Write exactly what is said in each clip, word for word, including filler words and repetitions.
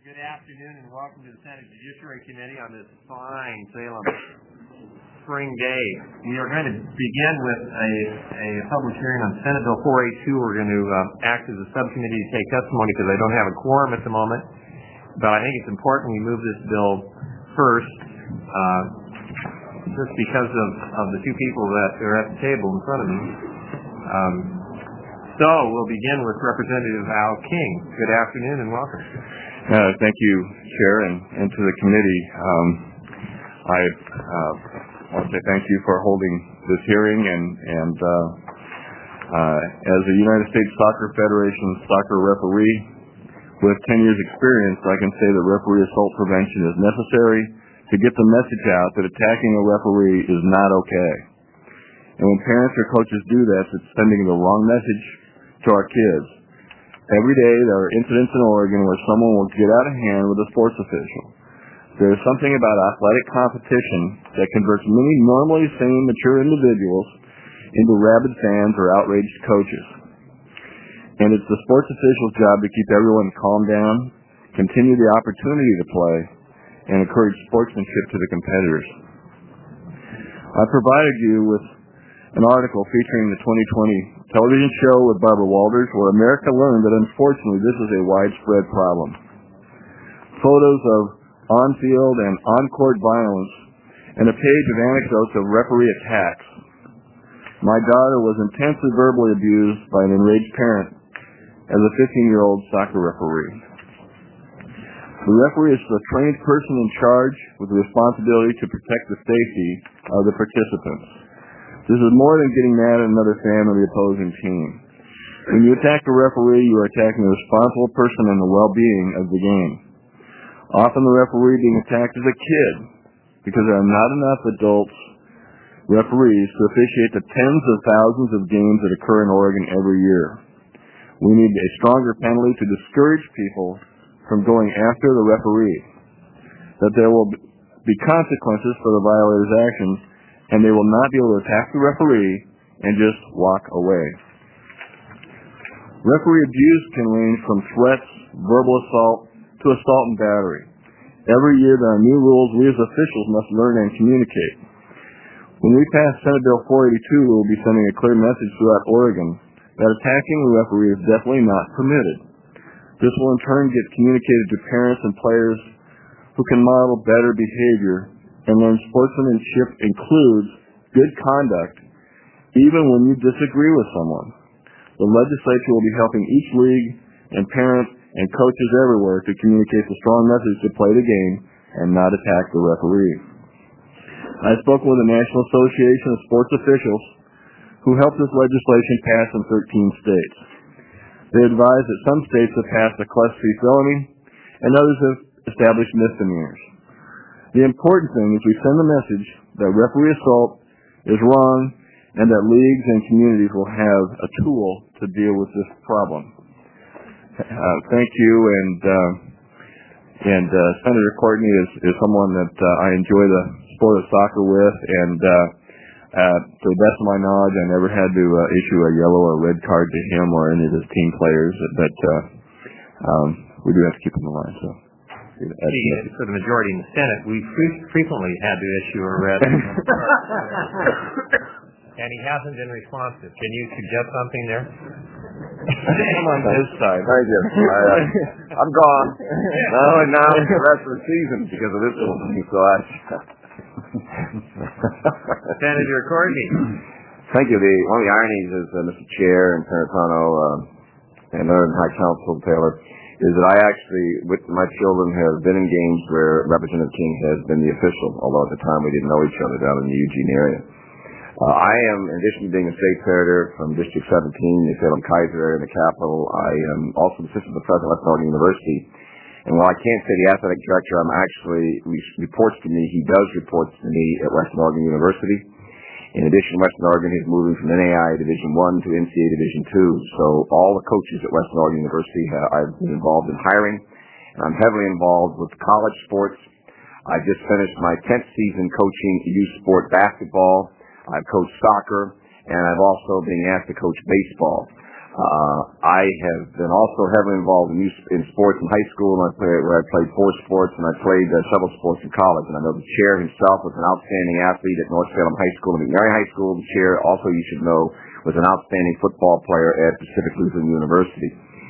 Good afternoon and welcome to the Senate Judiciary Committee on this fine Salem spring day. We are going to begin with a, a public hearing on Senate Bill four eighty-two. We're going to uh, act as a subcommittee to take testimony because I don't have a quorum at the moment. But I think it's important we move this bill first, uh, just because of, of the two people that are at the table in front of me. Um, so we'll begin with Representative Al King. Good afternoon and welcome. Uh, thank you, Chair, and, and to the committee. Um, I uh, want to say thank you for holding this hearing, and, and uh, uh, as a United States Soccer Federation soccer referee with ten years experience, I can say that referee assault prevention is necessary to get the message out that attacking a referee is not okay. And when parents or coaches do that, it's sending the wrong message to our kids. Every day there are incidents in Oregon where someone will get out of hand with a sports official. There is something about athletic competition that converts many normally sane, mature individuals into rabid fans or outraged coaches. And it's the sports official's job to keep everyone calm down, continue the opportunity to play, and encourage sportsmanship to the competitors. I provided you with an article featuring the twenty twenty television show with Barbara Walters, where America learned that unfortunately this is a widespread problem. Photos of on-field and on-court violence and a page of anecdotes of referee attacks. My daughter was intensely verbally abused by an enraged parent as a fifteen-year-old soccer referee. The referee is the trained person in charge with the responsibility to protect the safety of the participants. This is more than getting mad at another fan of the opposing team. When you attack a referee, you are attacking the responsible person and the well-being of the game. Often the referee being attacked is a kid because there are not enough adults referees to officiate the tens of thousands of games that occur in Oregon every year. We need a stronger penalty to discourage people from going after the referee, that there will be consequences for the violator's actions, and they will not be able to attack the referee and just walk away. Referee abuse can range from threats, verbal assault, to assault and battery. Every year there are new rules we as officials must learn and communicate. When we pass Senate Bill four eighty-two, we will be sending a clear message throughout Oregon that attacking the referee is definitely not permitted. This will in turn get communicated to parents and players who can model better behavior and learn sportsmanship includes good conduct even when you disagree with someone. The legislature will be helping each league and parents and coaches everywhere to communicate the strong message to play the game and not attack the referee. I spoke with the National Association of Sports Officials who helped this legislation pass in thirteen states. They advised that some states have passed a Class C felony and others have established misdemeanors. The important thing is we send the message that referee assault is wrong and that leagues and communities will have a tool to deal with this problem. Uh, thank you, and uh, and uh, Senator Courtney is, is someone that uh, I enjoy the sport of soccer with, and uh, uh, to the best of my knowledge, I never had to uh, issue a yellow or red card to him or any of his team players, but uh, um, we do have to keep him in line. So. For the majority in the Senate, we fre- frequently had to issue a red and he hasn't been responsive. Can you suggest something there? I'm on his side. Thank you. I, uh, I'm gone. No, and now for the rest of the season because of this one. So I... Senator Courtney. Thank you. The, one of the ironies is, uh, Mister Chair and Senator Pano uh, and Northern High Council Taylor, is that I actually, with my children, have been in games where Representative King has been the official, although at the time we didn't know each other down in the Eugene area. Uh, I am, in addition to being a state senator from District seventeen, the Salem-Keizer area in the capital, I am also the assistant professor at Western Oregon University. And while I can't say the athletic director, I'm actually, he reports to me, he does report to me at Western Oregon University. In addition, Western Oregon is moving from N A I A Division one to N C A A Division two. So all the coaches at Western Oregon University have, I've been involved in hiring. And I'm heavily involved with college sports. I just finished my tenth season coaching youth sport basketball. I've coached soccer, and I've also been asked to coach baseball. Uh, I have been also heavily involved in, youth, in sports in high school, and I played, where I played four sports, and I played uh, several sports in college. And I know the chair himself was an outstanding athlete at North Salem High School and McNary High School. The chair, also you should know, was an outstanding football player at Pacific Lutheran University.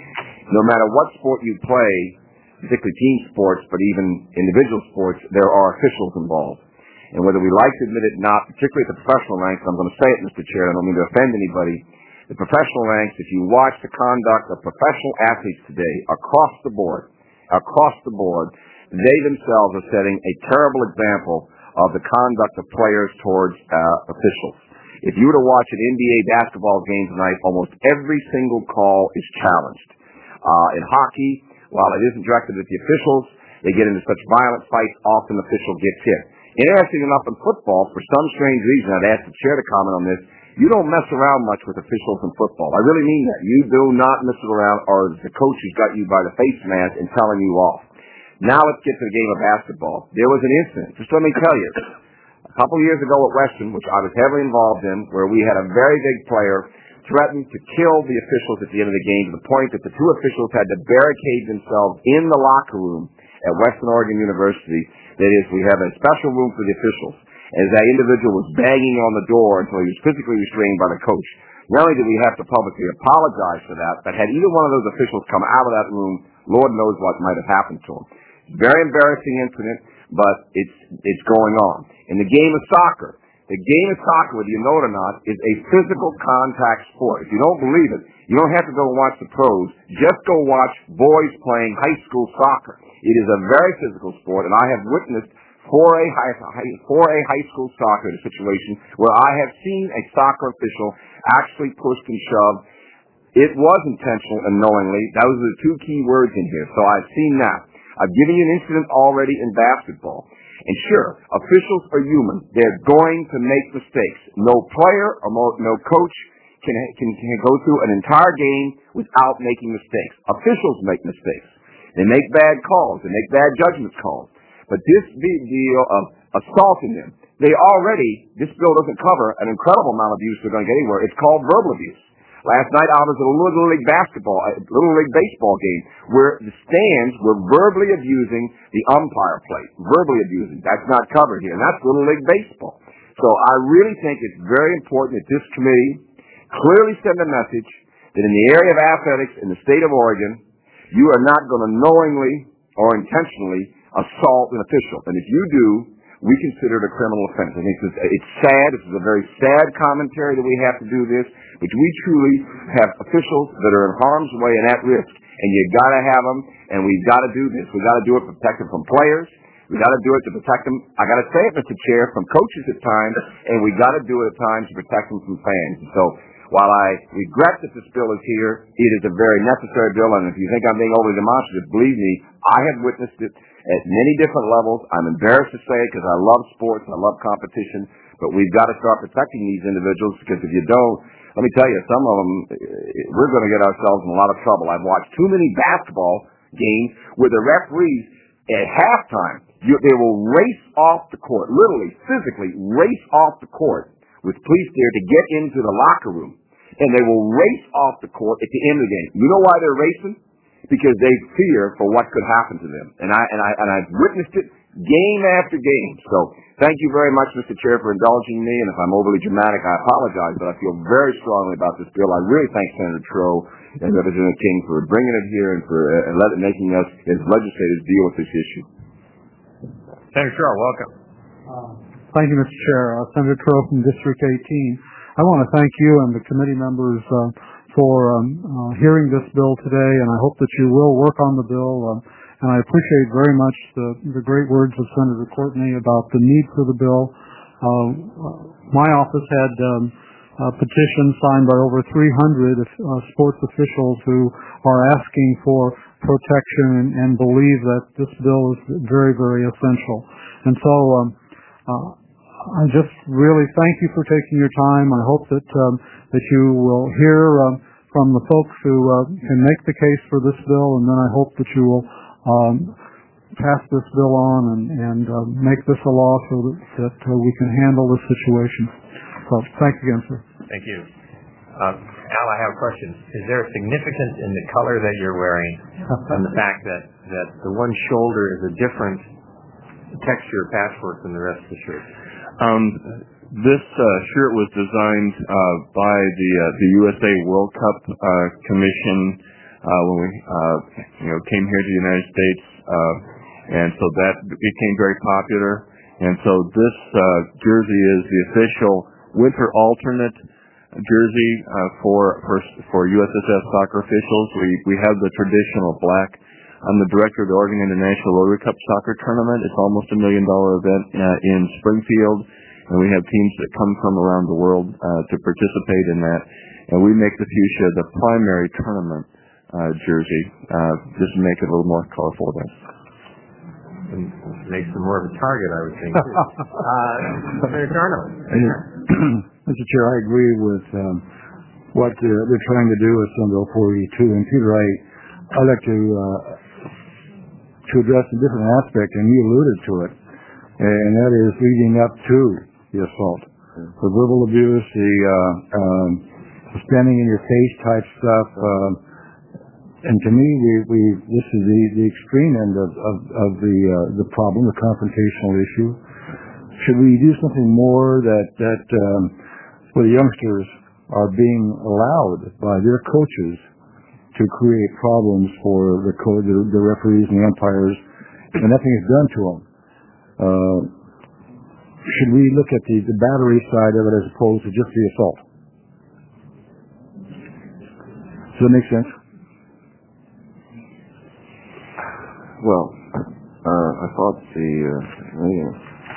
No matter what sport you play, particularly team sports, but even individual sports, there are officials involved. And whether we like to admit it or not, particularly at the professional ranks, I'm going to say it, Mister Chair, I don't mean to offend anybody, the professional ranks, if you watch the conduct of professional athletes today across the board, across the board, they themselves are setting a terrible example of the conduct of players towards uh, officials. If you were to watch an N B A basketball game tonight, almost every single call is challenged. Uh, in hockey, while it isn't directed at the officials, they get into such violent fights, often the official gets hit. Interesting enough, in football, for some strange reason, I'd ask the chair to comment on this, you don't mess around much with officials in football. I really mean that. You do not mess around, or the coach who's got you by the face mask and telling you off. Now let's get to the game of basketball. There was an incident, just let me tell you, a couple of years ago at Western, which I was heavily involved in, where we had a very big player threaten to kill the officials at the end of the game, to the point that the two officials had to barricade themselves in the locker room at Western Oregon University. That is, we have a special room for the officials. As that individual was banging on the door until he was physically restrained by the coach. Not only did we have to publicly apologize for that, but had either one of those officials come out of that room, Lord knows what might have happened to him. Very embarrassing incident, but it's it's going on. In the game of soccer, the game of soccer, whether you know it or not, is a physical contact sport. If you don't believe it, you don't have to go watch the pros. Just go watch boys playing high school soccer. It is a very physical sport, and I have witnessed for a high, for a high school soccer situation where I have seen a soccer official actually pushed and shoved. It was intentional and knowingly. Those are the two key words in here. So I've seen that. I've given you an incident already in basketball. And sure, officials are human. They're going to make mistakes. No player or no coach can, can, can go through an entire game without making mistakes. Officials make mistakes. They make bad calls. They make bad judgment calls. But this big deal of assaulting them, they already, this bill doesn't cover an incredible amount of abuse they're going to get anywhere. It's called verbal abuse. Last night I was at a Little League basketball, a Little League baseball game where the stands were verbally abusing the umpire plate. Verbally abusing. That's not covered here. And that's Little League baseball. So I really think it's very important that this committee clearly send a message that in the area of athletics in the state of Oregon, you are not going to knowingly or intentionally assault an official. And if you do, we consider it a criminal offense. I think it's, it's sad. This is a very sad commentary that we have to do this, but we truly have officials that are in harm's way and at risk, and you got to have them, and we've got to do this. We've got to do it to protect them from players. We've got to do it to protect them, I got to say it, Mister Chair, from coaches at times, and we've got to do it at times to protect them from fans. And so while I regret that this bill is here, it is a very necessary bill, and if you think I'm being overly demonstrative, believe me, I have witnessed it at many different levels. I'm embarrassed to say it because I love sports, I love competition, but we've got to start protecting these individuals, because if you don't, let me tell you, some of them, we're going to get ourselves in a lot of trouble. I've watched too many basketball games where the referees at halftime, you, they will race off the court, literally, physically race off the court with police there to get into the locker room, and they will race off the court at the end of the game. You know why they're racing? Because they fear for what could happen to them. And, I, and, I, and I've witnessed it game after game. So thank you very much, Mister Chair, for indulging me. And if I'm overly dramatic, I apologize, but I feel very strongly about this bill. I really thank Senator Troe and Representative King for bringing it here and for uh, and let it, making us, as legislators, deal with this issue. Senator Troe, welcome. Uh, thank you, Mister Chair. Uh, Senator Troe from District eighteen. I want to thank you and the committee members uh, for um, uh, hearing this bill today, and I hope that you will work on the bill. Uh, and I appreciate very much the, the great words of Senator Courtney about the need for the bill. Uh, my office had um, a petition signed by over three hundred uh, sports officials who are asking for protection and, and believe that this bill is very, very essential. And so um, uh, I just really thank you for taking your time. I hope that um, that you will hear um, from the folks who uh, can make the case for this bill, and then I hope that you will um, pass this bill on and, and uh, make this a law so that, that uh, we can handle this situation. So thanks again, sir. Thank you. Uh, Al, I have a question. Is there significance in the color that you're wearing and the fact that, that the one shoulder is a different texture patchwork than the rest of the shirt? Um, this uh, shirt was designed uh, by the uh, the U S A World Cup uh, Commission uh, when we uh, you know came here to the United States, uh, and so that became very popular. And so this uh, jersey is the official winter alternate jersey uh, for, for for U S S S soccer officials. We we have the traditional black. I'm the director of the Oregon International Rotary Cup Soccer Tournament. It's almost a million dollar event uh, in Springfield, and we have teams that come from around the world uh, to participate in that. And we make the fuchsia the primary tournament uh, jersey, uh, just to make it a little more colorful event. And makes them more of a target, I would think. uh, Senator Arnold. Mister Chair, I agree with um, what uh, they're trying to do with Senate Bill four eighty-two. And Peter, I, I'd like to uh, to address a different aspect, and you alluded to it, and that is leading up to the assault. The verbal abuse, the uh, um, standing in your face type stuff, uh, and to me, we, we this is the, the extreme end of, of, of the uh, the problem, the confrontational issue. Should we do something more that that um, where the youngsters are being allowed by their coaches to create problems for the, co- the, the referees and the umpires, and nothing is done to them? Uh, should we look at the, the battery side of it as opposed to just the assault? Does that make sense? Well, uh, I thought the, uh, yeah.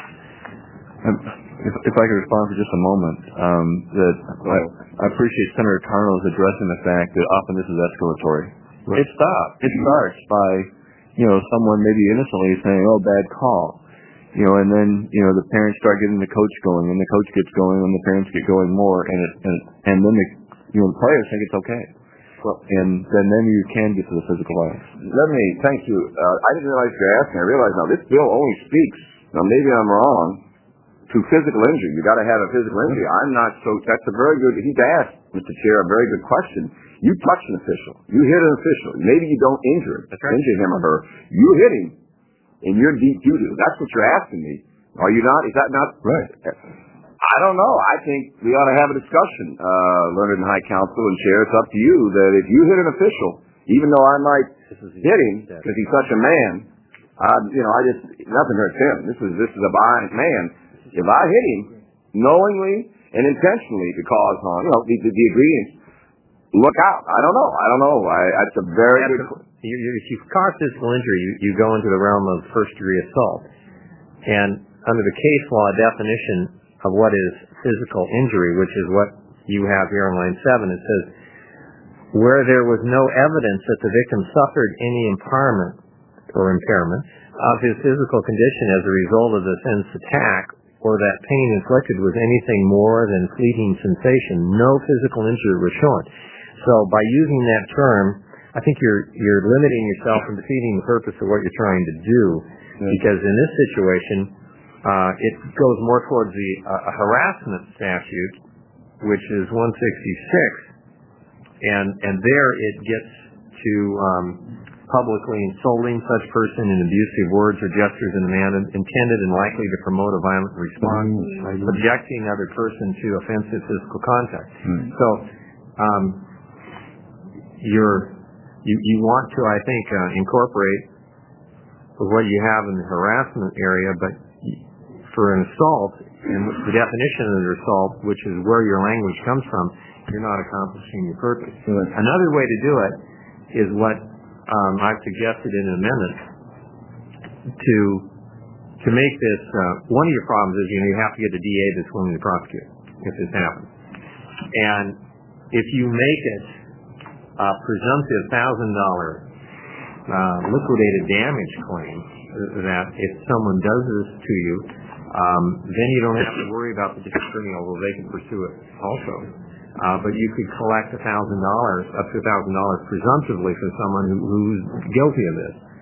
If, if I could respond for just a moment, um, that I, I appreciate Senator Tarnow's addressing the fact that often this is escalatory. Right. It stops. It starts by, you know, someone maybe innocently saying, "Oh, bad call," you know, and then you know the parents start getting the coach going, and the coach gets going, and the parents get going more, and it, and, and then the, you know, the players think it's okay. Well, and then, then you can get to the physical violence. Let me, thank you. Uh, I didn't realize you were asking. I realize now this bill only speaks, now maybe I'm wrong, to physical injury. You got to have a physical injury. I'm not so, that's a very good, he's asked, Mister Chair, a very good question. You touch an official. You hit an official. Maybe you don't injure him, injure him or her. You hit him, and you're deep duty. That's what you're asking me. Are you not? Is that not? Right. I don't know. I think we ought to have a discussion, uh, Learned and High Counsel and Chair. It's up to you that if you hit an official, even though I might hit him because he's such a man, uh, you know, I just, nothing hurts him. This is, this is a violent man. If I hit him knowingly and intentionally to cause harm, you know, the, the, the ingredients, look out. I don't know. I don't know. I, that's a very that's good... A, you, you, if you cause physical injury, you, you go into the realm of first-degree assault. And under the case law definition of what is physical injury, which is what you have here on line seven, it says, where there was no evidence that the victim suffered any impairment or impairment of his physical condition as a result of the offense attack, or that pain inflicted was anything more than fleeting sensation, no physical injury was shown. So by using that term, I think you're you're limiting yourself from defeating the purpose of what you're trying to do, mm-hmm. because in this situation, uh, it goes more towards the uh, harassment statute, which is one sixty-six, and and there it gets to um, publicly insulting such person in abusive words or gestures in a manner intended and likely to promote a violent response, mm-hmm. subjecting another person to offensive physical contact. Mm-hmm. So um, you're, you you want to, I think, uh, incorporate what you have in the harassment area, but for an assault, and the definition of the assault, which is where your language comes from, you're not accomplishing your purpose. Mm-hmm. Another way to do it is what Um, I've suggested in an amendment to to make this, uh, one of your problems is, you know, you have to get a D A that's willing to prosecute if this happens. And if you make it a presumptive one thousand dollars uh, liquidated damage claim, that if someone does this to you, um, then you don't have to worry about the district attorney, although they can pursue it also. Uh, but you could collect a thousand dollars, up to a thousand dollars, presumptively for someone who, who's guilty of this.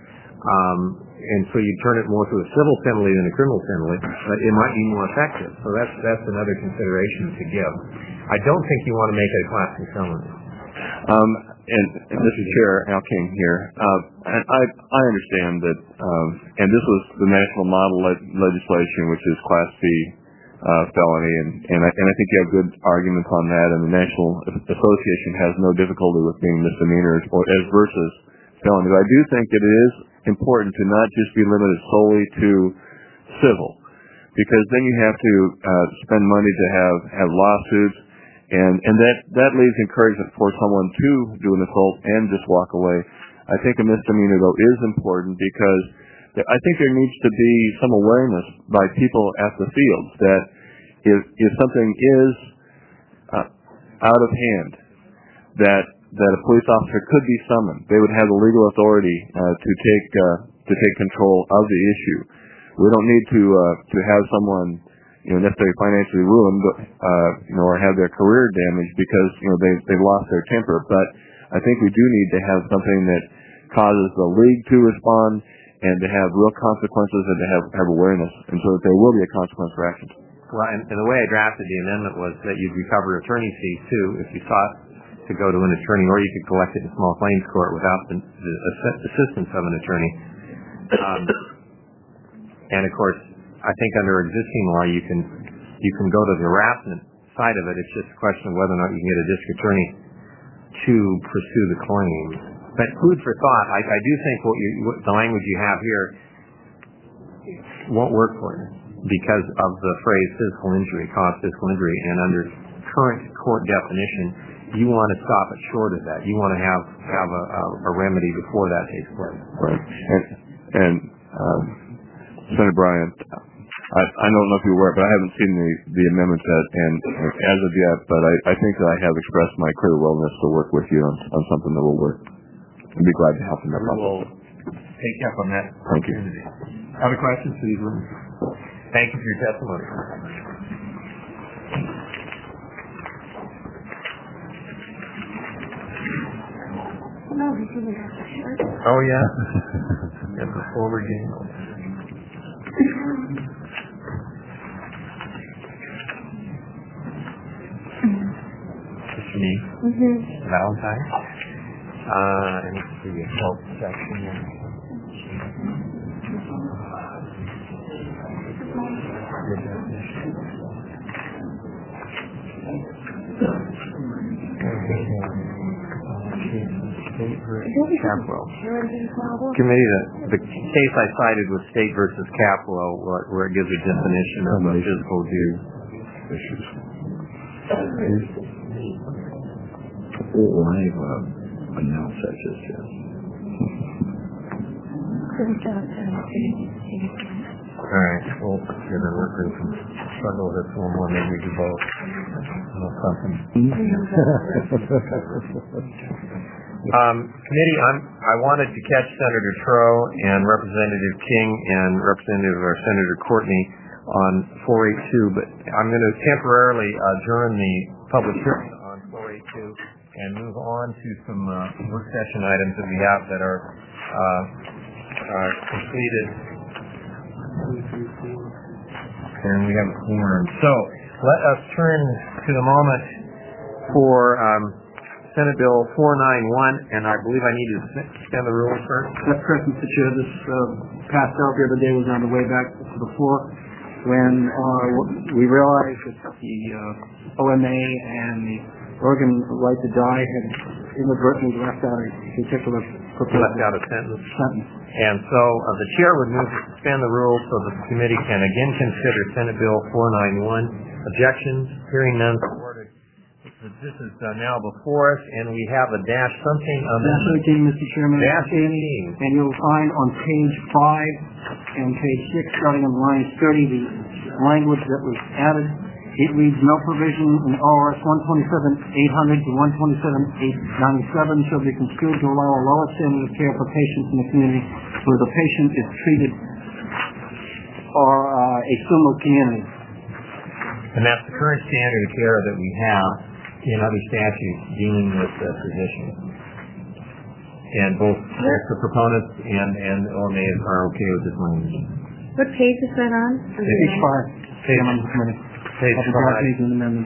Um, and so you turn it more to a civil penalty than a criminal penalty, but it might be more effective. So that's that's another consideration to give. I don't think you want to make it a class two felony. Um, and, and Mister Chair, Al King here. Uh, and I I understand that, um, and this was the national model le- legislation, which is Class B uh, felony, and and I, and I think you have good arguments on that. And the National Association has no difficulty with being misdemeanors or as versus felony. But I do think that it is important to not just be limited solely to civil, because then you have to uh, spend money to have have lawsuits. And and that, that leaves encouragement for someone to do an assault and just walk away. I think a misdemeanor, though, is important because I think there needs to be some awareness by people at the fields that if, if something is uh, out of hand, that that a police officer could be summoned. They would have the legal authority uh, to take uh, to take control of the issue. We don't need to uh, to have someone, you know, necessarily financially ruined, uh, you know, or have their career damaged because, you know, they, they've lost their temper. But I think we do need to have something that causes the league to respond and to have real consequences and to have, have awareness, and so that there will be a consequence for actions. Well, and, and the way I drafted the amendment was that you'd recover attorney fees, too, if you sought to go to an attorney, or you could collect it in small claims court without the, the assistance of an attorney. Um, and, of course, I think under existing law, you can you can go to the harassment side of it. It's just a question of whether or not you can get a district attorney to pursue the claim. But food for thought. I, I do think what you, what the language you have here won't work for you because of the phrase physical injury, cause physical injury, and under current court definition, you want to stop it short of that. You want to have have a, a, a remedy before that takes place. Right. And, and um, Senator Bryant, I, I don't know if you're aware, but I haven't seen the, the amendments yet, and as of yet, but I, I think that I have expressed my clear willingness to work with you on, on something that will work. I'd be glad to help in that process. We'll take you up on that. Thank you. Other questions, please? Thank you for your testimony. Oh, yeah. Got the forward game. It's me. Mm-hmm. Valentine. Uh, and it's the assault section. Your definition. State versus Capwell. Committee, the, the case I cited was State versus Capwell, where, where it gives a definition of a physical abuse issues. Live uh, announce such as this. All right, well, you're going to work with some struggle with this one more, maybe we do both. Something. Um, committee, I'm, I wanted to catch Senator Tro and Representative King and Representative or Senator Courtney on four eighty-two, but I'm going to temporarily adjourn the public hearing on four eighty-two and move on to some uh, work session items that we have that are uh, uh, completed. And we have a quorum. So let us turn to the moment for um, Senate Bill four ninety-one, and I believe I need to suspend the rules first. That's correct, Mister Chair. This uh, passed out the other day, was on the way back to the floor when uh, we realized that the uh, O M A and the Oregon Right to Die had inadvertently left out a particular proposal. Left out a sentence. sentence. And so uh, the chair would move to suspend the rules so the committee can again consider Senate Bill four ninety-one. Objections? Hearing none, supported. This is uh, now before us, and we have a dash something on this. Dash thirteen, Mister Chairman. Dash eighteen. And you'll find on page five and page six, starting on line thirty, the language that was added. It reads, no provision in O R S one twenty-seven eight hundred to one twenty-seven eight ninety-seven shall be construed to allow a lower standard of care for patients in the community where the patient is treated or uh, a similar community. And that's the current standard of care that we have in other statutes dealing with uh, physicians. and both, both the proponents and, and O M A are okay with this language. What page is that on? Page five. Page, page Of the five. draft and amendments.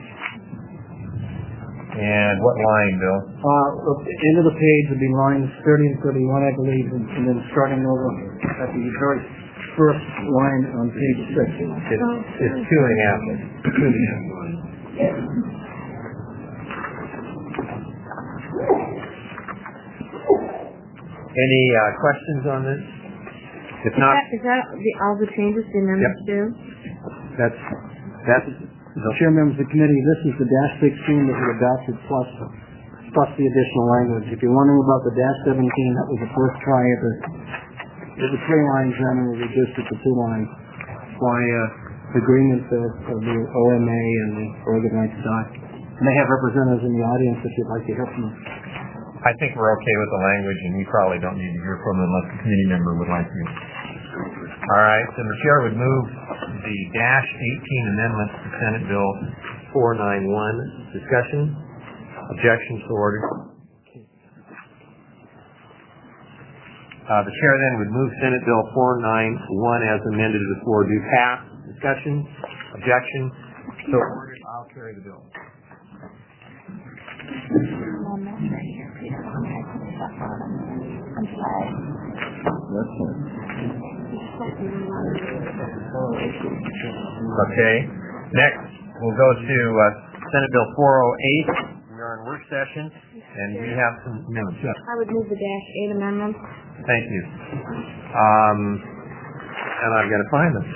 And what line, Bill? Uh, look, the end of the page would be lines thirty and thirty-one, I believe, and, and then starting over at the very first line on page six. It's, it's two and a half. Two and a half lines. Any uh, questions on this? If Is not, that, is that the, all the changes the amendments do? that's, that's, Chair, members of the committee, this is the dash sixteen that was adopted plus, plus the additional language. If you're wondering about the dash seventeen, that was the first try at the, it was three lines then and we reduced it to two lines by uh, agreement of, of the O M A and the Oregon Right to Die. And they have representatives in the audience if you'd like to hear from them. I think we're okay with the language, and we probably don't need to hear from them unless the committee member would like to. All right, then the chair would move the dash eighteen amendments to Senate Bill four ninety-one. Discussion? Objections to order? Uh, the chair then would move Senate Bill four ninety-one as amended to the floor do pass. Discussion? Objection? So ordered. I'll carry the bill. Okay. Next, we'll go to uh, Senate Bill four oh eight. We are in work session, and we have some amendments. Yes. I would move the dash eight amendments. Thank you. Um, and I've got to find them.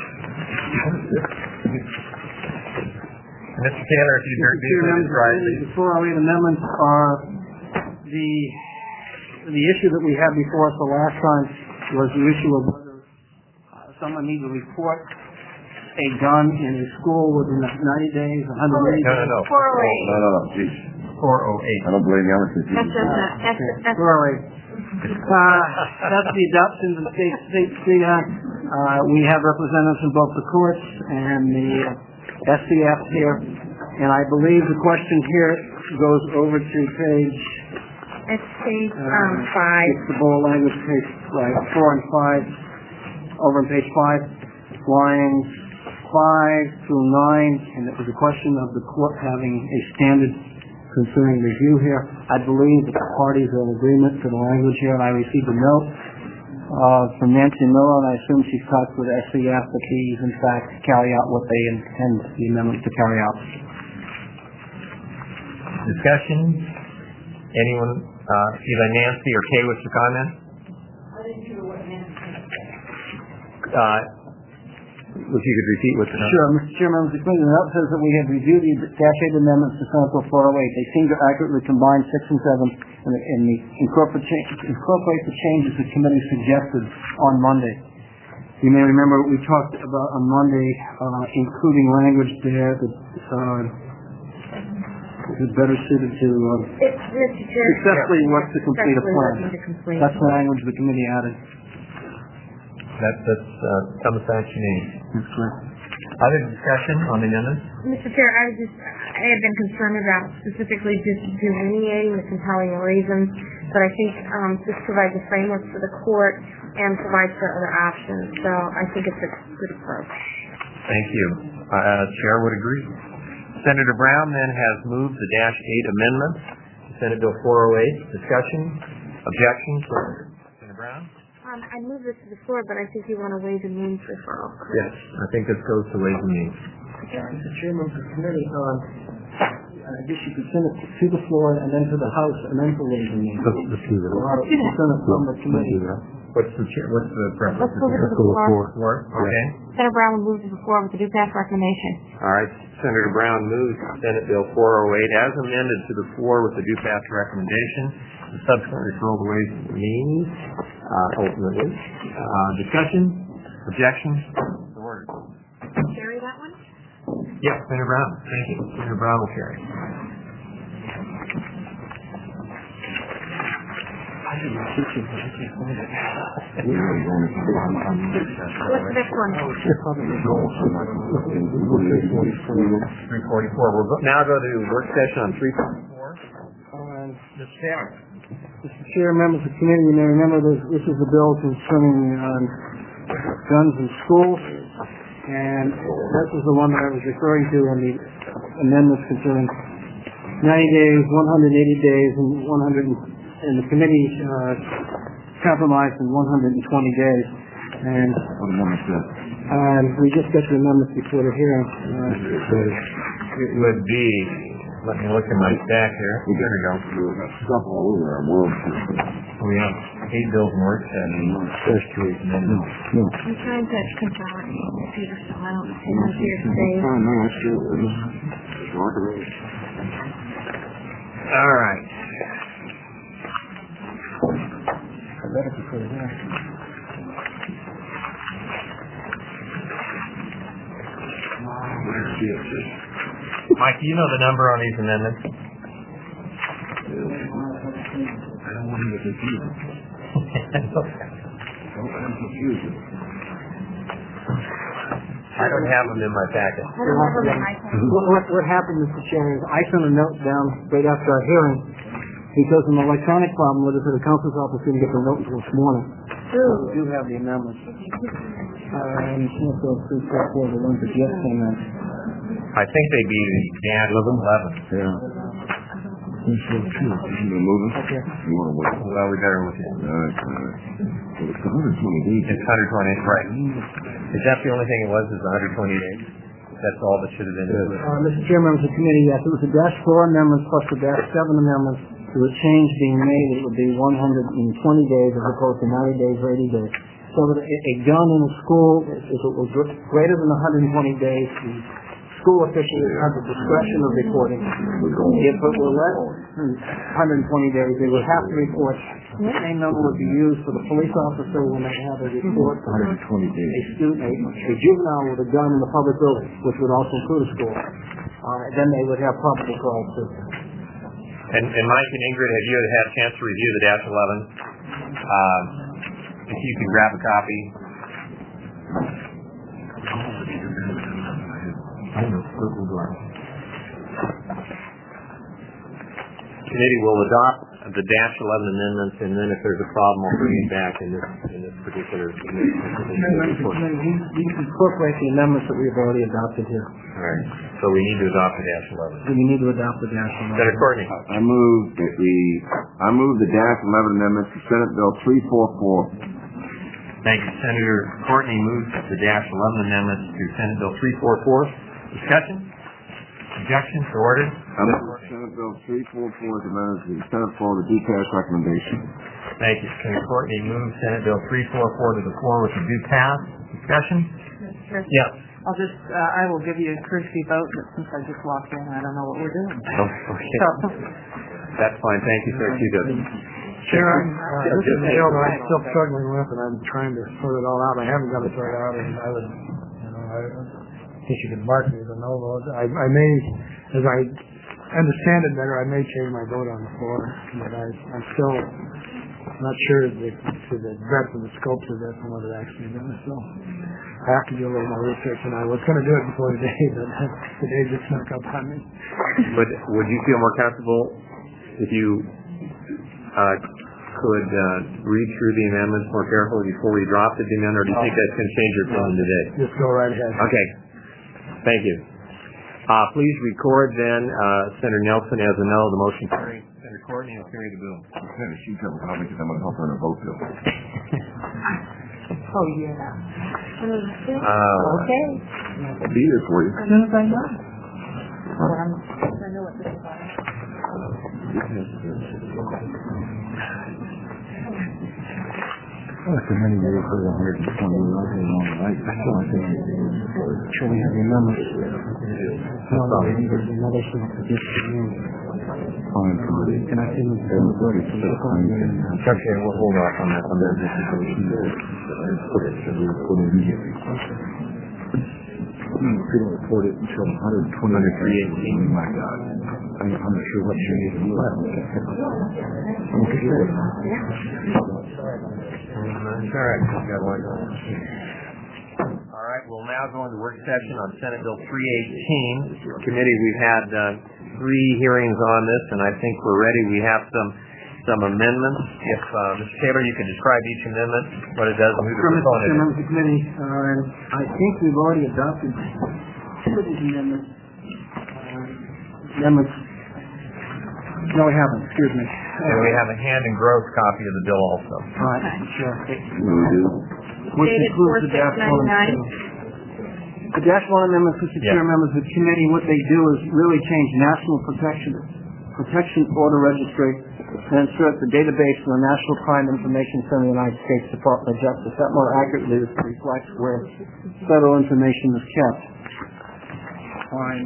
Mister Taylor, if you'd be right. The four oh eight amendments are the the issue that we had before us the last time was the issue of whether uh, someone needs to report a gun in a school within ninety days, one hundred days. No, no, no. four oh eight. No, no, no, geez. four oh eight. I don't blame you. I'm a That's just a, that's, that's, four oh eight. Uh, that's the adoption of the state, state, state act. Uh, we have representatives from both the courts and the uh, S C F here. And I believe the question here goes over to page... it's page Uh, um, five. It's the bullet language, page right, four and five. Over on page five, lines five through nine, and it was a question of the court having a standard concerning review here. I believe that the parties are in agreement to the language here, and I received a note uh, from Nancy Miller, and I assume she's talked with S C F that these, in fact, carry out what they intend the amendments to carry out. Discussion? Anyone, uh, either Nancy or Kay wish to comment? I didn't hear what Nancy said. Uh, if you could repeat what the note. Sure, Mister Chairman, the committee note says that we have reviewed the dash eight amendments to Senate Bill four oh eight. They seem to accurately combine six and seven and, and the incorporate, cha- incorporate the changes the committee suggested on Monday. You may remember we talked about on Monday, uh, including language there that uh, is better suited to uh, It's, Mister Chair. successfully work to complete a Successfully plan. working to complete. That's the language the committee added. That, that's, uh, some action needs. That's correct. Other discussion on the amendments? Mister Chair, I was just, I have been concerned about specifically just delineating the compelling reasons, but I think um, this provides a framework for the court and provides for other options. So I think it's a good approach. Thank you. Uh, Chair would agree. Senator Brown then has moved the dash eight amendments to Senate Bill four oh eight. Discussion? Objections? Senator Brown? Um, I moved this to the floor, but I think you want to waive the means referral. Yes. I think this goes to Ways and Means. Mister Chairman of the committee, um, I guess you could send it to the floor and then to the House and then to Ways and Means. Let's, let's do that. A lot of Senate from the Let's committee. do that. What's the, chair- what's the preference? Let's move it to Let's the go with floor. four. Four? Okay. Senator Brown will move to the floor with the due pass recommendation. All right. Senator Brown moves Senate Bill four oh eight as amended to the floor with the due pass recommendation. The subsequent referral to Ways and Means, uh, ultimately. Uh, discussion? Objections? Order. Carry that one? Yes, Senator Brown. Thank you. Senator Brown will carry. What's the next one? three forty-four. We'll go, now go to work session on three forty-four. Um, Mister Taylor. Mister Chair, members of the committee, you may remember this, this is a bill concerning um, guns in schools, and this is the one that I was referring to in the amendments concerning ninety days, one hundred eighty days, and one hundred, and the committee uh, compromised in one hundred twenty days. And um, we just got the amendments before the hearing. Uh, It would be, let me look at my stack here. There we go. Stuff all over our world. We have eight bills and work sessions. There's three. No, no. I'm trying to consolidate the computer so I don't have here today. Oh, no, that's true. Mark it over. All right. I read it before the hearing. Mike, do you know the number on these amendments? I don't want him to confuse him. Don't let him confuse him. I don't have them in my packet. I don't remember the item. What, what, what happened, Mister Chairman, is I sent a note down right after our hearing because of an electronic problem with it, so the council's office didn't get the note until this morning. Ooh. We do have the amendments. Um, Senate Bill three four four, the ones that just came in. I think they'd be the Dan eleven. Yeah. You want to move him? Okay. You want to wait? Well, we better look at it. All right, all right. Well, it's one hundred twenty days. It's one hundred twenty, right. Is that the only thing it was, is one hundred twenty days? That's all that should have been included? Uh, Mister Chairman, members of the committee, yes, it was the dash four amendments plus the dash seven amendments. There was change being made, it would be one hundred twenty days as opposed to ninety days or eighty days. So that a, a gun in a school, if it was greater than one hundred twenty days, the school officials have the discretion of reporting. If it were less than one hundred twenty days, they would have to report. The same number would be used for the police officer when they have a report. one hundred twenty days. A student, a, a juvenile with a gun in the public building, which would also include a school. Uh, then they would have probable cause to. And, and Mike and Ingrid, have you had a chance to review the dash eleven? Um, if you could grab a copy. Committee will adopt the dash eleven amendments, and then if there's a problem, we'll bring it back in this in this particular committee. We incorporate the amendments that we've already adopted here. All right. So we need to adopt the dash eleven. Do we need to adopt the dash eleven? Senator Courtney. I move that we, I move the dash eleven amendments to Senate Bill three forty-four. Thank you. Senator Courtney moves the dash eleven amendments to Senate Bill three forty-four. Discussion? Objections? So ordered. I move Senate Bill three forty-four is amended to the Senate floor with due pass recommendation. Thank you. Senator Courtney moves Senate Bill three forty-four to the floor with a due pass. Discussion? Sure. Yes. I'll just, uh, I will give you a courtesy vote, but since I just walked in, I don't know what we're doing. Oh, okay. So, That's fine. Thank you, sir. You did. Chair, uh, this is a bill that I'm still struggling with, and I'm trying to sort it all out. I haven't got it sorted out, and I would, you know, I I guess you could mark me as a no vote. I, I may, as I understand it better, I may change my vote on the floor, but I, I'm still not sure the, to the breadth and the scope of this and what it actually does. So I have to do a little more research, and I was going to do it before today, but today just snuck up on me. But would you feel more comfortable if you uh, could uh, read through the amendments more carefully before we drop the amendment, or do you think that's going to change your feeling today? Just go right ahead. Okay. Thank you. Uh, please record then uh, Senator Nelson as a no. The motion carries. Senator Courtney will carry the bill. Senator, she's having a comment because I'm going to help her on a vote bill. oh, yeah. Uh, Okay. I'll be here for you. As soon as I know. Well, I'm, I know what this is about. Oh, so many days for one hundred twenty I still think Sure, we have the amendments. No, no, there's another thing to get to you. fine for it. Can I see the Everybody's so hungry. okay, we'll hold off on that. On that. Put it, so we put it immediately. Hmm, if you don't report it until one hundred twenty, oh my God. I'm, I'm not sure what you need to do. I'm not sure what All right. All right. We'll now go into work session on Senate Bill three eighteen. Committee, we've had uh, three hearings on this, and I think we're ready. We have some some amendments. If, uh, Mister Taylor, you could describe each amendment, what it does, and who the Sure, Mister proponent Chairman is. of the committee, uh, I think we've already adopted two of these amendments. Uh, amendments. No, we haven't. Excuse me. And we have a hand and growth copy of the bill also. Right. Sure. Which Dated includes the dash one and four six two. The dash one amendments, Mister Yeah. Chair, members of the committee, what they do is really change national protection protection order registry and insert the database in the National Crime Information Center of the United States Department of Justice. That more accurately reflects where federal information is kept. Fine.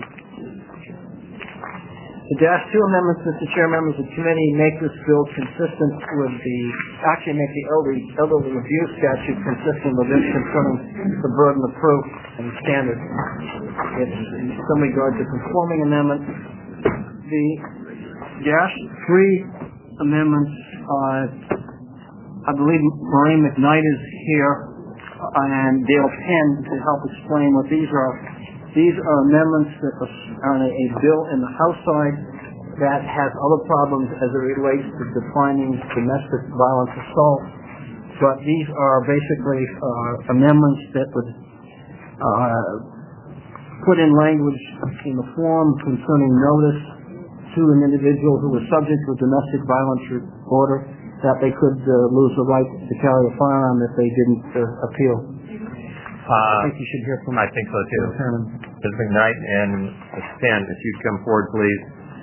The dash two amendments, Mister Chair, members of the committee, make this bill consistent with the, actually make the elderly, elderly abuse statute consistent with this concerning the burden of proof and standards. It's in some regard to conforming amendment. The dash three amendments, uh, I believe Maureen McKnight is here, uh, and Dale Penn to help explain what these are. These are amendments that are on a, a bill in the House side that has other problems as it relates to defining domestic violence assault. But these are basically uh, amendments that would uh, put in language in the form concerning notice to an individual who was subject to a domestic violence order that they could uh, lose the right to carry a firearm if they didn't uh, appeal. Uh, I think you should hear from I think so too. Chairman. Miz McKnight and Miz Penn, if you'd come forward, please.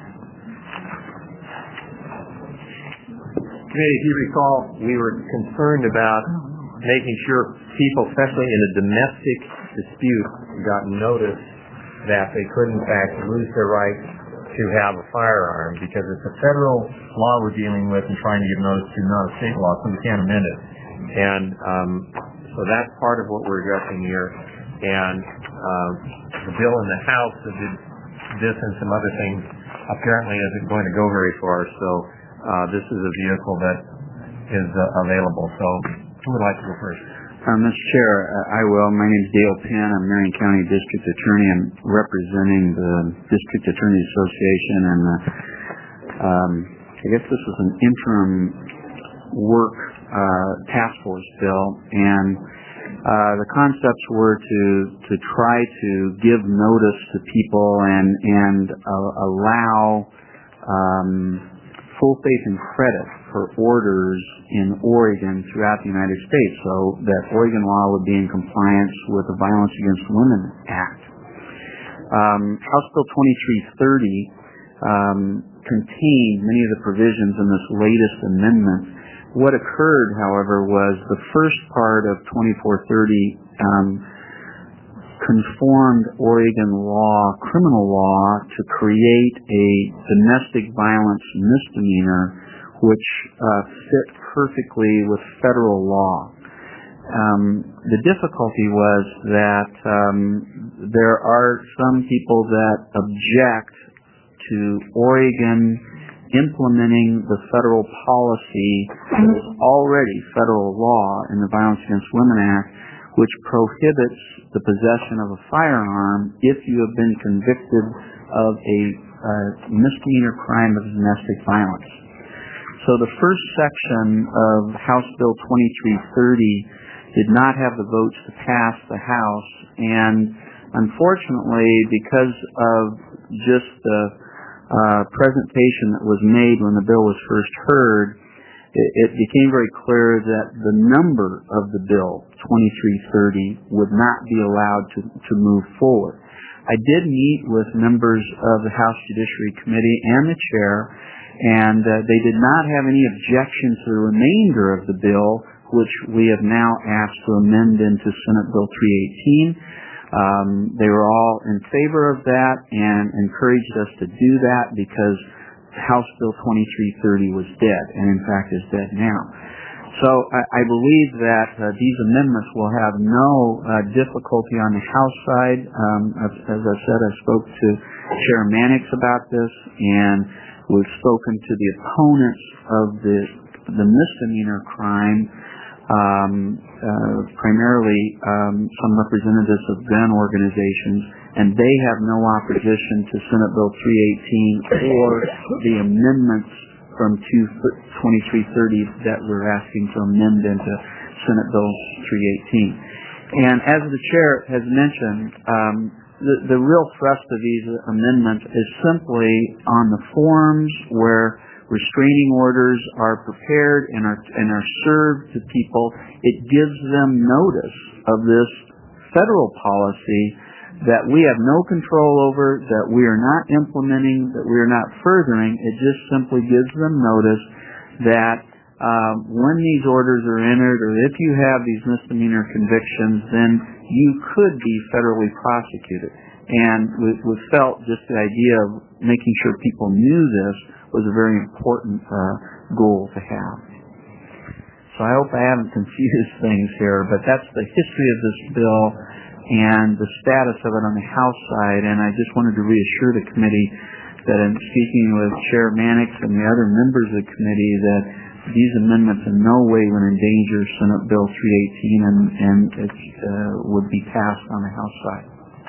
Committee, if you recall, we were concerned about making sure people, especially in a domestic dispute, got notice that they could, in fact, lose their right to have a firearm because it's a federal law we're dealing with and trying to give notice to, not a state law, so we can't amend it. And um, so that's part of what we're addressing here. And uh, the bill in the House that did this and some other things apparently isn't going to go very far. So uh, this is a vehicle that is uh, available. So who would like to go first? Uh, Mister Chair, uh, I will. My name is Dale Penn. I'm Marion County District Attorney. I'm representing the District Attorney Association, and uh, um, I guess this was an interim work uh, task force bill, and uh, the concepts were to to try to give notice to people and and uh, allow um, full faith and credit for orders in Oregon throughout the United States, so that Oregon law would be in compliance with the Violence Against Women Act. Um, House Bill twenty-three thirty um, contained many of the provisions in this latest amendment. What occurred, however, was the first part of twenty-four thirty um, conformed Oregon law, criminal law, to create a domestic violence misdemeanor which uh, fit perfectly with federal law. Um, the difficulty was that um, there are some people that object to Oregon implementing the federal policy that is already federal law in the Violence Against Women Act, which prohibits the possession of a firearm if you have been convicted of a uh, misdemeanor crime of domestic violence. So the first section of House Bill twenty-three thirty did not have the votes to pass the House, and unfortunately, because of just the uh, presentation that was made when the bill was first heard, it, it became very clear that the number of the bill, twenty-three thirty, would not be allowed to, to move forward. I did meet with members of the House Judiciary Committee and the chair, and uh, they did not have any objection to the remainder of the bill, which we have now asked to amend into Senate Bill three eighteen. Um, they were all in favor of that and encouraged us to do that because House Bill twenty-three thirty was dead, and in fact is dead now. So I, I believe that uh, these amendments will have no uh, difficulty on the House side. Um, as, as I said, I spoke to Chair Mannix about this, and we've spoken to the opponents of the the misdemeanor crime, um, uh, primarily um, some representatives of gun organizations, and they have no opposition to Senate Bill three eighteen or the amendments from twenty-three thirty that we're asking to amend into Senate Bill three eighteen. And as the chair has mentioned, um, the, the real thrust of these amendments is simply on the forms where restraining orders are prepared and are, and are served to people. It gives them notice of this federal policy that we have no control over, that we are not implementing, that we are not furthering. It just simply gives them notice that uh, when these orders are entered, or if you have these misdemeanor convictions, then you could be federally prosecuted. And we, we felt just the idea of making sure people knew this was a very important uh, goal to have. So I hope I haven't confused things here, but that's the history of this bill and the status of it on the House side. And I just wanted to reassure the committee that in speaking with Chair Mannix and the other members of the committee that these amendments in no way would endanger Senate Bill three eighteen and, and it uh, would be passed on the House side.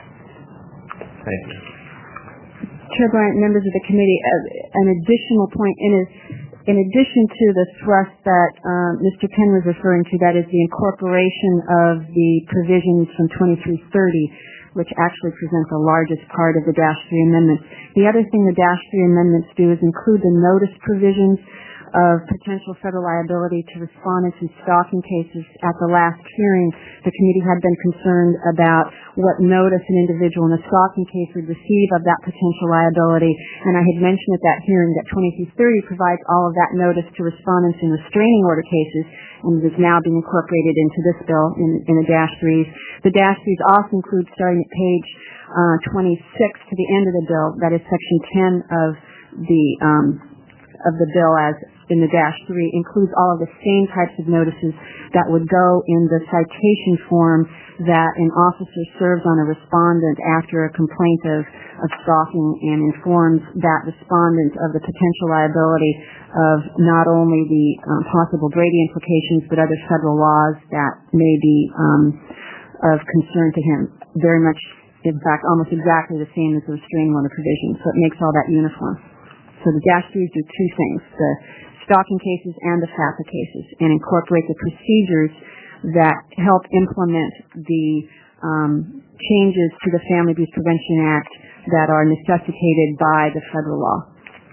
Thank you. Chair Bryant, members of the committee, uh, an additional point in is, in addition to the thrust that uh, Mister Penn was referring to, that is the incorporation of the provisions from twenty-three thirty, which actually present the largest part of the Dash three amendments. The other thing the Dash three amendments do is include the notice provisions of potential federal liability to respondents in stalking cases. At the last hearing, the committee had been concerned about what notice an individual in a stalking case would receive of that potential liability, and I had mentioned at that hearing that twenty-three thirty provides all of that notice to respondents in restraining order cases, and it is now being incorporated into this bill in, in the Dash threes. The Dash threes also include, starting at page uh, twenty-six to the end of the bill, that is section ten of the um, of the bill as in the Dash three, includes all of the same types of notices that would go in the citation form that an officer serves on a respondent after a complaint of, of stalking, and informs that respondent of the potential liability of not only the um, possible Brady implications, but other federal laws that may be um, of concern to him. Very much, in fact, almost exactly the same as the restraining order provision, so it makes all that uniform. So the Dash threes do two things, the stalking cases and the FAPA cases, and incorporate the procedures that help implement the um, changes to the Family Abuse Prevention Act that are necessitated by the federal law.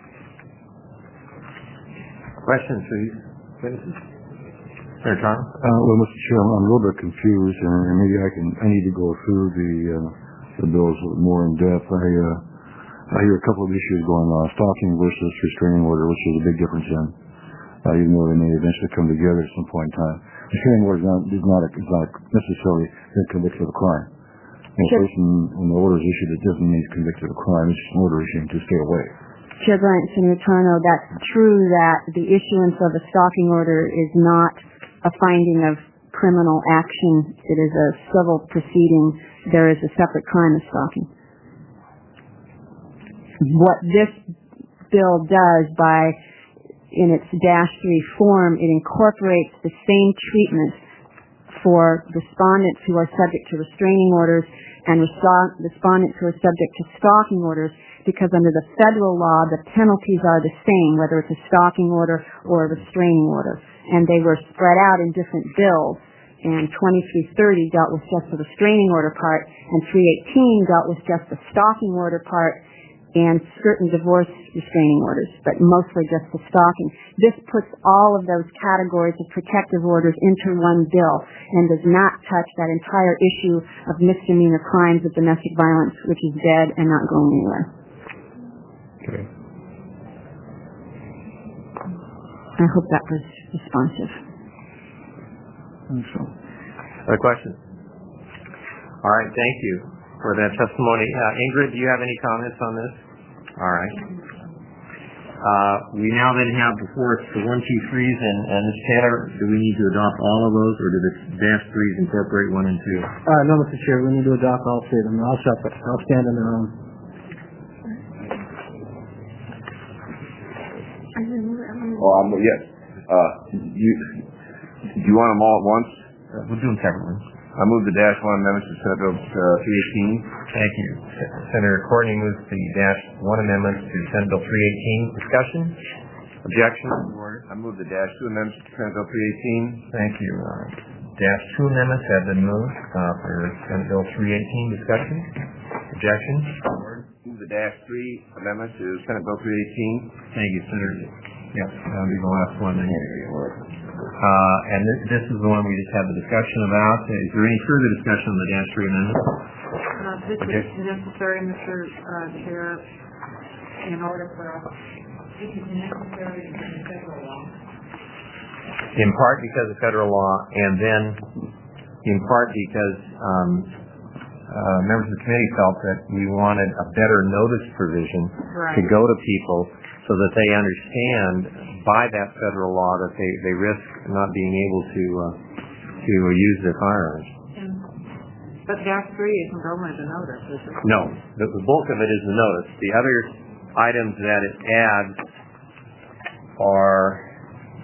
Questions, please? Witnesses? Senator Charles? Uh, well, Mister Chairman, I'm a little bit confused, and, and maybe I can I need to go through the uh, the bills more in depth. I uh, I hear a couple of issues going on: stalking versus restraining order, which is a big difference in. Uh, even though they may eventually come together at some point in time. Restraining order is not, is not, a, is not necessarily convicted of a crime. And a person, when the order is issued, it doesn't mean he's convicted of a crime. It's just an order issued to stay away. Chair Bryant, Senator Tarnow, that's true that the issuance of a stalking order is not a finding of criminal action. It is a civil proceeding. There is a separate crime of stalking. What this bill does by in its Dash three form, it incorporates the same treatment for respondents who are subject to restraining orders and respondents who are subject to stalking orders, because under the federal law, the penalties are the same, whether it's a stalking order or a restraining order. And they were spread out in different bills. And twenty-three thirty dealt with just the restraining order part, and three eighteen dealt with just the stalking order part, and certain divorce restraining orders, but mostly just the stalking. This puts all of those categories of protective orders into one bill and does not touch that entire issue of misdemeanor crimes of domestic violence, which is dead and not going anywhere. Okay. I hope that was responsive. Other questions? All right, thank you for that testimony. Uh, Ingrid, do you have any comments on this? All right. Uh, we now then have before us the one, two, threes, and, and Miz Taylor, do we need to adopt all of those, or do the Dash threes incorporate one and two? Uh, no, Mister Chair, we need to adopt all three of them. I'll separate. I'll stand on their own. Oh, I'm, yes. Uh, you, do you want them all at once? Uh, we'll do them separately. I move the Dash one amendments to Senate Bill uh, three eighteen. Thank you. Senator Courtney moves the Dash one amendments to Senate Bill three eighteen. Discussion? Objection? I move the dash two amendments to Senate Bill three eighteen. Thank you. Uh, dash two amendments have been moved uh, for Senate Bill three eighteen. Discussion? Objection? Move the dash three amendment to Senate Bill three eighteen. Thank you, Senator. Yes, that'll be the last one. Uh, and this, this is the one we just had the discussion about. Is there any further discussion on the dash three amendment? Uh, this is necessary, Mister Uh, Chair, in order for us, this is necessary in the federal law. In part because of federal law, and then in part because um, uh, members of the committee felt that we wanted a better notice provision Right. to go to people so that they understand by that federal law that they, they risk not being able to uh, to use their firearms. And, but dash three isn't only the notice, is it? No, the, the bulk of it is the notice. The other items that it adds are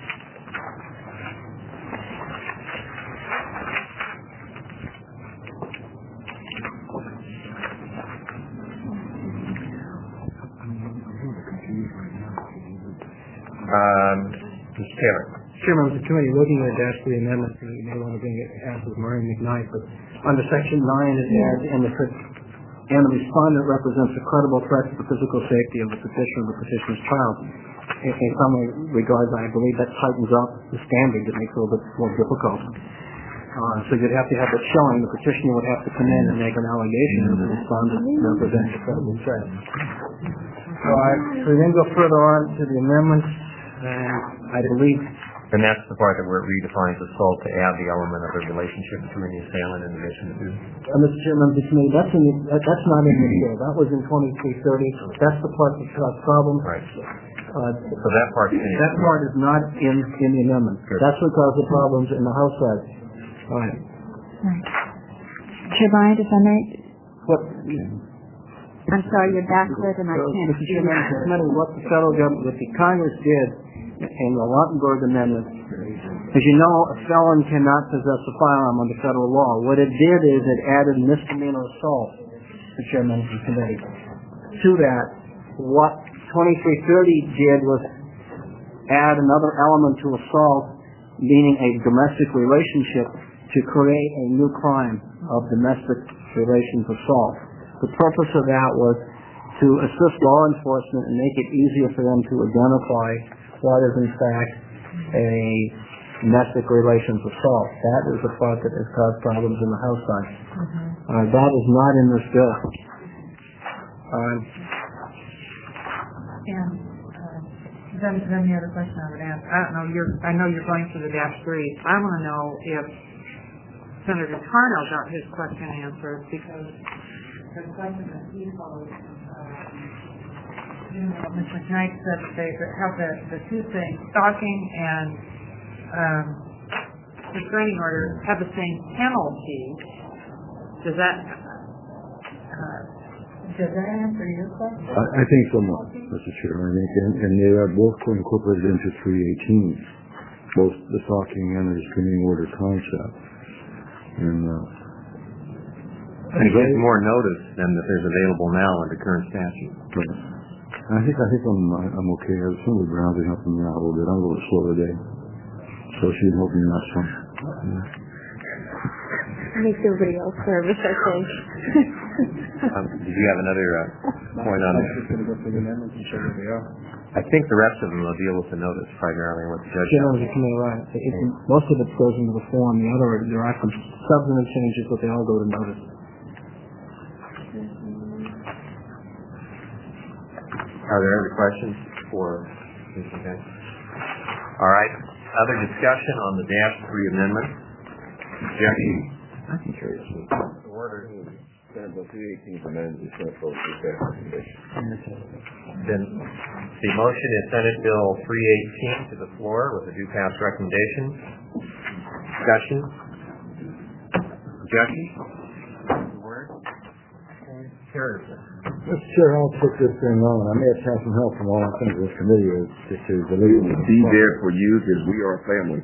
Um, Mister Taylor. Chairman of the committee, looking at dash three amendments, you may want to bring it as with Maureen McKnight, but under section nine it adds, and the, and the respondent represents a credible threat to the physical safety of the petitioner or the petitioner's child. In, in some regards, I believe that tightens up the standard that makes it a little bit more difficult. Uh, so you'd have to have it showing the petitioner would have to come in and make an allegation that the respondent represents a credible threat. So I, we then go further on to the amendments, and I believe And that's the part that where it redefines assault to add the element of a relationship between the assailant and the victim. Uh, Mister Chairman, the committee, that's in the, that, that's not in the bill. That was in twenty-three thirty. That's the part that caused problems. Right. Uh, So that part is that part is not in, in the amendment. Good. That's what caused the problems in the House side. All right. Right. Chair Bryant, if I may, What, I'm sorry, you're backward and I so, can't Mister hear. Chairman, the committee, what the federal government, what the Congress did in the Lautenberg Amendment, as you know, a felon cannot possess a firearm under federal law. What it did is it added misdemeanor assault, Mister Chairman of the committee. To that, what twenty-three thirty did was add another element to assault, meaning a domestic relationship, to create a new crime of domestic relations assault. The purpose of that was to assist law enforcement and make it easier for them to identify what is in fact a domestic relations assault. That is the part that has caused problems in the House side. Mm-hmm. Uh, that is not in this bill. Uh, And uh, then, then the other question I would ask, I don't know, you're, I know you're going for the dash three. I want to know if Senator Tarnow got his question answered, because the question that he posed, uh, you know, Mister Knight said that they have the, the two things, stalking and um, restraining order, have the same penalty. Does that uh, does that answer your question? I, I think somewhat, Mister Chair. I think, and, and they are both incorporated into three eighteen, both the stalking and the restraining order concept. And uh, I think there's more notice than that there's available now under current statute. But I think I think I'm I'm okay. Senator Brown's been helping me out a little bit. I'm a little slow today, so she can help me out some. It makes everybody else nervous, I think. Um, did you have another uh, point on that? just going to go through the amendments and show where they are. I think the rest of them will deal with the notice primarily and what the judge Chairman of has. the committee, right. It, it, most of it goes into the form. The other, there are some substantive changes, but they all go to notice. Are there other questions for Mister Knight? All right. Other discussion on the dash three amendment? Jackie? I can carry this one. Order. Senate Bill three eighteen is amended to Senate Bill three fifty. Then the motion is Senate Bill three eighteen to the floor with a due pass recommendation. Discussion? Objection? Word? Carried. Mister Chair, I'll put this thing on. I may have to have some help from all I think this committee is to, to delete it. Be there for you because we are a family.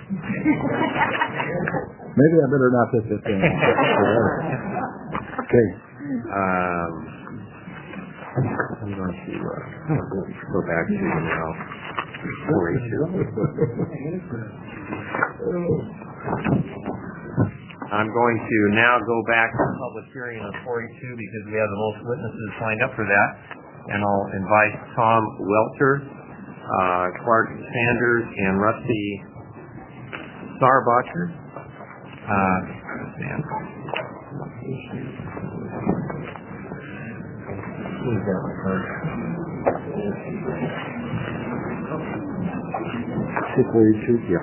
Maybe I better not put this thing on. Okay. Um, I'm going to uh, go back to now. four A two. I'm going to now go back to the public hearing on four A two because we have the most witnesses signed up for that. And I'll invite Tom Welter, uh, Clark Sanders, and Rusty Starbacher. Uh, man. Who's that one first? six forty-two, yeah.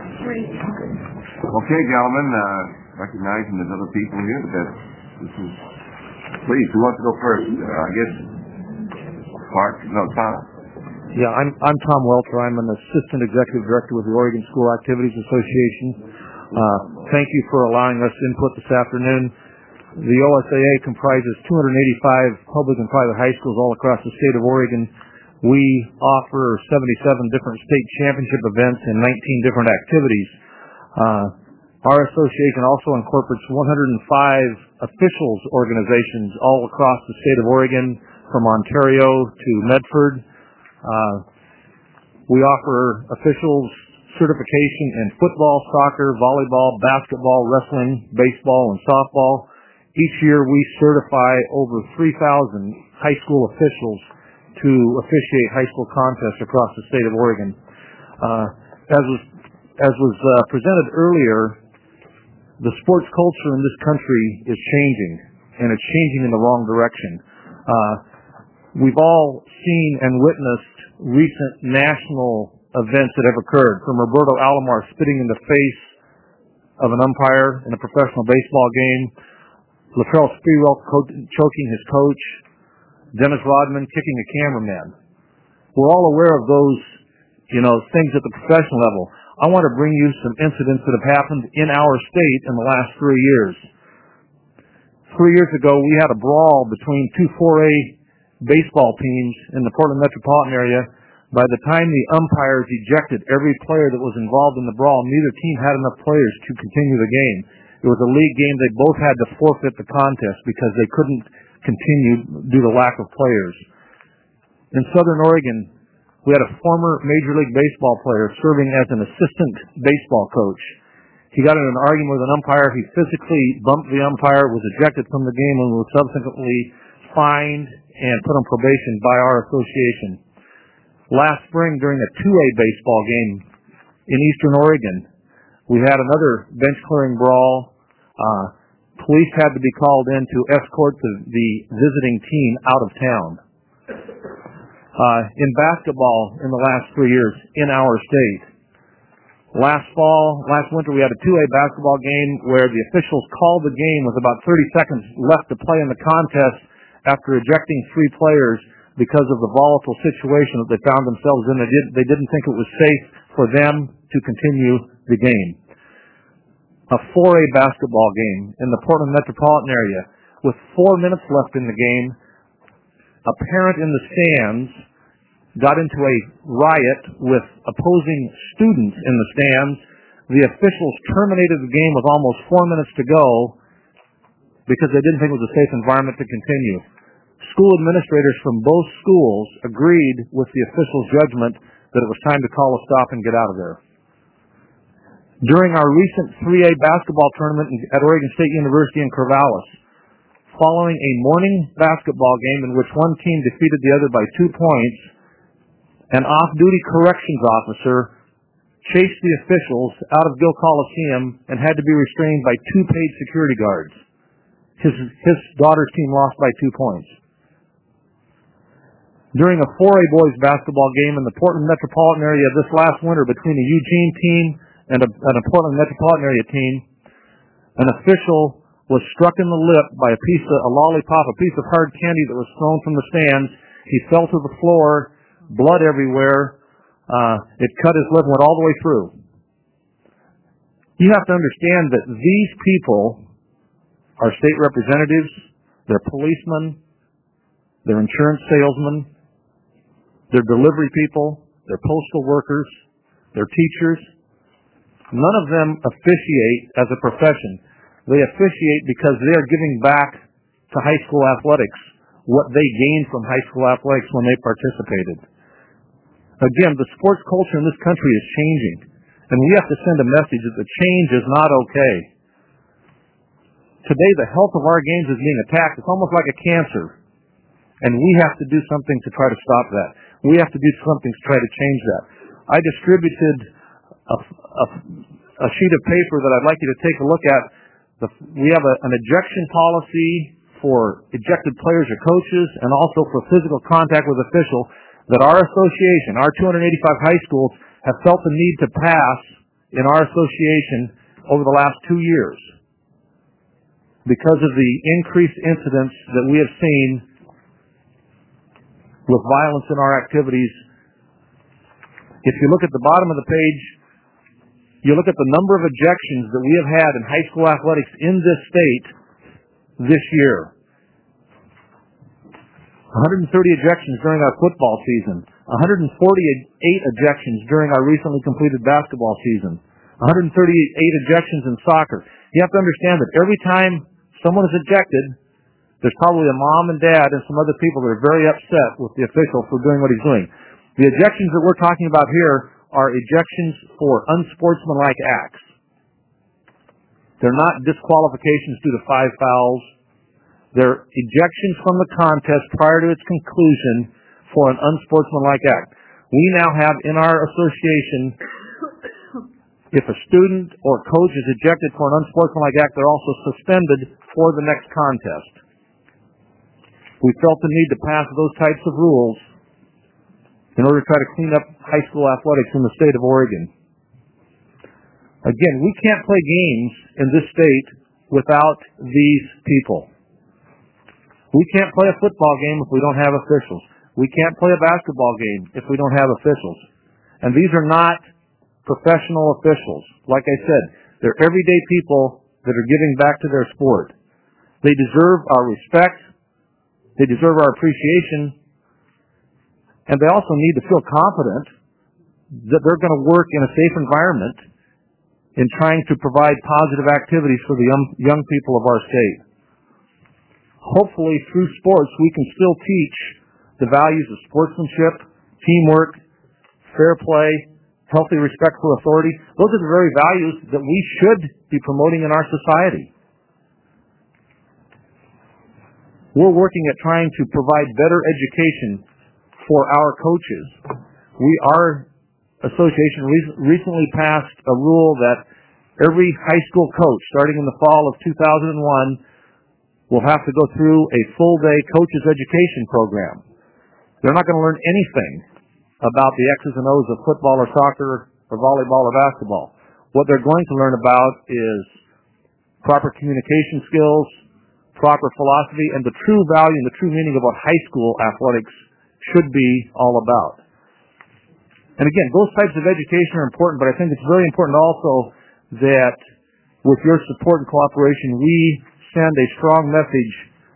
Okay, gentlemen, uh, recognizing there's other people here, but that, this is, please, who wants to go first? Uh, I guess, Clark, no, Tom. Yeah, I'm, I'm Tom Welter. I'm an Assistant Executive Director with the Oregon School Activities Association. Uh, thank you for allowing us input this afternoon. The O S A A comprises two hundred eighty-five public and private high schools all across the state of Oregon. We offer seventy-seven different state championship events and nineteen different activities. Uh, our association also incorporates one hundred five officials organizations all across the state of Oregon, from Ontario to Medford. Uh, we offer officials certification in football, soccer, volleyball, basketball, wrestling, baseball, and softball. Each year we certify over three thousand high school officials to officiate high school contests across the state of Oregon. Uh, as was, as was uh, presented earlier, the sports culture in this country is changing, and it's changing in the wrong direction. Uh, we've all seen and witnessed recent national events that have occurred, from Roberto Alomar spitting in the face of an umpire in a professional baseball game, Latrell Sprewell co- choking his coach, Dennis Rodman kicking a cameraman. We're all aware of those, you know, things at the professional level. I want to bring you some incidents that have happened in our state in the last three years. Three years ago, we had a brawl between two four A baseball teams in the Portland metropolitan area. By the time the umpires ejected every player that was involved in the brawl, neither team had enough players to continue the game. It was a league game. They both had to forfeit the contest because they couldn't continue due to lack of players. In Southern Oregon, we had a former Major League Baseball player serving as an assistant baseball coach. He got in an argument with an umpire. He physically bumped the umpire, was ejected from the game, and was subsequently fined and put on probation by our association. Last spring, during a two A baseball game in Eastern Oregon, we had another bench-clearing brawl. Uh, police had to be called in to escort the, the visiting team out of town. Uh, in basketball, in the last three years, in our state, last fall, last winter, we had a two A basketball game where the officials called the game with about thirty seconds left to play in the contest after ejecting three players because of the volatile situation that they found themselves in. They, did, they didn't think it was safe for them to continue the game. A four A basketball game in the Portland metropolitan area with four minutes left in the game. A parent in the stands got into a riot with opposing students in the stands. The officials terminated the game with almost four minutes to go because they didn't think it was a safe environment to continue. School administrators from both schools agreed with the officials' judgment that it was time to call a stop and get out of there. During our recent three A basketball tournament at Oregon State University in Corvallis, following a morning basketball game in which one team defeated the other by two points, an off-duty corrections officer chased the officials out of Gill Coliseum and had to be restrained by two paid security guards. His, his daughter's team lost by two points. During a four A boys basketball game in the Portland metropolitan area this last winter between a Eugene team and a, and a Portland metropolitan area team, an official was struck in the lip by a piece of a lollipop, a piece of hard candy that was thrown from the stands. He fell to the floor, blood everywhere. Uh, it cut his lip and went all the way through. You have to understand that these people are state representatives, they're policemen, they're insurance salesmen, they're delivery people, they're postal workers, they're teachers. None of them officiate as a profession. They officiate because they are giving back to high school athletics what they gained from high school athletics when they participated. Again, the sports culture in this country is changing, and we have to send a message that the change is not okay. Today, the health of our games is being attacked. It's almost like a cancer, and we have to do something to try to stop that. We have to do something to try to change that. I distributed a, a, a sheet of paper that I'd like you to take a look at. The, we have a, an ejection policy for ejected players or coaches, and also for physical contact with officials that our association, our two hundred eighty-five high schools, have felt the need to pass in our association over the last two years because of the increased incidents that we have seen with violence in our activities. If you look at the bottom of the page, you look at the number of ejections that we have had in high school athletics in this state this year. one hundred thirty ejections during our football season, one hundred forty-eight ejections during our recently completed basketball season, one hundred thirty-eight ejections in soccer. You have to understand that every time someone is ejected, there's probably a mom and dad and some other people that are very upset with the official for doing what he's doing. The ejections that we're talking about here are ejections for unsportsmanlike acts. They're not disqualifications due to five fouls. They're ejections from the contest prior to its conclusion for an unsportsmanlike act. We now have in our association, if a student or coach is ejected for an unsportsmanlike act, they're also suspended for the next contest. We felt the need to pass those types of rules in order to try to clean up high school athletics in the state of Oregon. Again, we can't play games in this state without these people. We can't play a football game if we don't have officials. We can't play a basketball game if we don't have officials. And these are not professional officials. Like I said, they're everyday people that are giving back to their sport. They deserve our respect. They deserve our appreciation. And they also need to feel confident that they're going to work in a safe environment in trying to provide positive activities for the young, young people of our state. Hopefully, through sports, we can still teach the values of sportsmanship, teamwork, fair play, healthy respect for authority. Those are the very values that we should be promoting in our society. We're working at trying to provide better education for our coaches. We, our association re- recently passed a rule that every high school coach, starting in the fall of two thousand one, will have to go through a full-day coach's education program. They're not going to learn anything about the X's and O's of football or soccer or volleyball or basketball. What they're going to learn about is proper communication skills, proper philosophy, and the true value and the true meaning of what high school athletics should be all about. And again, those types of education are important, but I think it's very important also that with your support and cooperation, we send a strong message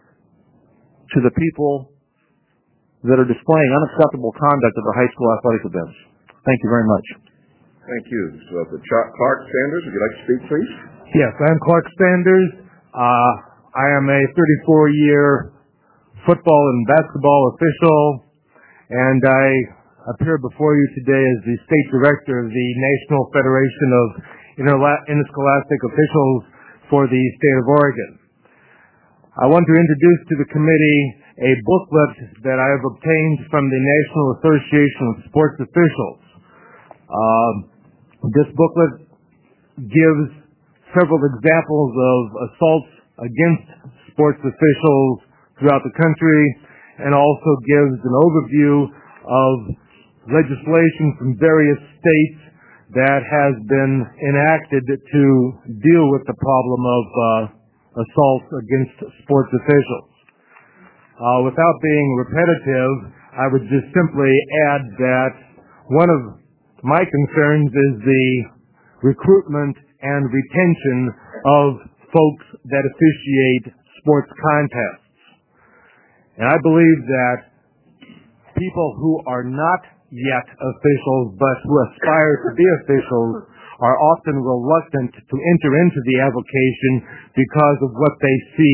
to the people that are displaying unacceptable conduct at the high school athletic events. Thank you very much. Thank you. So, Clark Sanders, would you like to speak, please? Yes, I'm Clark Sanders. Uh, I am a thirty-four year football and basketball official, and I appear before you today as the state director of the National Federation of Interla- Interscholastic Officials for the state of Oregon. I want to introduce to the committee a booklet that I have obtained from the National Association of Sports Officials. Uh, this booklet gives several examples of assaults against sports officials throughout the country, and also gives an overview of legislation from various states that has been enacted to deal with the problem of uh, assaults against sports officials. Uh, without being repetitive, I would just simply add that one of my concerns is the recruitment and retention of folks that officiate sports contests. And I believe that people who are not yet officials but who aspire to be officials are often reluctant to enter into the avocation because of what they see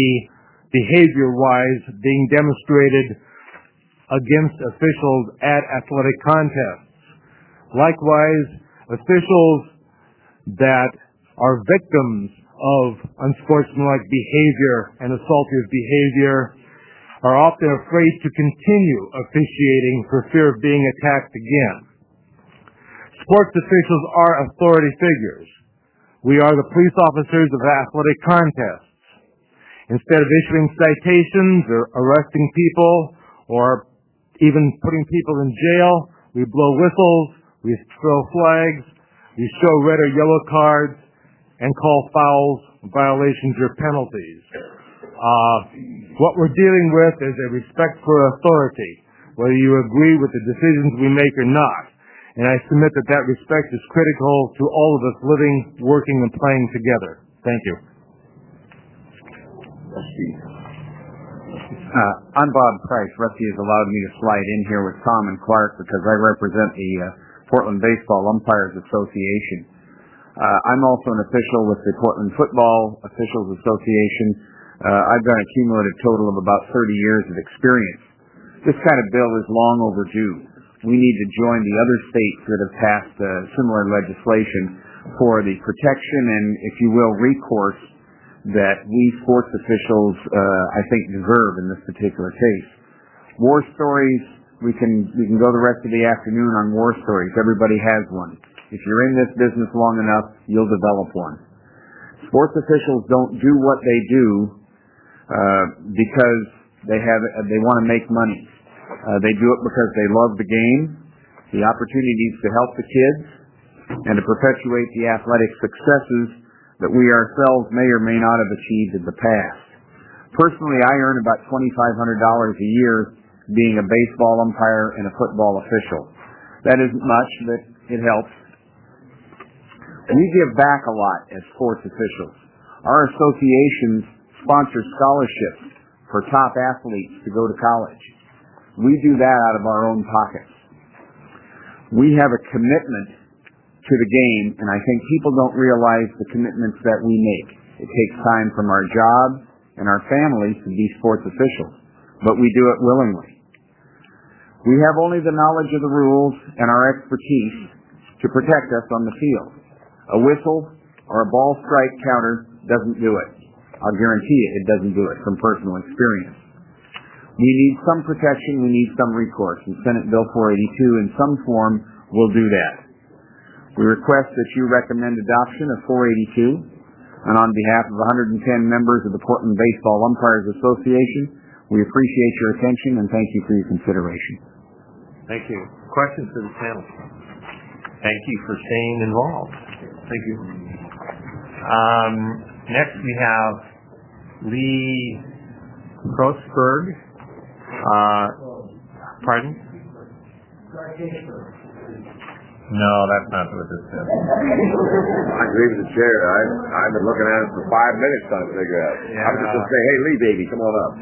behavior-wise being demonstrated against officials at athletic contests. Likewise, officials that are victims of unsportsmanlike behavior and assaultive behavior are often afraid to continue officiating for fear of being attacked again. Sports officials are authority figures. We are the police officers of athletic contests. Instead of issuing citations or arresting people or even putting people in jail, we blow whistles, we throw flags, we show red or yellow cards, and call fouls, violations, or penalties. Uh, what we're dealing with is a respect for authority, whether you agree with the decisions we make or not. And I submit that that respect is critical to all of us living, working, and playing together. Thank you. Uh, I'm Bob Price. Rusty has allowed me to slide in here with Tom and Clark because I represent the uh, Portland Baseball Umpires Association. Uh, I'm also an official with the Portland Football Officials Association. Uh, I've got a cumulative total of about thirty years of experience. This kind of bill is long overdue. We need to join the other states that have passed uh, similar legislation for the protection and, if you will, recourse that we sports officials, uh, I think, deserve in this particular case. War stories, we can we can go the rest of the afternoon on war stories. Everybody has one. If you're in this business long enough, you'll develop one. Sports officials don't do what they do uh, because they have they want to make money. Uh, they do it because they love the game, the opportunities to help the kids, and to perpetuate the athletic successes that we ourselves may or may not have achieved in the past. Personally, I earn about twenty-five hundred dollars a year being a baseball umpire and a football official. That isn't much, but it helps. We give back a lot as sports officials. Our associations sponsor scholarships for top athletes to go to college. We do that out of our own pockets. We have a commitment to the game, and I think people don't realize the commitments that we make. It takes time from our jobs and our families to be sports officials, but we do it willingly. We have only the knowledge of the rules and our expertise to protect us on the field. A whistle or a ball strike counter doesn't do it. I'll guarantee you it doesn't do it from personal experience. We need some protection, we need some recourse, and Senate Bill four eighty-two in some form will do that. We request that you recommend adoption of four eighty-two, and on behalf of one hundred ten members of the Portland Baseball Umpires Association, we appreciate your attention and thank you for your consideration. Thank you. Questions for the panel? Thank you for staying involved. Thank you. Um, next we have Lee Grossberg. Uh, pardon? No, that's not what this says. I agree with the chair. I, I've been looking at it for five minutes trying to figure out. Yeah. I was just going to say, hey, Lee, baby, come on up.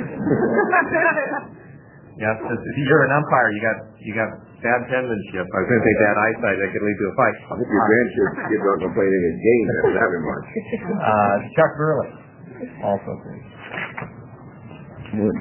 Yes, if you're an umpire, you got you got bad penmanship. I was going to say bad eyesight that could lead to a fight. I think your grandkids don't complain in his game after that remark. Uh, Chuck Burley, also. Good.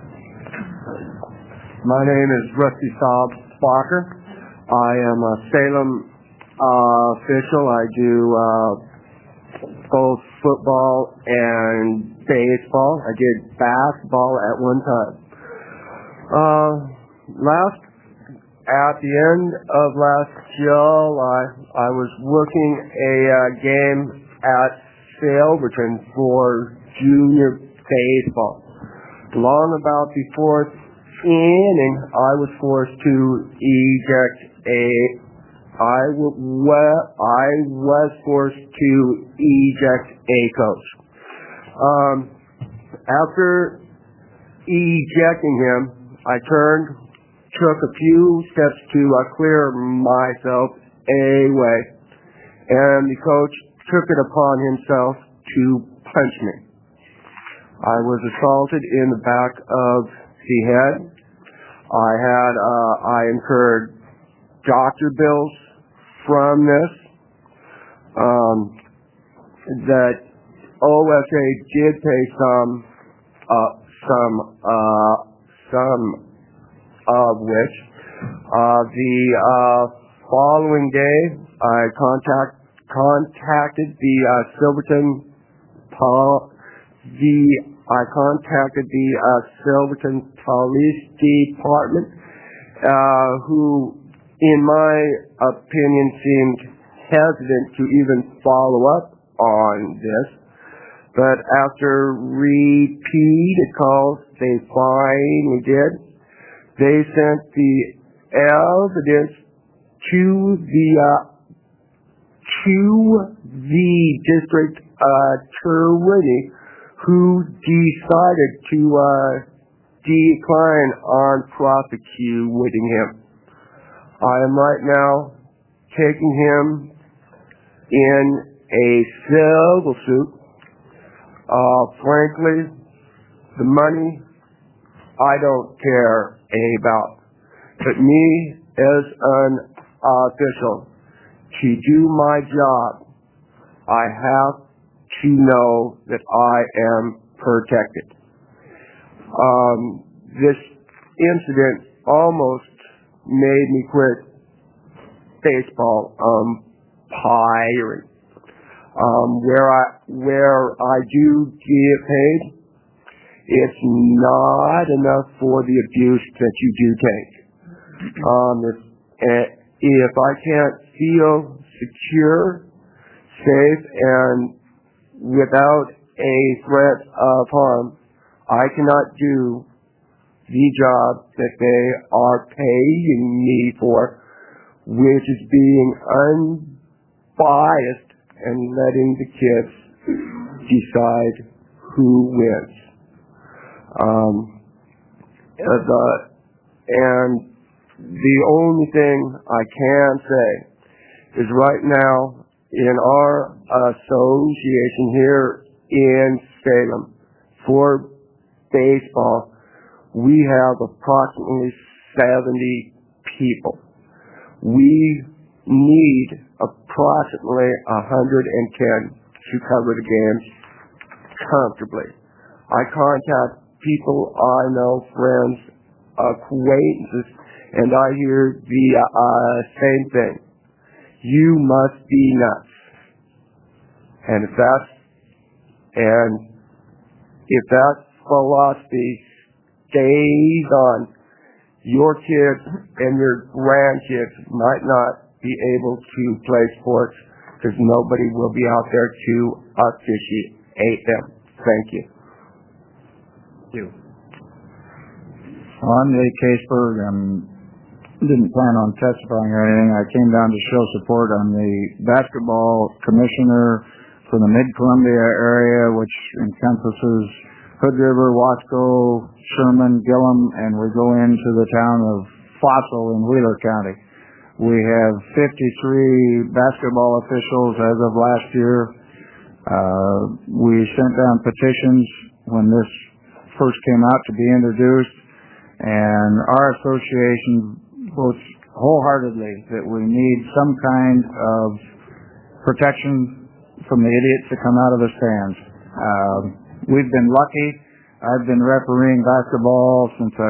My name is Rusty Saab Barker. I am a Salem uh, official. I do uh, both football and baseball. I did basketball at one time. Uh, last, at the end of last July, I was working a uh, game at Silverton for junior baseball. Long about the fourth inning, I was forced to eject a. I w- I was forced to eject a coach. Um, after ejecting him, I turned, took a few steps to uh, clear myself away, and the coach took it upon himself to punch me. I was assaulted in the back of the head. I had, uh, I incurred doctor bills from this. Um, that O S A did pay some, uh, some, uh, some of which, uh, the, uh, following day, I contact, contacted the uh, Silverton Pol- the I contacted the uh, Silverton Police Department, uh, who, in my opinion, seemed hesitant to even follow up on this. But after repeated calls, they finally did. They sent the evidence to the uh, to the district attorney, who decided to uh, decline on prosecuting him. I am right now taking him in a civil suit. Uh, frankly, the money I don't care about. But me as an official, to do my job, I have to know that I am protected. Um, this incident almost made me quit baseball umpiring. Um, where I where I do get paid, it's not enough for the abuse that you do take. Um, if, if I can't feel secure, safe, and without a threat of harm, I cannot do the job that they are paying me for, which is being unbiased and letting the kids decide who wins. Um, the, and the only thing I can say is right now in our association here in Salem for baseball, we have approximately seventy people. We need approximately one hundred ten to cover the games comfortably. I contact people I know, friends, acquaintances, and I hear the uh, same thing. You must be nuts. And if that's, and if that philosophy stays on, your kids and your grandkids might not be able to play sports because nobody will be out there to officiate them. Thank you. Thank you. Well, I'm Nate Caseberg. I didn't plan on testifying or anything. I came down to show support on the basketball commissioner for the Mid-Columbia area, which encompasses Hood River, Wasco, Sherman, Gillum, and we go into the town of Fossil in Wheeler County. We have fifty-three basketball officials as of last year. Uh, we sent down petitions when this first came out to be introduced, and our association votes wholeheartedly that we need some kind of protection from the idiots that come out of the stands. Uh, we've been lucky. I've been refereeing basketball since I,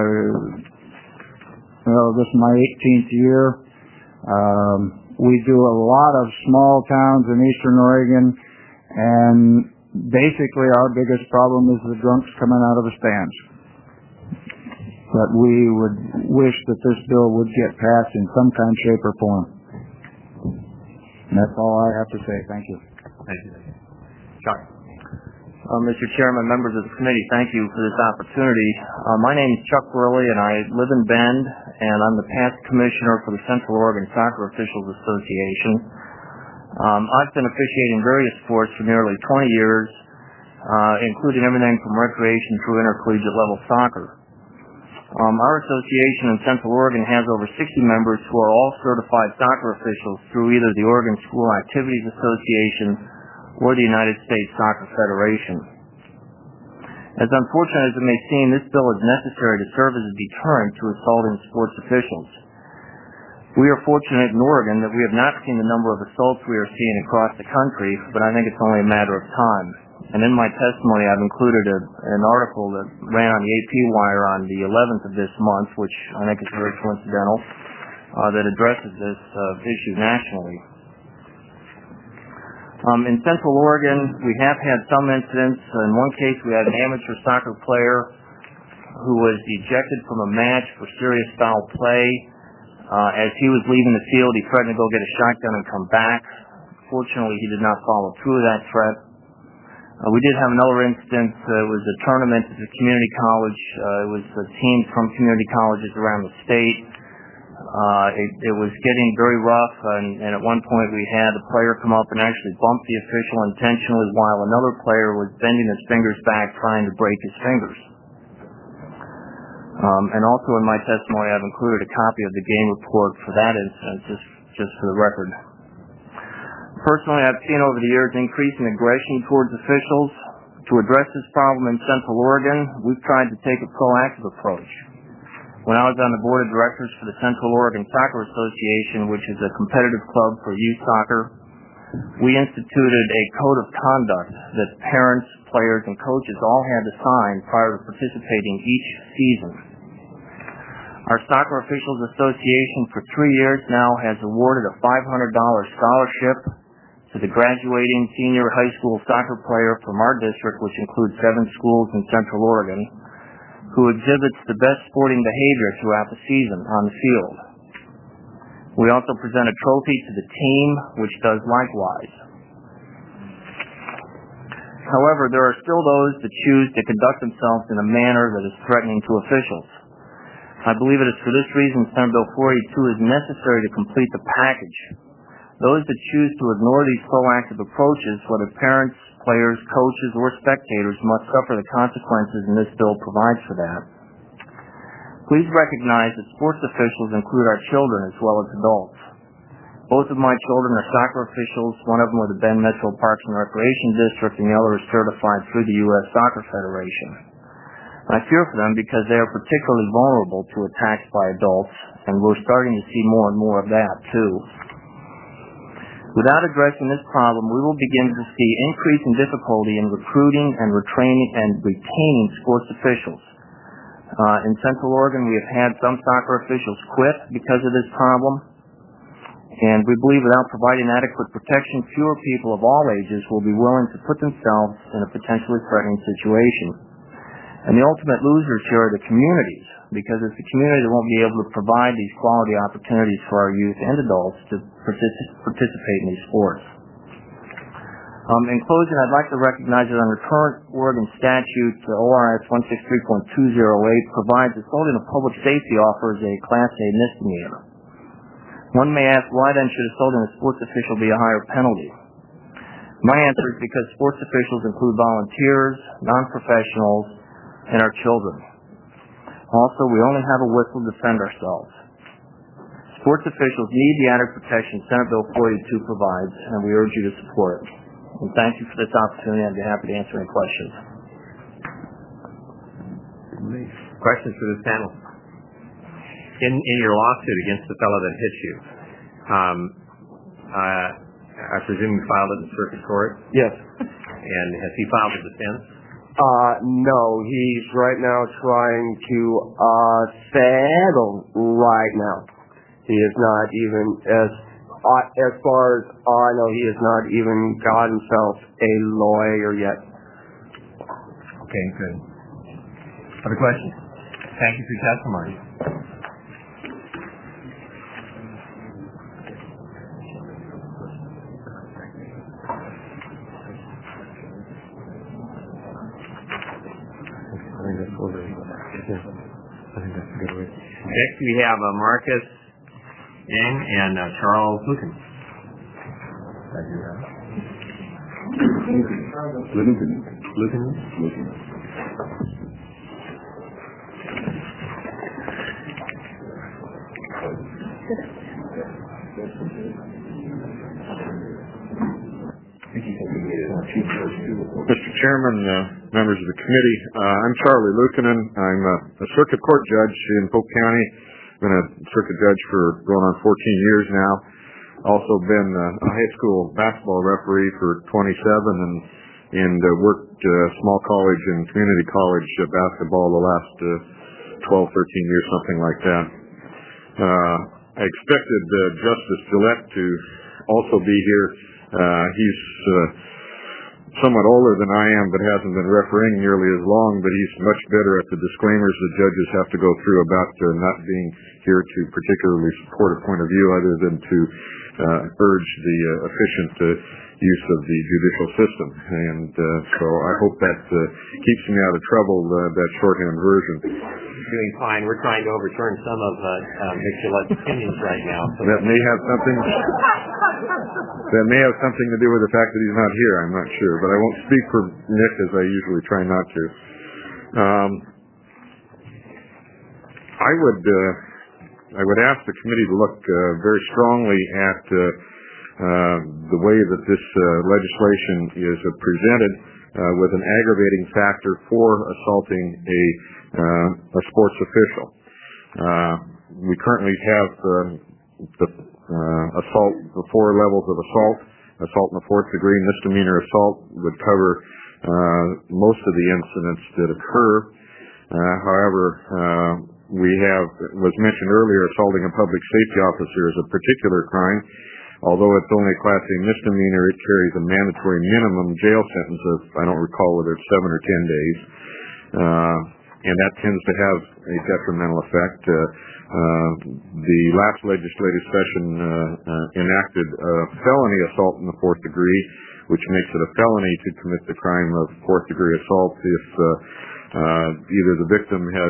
well, this is my eighteenth year. Um, we do a lot of small towns in eastern Oregon, and basically our biggest problem is the drunks coming out of the stands. But we would wish that this bill would get passed in some kind, shape, or form. And that's all I have to say. Thank you. Thank you. Chuck. Uh, Mister Chairman, members of the committee, thank you for this opportunity. Uh, my name is Chuck Worley, and I live in Bend, and I'm the past commissioner for the Central Oregon Soccer Officials Association. Um, I've been officiating various sports for nearly twenty years, uh, including everything from recreation through intercollegiate level soccer. Um, our association in Central Oregon has over sixty members who are all certified soccer officials through either the Oregon School Activities Association or the United States Soccer Federation. As unfortunate as it may seem, this bill is necessary to serve as a deterrent to assaulting sports officials. We are fortunate in Oregon that we have not seen the number of assaults we are seeing across the country, but I think it's only a matter of time. And in my testimony, I've included a, an article that ran on the A P Wire on the eleventh of this month, which I think is very coincidental, uh, that addresses this uh, issue nationally. Um, in Central Oregon, we have had some incidents. In one case, we had an amateur soccer player who was ejected from a match for serious foul play. Uh, as he was leaving the field, he threatened to go get a shotgun and come back. Fortunately, he did not follow through with that threat. Uh, we did have another incident. Uh, it was a tournament at the community college. Uh, it was uh, teams from community colleges around the state. Uh, it, it was getting very rough, and, and at one point we had a player come up and actually bump the official intentionally while another player was bending his fingers back trying to break his fingers. Um, and also in my testimony I've included a copy of the game report for that incident, just, just for the record. Personally, I've seen over the years increasing aggression towards officials. To address this problem in Central Oregon, we've tried to take a proactive approach. When I was on the board of directors for the Central Oregon Soccer Association, which is a competitive club for youth soccer, we instituted a code of conduct that parents, players, and coaches all had to sign prior to participating each season. Our Soccer Officials Association for three years now has awarded a five hundred dollars scholarship to the graduating senior high school soccer player from our district, which includes seven schools in Central Oregon, who exhibits the best sporting behavior throughout the season on the field. We also present a trophy to the team, which does likewise. However, there are still those that choose to conduct themselves in a manner that is threatening to officials. I believe it is for this reason Senate Bill four eighty-two is necessary to complete the package. Those that choose to ignore these proactive approaches, whether parents, players, coaches, or spectators, must suffer the consequences, and this bill provides for that. Please recognize that sports officials include our children as well as adults. Both of my children are soccer officials, one of them with the Bend Metro Parks and Recreation District, and the other is certified through the U S Soccer Federation. I fear for them because they are particularly vulnerable to attacks by adults, and we're starting to see more and more of that, too. Without addressing this problem, we will begin to see increasing difficulty in recruiting and retraining and retaining sports officials. Uh, in Central Oregon, we have had some soccer officials quit because of this problem, and we believe without providing adequate protection, fewer people of all ages will be willing to put themselves in a potentially threatening situation. And the ultimate losers here are the communities, because it's the community that won't be able to provide these quality opportunities for our youth and adults to partic- participate in these sports. Um, in closing, I'd like to recognize that under current Oregon statute, uh, O R S one sixty-three point two oh eight provides that holding a public safety offer is a Class A misdemeanor. One may ask, why then should assaulting a sports official be a higher penalty? My answer is because sports officials include volunteers, non-professionals, and our children. Also, we only have a whistle to defend ourselves. Sports officials need the added protection Senate Bill four eighty-two provides, and we urge you to support it. And thank you for this opportunity. I'd be happy to answer any questions. Questions for this panel? In, in your lawsuit against the fellow that hit you, um, uh, I presume you filed it in circuit court? Yes. And has he filed a defense? Uh, no, he's right now trying to, uh, settle right now. He is not even, as, uh, as far as I know, he has not even got himself a lawyer yet. Okay, good. Other questions? Thank you for your testimony. Next we have uh, Marcus Yang and uh, Charles Lucan. Lucan. Lucan? Lucan. Mister Chairman, uh, members of the committee, uh, I'm Charlie Lukanen. I'm a, a circuit court judge in Polk County. Been a circuit judge for going on fourteen years now. Also been uh, a high school basketball referee for twenty-seven, and and uh, worked uh, small college and community college uh, basketball the last uh, twelve, thirteen years, something like that. Uh, I expected uh, Justice Gillette to also be here. Uh, he's uh, somewhat older than I am, but hasn't been refereeing nearly as long, but he's much better at the disclaimers that judges have to go through about uh, not being here to particularly support a point of view other than to uh, urge the uh, efficient uh, use of the judicial system. And uh, so I hope that uh, keeps me out of trouble, uh, that shorthand version. Doing fine. We're trying to overturn some of uh, uh, Mick Gillette's opinions right now. So that may have something that may have something to do with the fact that he's not here. I'm not sure, but I won't speak for Nick as I usually try not to. Um, I would uh, I would ask the committee to look uh, very strongly at uh, uh, the way that this uh, legislation is uh, presented uh, with an aggravating factor for assaulting a uh, a sports official. Uh, we currently have uh, the uh, assault, the four levels of assault. Assault in the fourth degree, misdemeanor assault would cover uh, most of the incidents that occur. Uh, however, uh, we have, was mentioned earlier, assaulting a public safety officer is a particular crime. Although it's only a Class A misdemeanor, it carries a mandatory minimum jail sentence of, I don't recall whether it's seven or ten days. Uh, and that tends to have a detrimental effect. Uh, uh, the last legislative session uh, uh, enacted a felony assault in the fourth degree, which makes it a felony to commit the crime of fourth degree assault if uh, uh, either the victim has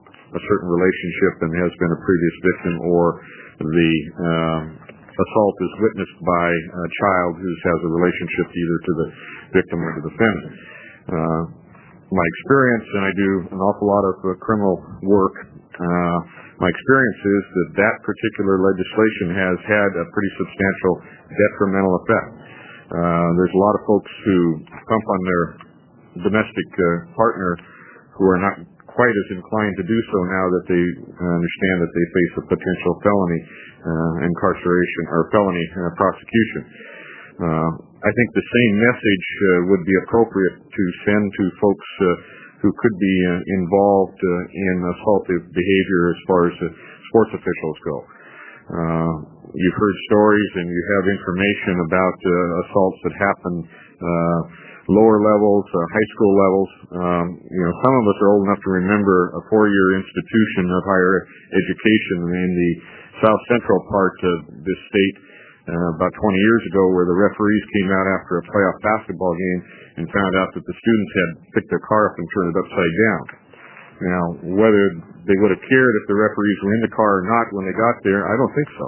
a certain relationship and has been a previous victim, or the uh, assault is witnessed by a child who has a relationship either to the victim or the defendant. Uh, my experience, and I do an awful lot of uh, criminal work, uh, my experience is that that particular legislation has had a pretty substantial detrimental effect. Uh, there's a lot of folks who pump on their domestic uh, partner who are not quite as inclined to do so now that they uh, understand that they face a potential felony uh, incarceration or felony uh, prosecution. Uh, I think the same message uh, would be appropriate to send to folks uh, who could be uh, involved uh, in assaultive behavior as far as uh, sports officials go. Uh, you've heard stories and you have information about uh, assaults that happen uh, lower levels, uh, high school levels. Um, you know, some of us are old enough to remember a four-year institution of higher education in the south central part of this state uh, about twenty years ago, where the referees came out after a playoff basketball game and found out that the students had picked their car up and turned it upside down. Now, whether they would have cared if the referees were in the car or not when they got there, I don't think so.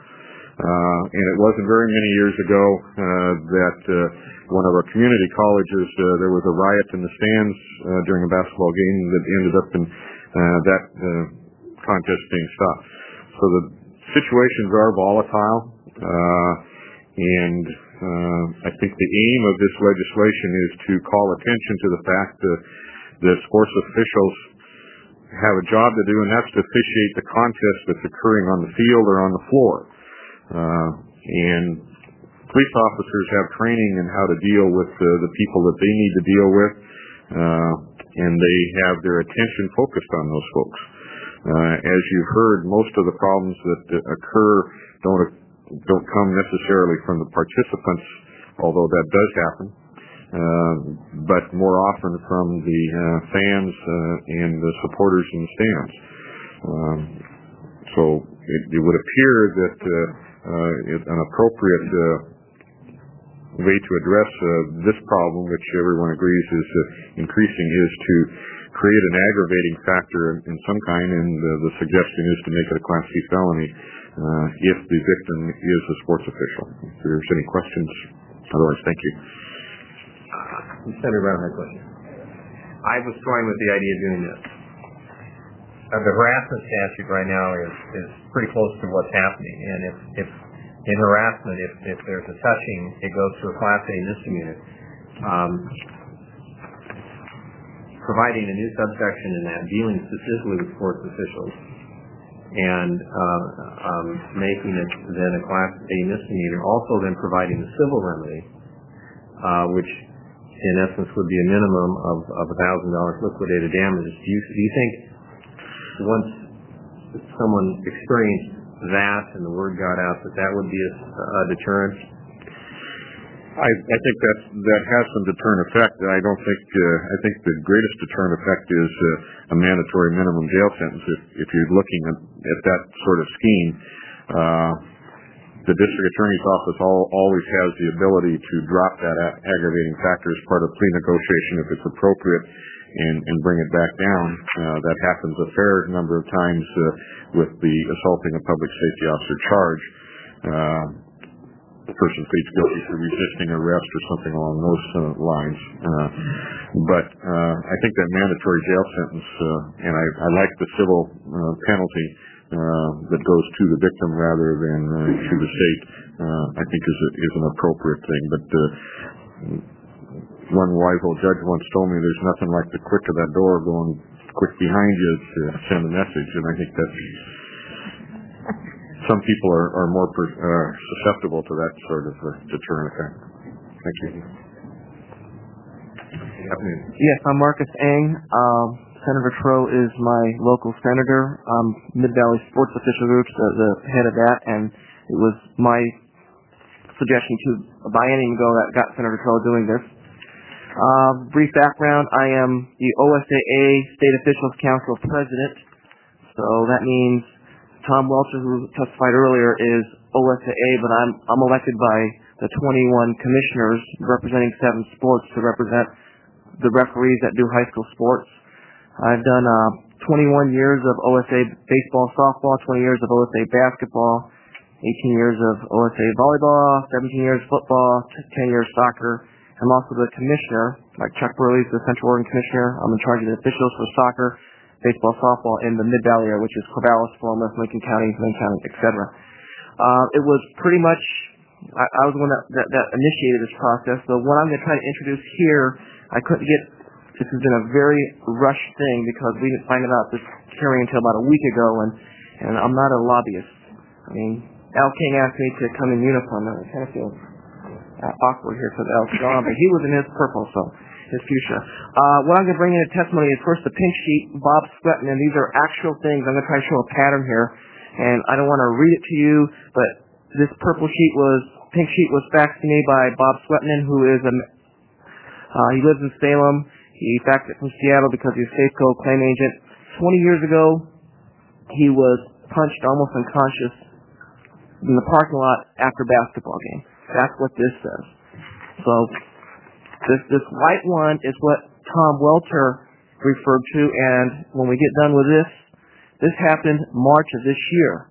Uh, and it wasn't very many years ago uh, that uh, one of our community colleges, uh, there was a riot in the stands uh, during a basketball game that ended up in uh, that uh, contest being stopped. So the situations are volatile, uh, and uh, I think the aim of this legislation is to call attention to the fact that, that sports officials have a job to do, and that's to officiate the contest that's occurring on the field or on the floor. Uh, and police officers have training in how to deal with uh, the people that they need to deal with, uh, and they have their attention focused on those folks. Uh, as you've heard, most of the problems that uh, occur don't don't come necessarily from the participants, although that does happen, uh, but more often from the uh, fans uh, and the supporters in the stands. Um, so it, it would appear that uh, uh, an appropriate uh, way to address uh, this problem, which everyone agrees is uh, increasing, is to create an aggravating factor in some kind, and uh, the suggestion is to make it a Class C felony uh, if the victim is a sports official. If there's any questions, otherwise, thank you. Uh, Senator Brown had a question. I was toying with the idea of doing this. Uh, the harassment statute right now is, is pretty close to what's happening, and if, if in harassment, if, if there's a touching, it goes to a Class A misdemeanor. Um, providing a new subsection in that, dealing specifically with sports officials, and uh, um, making it then a Class A misdemeanor, also then providing a civil remedy, uh, which in essence would be a minimum of, of one thousand dollars liquidated damages. Do you, do you think once someone experienced that and the word got out that that would be a, a deterrent? I, I think that that has some deterrent effect. I don't think uh, I think the greatest deterrent effect is uh, a mandatory minimum jail sentence. If, if you're looking at, at that sort of scheme, uh, the district attorney's office all, always has the ability to drop that a- aggravating factor as part of plea negotiation if it's appropriate, and, and bring it back down. Uh, that happens a fair number of times uh, with the assaulting a public safety officer charge. Uh, the person pleads guilty to resisting arrest or something along those uh, lines. Uh, but uh, I think that mandatory jail sentence, uh, and I, I like the civil uh, penalty uh, that goes to the victim rather than uh, to the state, uh, I think is, a, is an appropriate thing. But uh, one wise old judge once told me there's nothing like the click of that door going quick behind you to send a message, and I think that's some people are, are more per, uh, susceptible to that sort of uh, deterrent effect. Thank you. Yes, I'm Marcus Eng. Um, Senator Troe is my local senator. I'm Mid-Valley Sports Official Group, the, the head of that, and it was my suggestion to a biennium ago that got Senator Troe doing this. Uh, brief background, I am the O S A A State Officials Council President, so that means Tom Welcher, who testified earlier, is O S A A, but I'm I'm elected by the twenty-one commissioners representing seven sports to represent the referees that do high school sports. I've done uh, twenty-one years of O S A baseball, softball, twenty years of O S A basketball, eighteen years of O S A volleyball, seventeen years football, ten years soccer. I'm also the commissioner, like Chuck Burley's the Central Oregon commissioner. I'm in charge of the officials for soccer, baseball, softball in the Mid-Valley area, which is Corvallis, Philomath, Lincoln County, Linn County, et cetera. Uh, it was pretty much, I, I was the one that, that, that initiated this process. So what I'm going to try to introduce here, I couldn't get, this has been a very rushed thing because we didn't find out this hearing until about a week ago, and, and I'm not a lobbyist. I mean, Al King asked me to come in uniform, and I kind of feel uh, awkward here for the Al John, but he was in his purple, so his fuchsia. Uh, what I'm going to bring in a testimony is first the pink sheet, Bob Sweatman, and these are actual things. I'm going to try to show a pattern here, and I don't want to read it to you, but this purple sheet was, pink sheet was faxed to me by Bob Sweatman, who is a, uh, he lives in Salem. He faxed it from Seattle because he's a Safeco claim agent. twenty years ago, he was punched almost unconscious in the parking lot after a basketball game. That's what this says. So, This, this white one is what Tom Welter referred to, and when we get done with this, this happened March of this year.